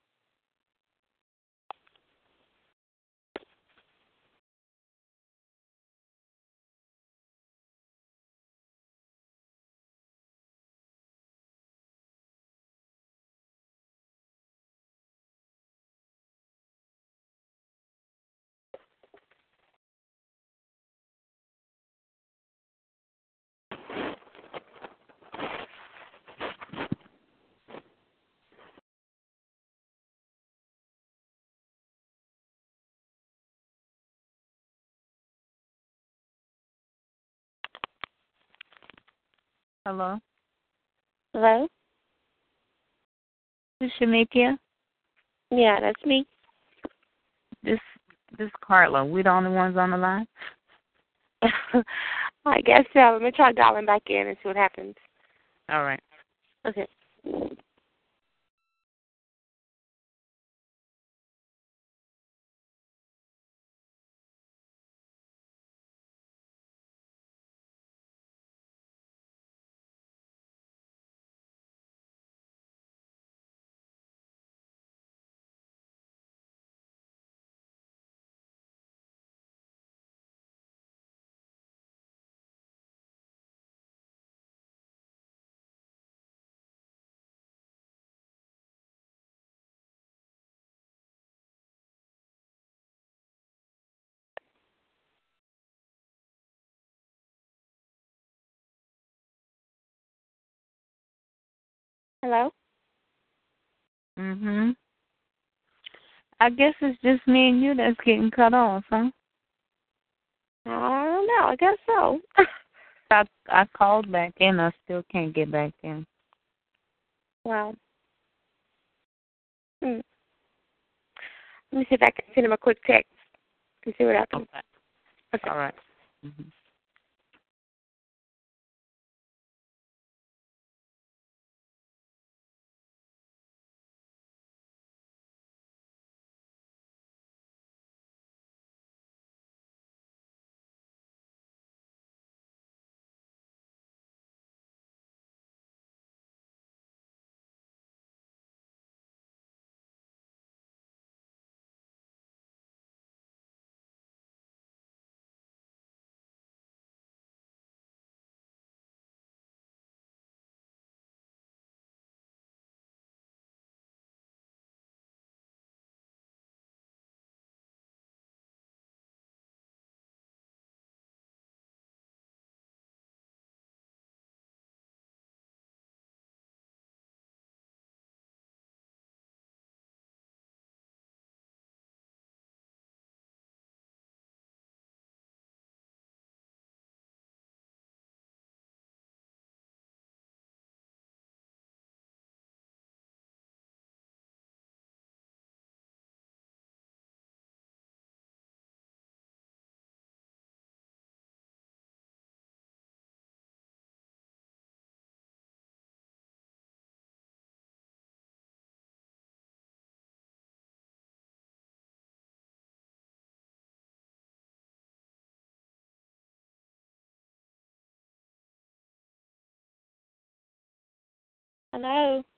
Hello. Hello? This is Shamika. Yeah, that's me. This Carla. We the only ones on the line? I guess so. Let me try dialing back in and see what happens. All right. Okay. Hello? I guess it's just me and you that's getting cut off, huh? I don't know. I guess so. I called back in. I still can't get back in. Wow. Let me see if I can send him a quick text and see what happens. Okay. All right. Hello?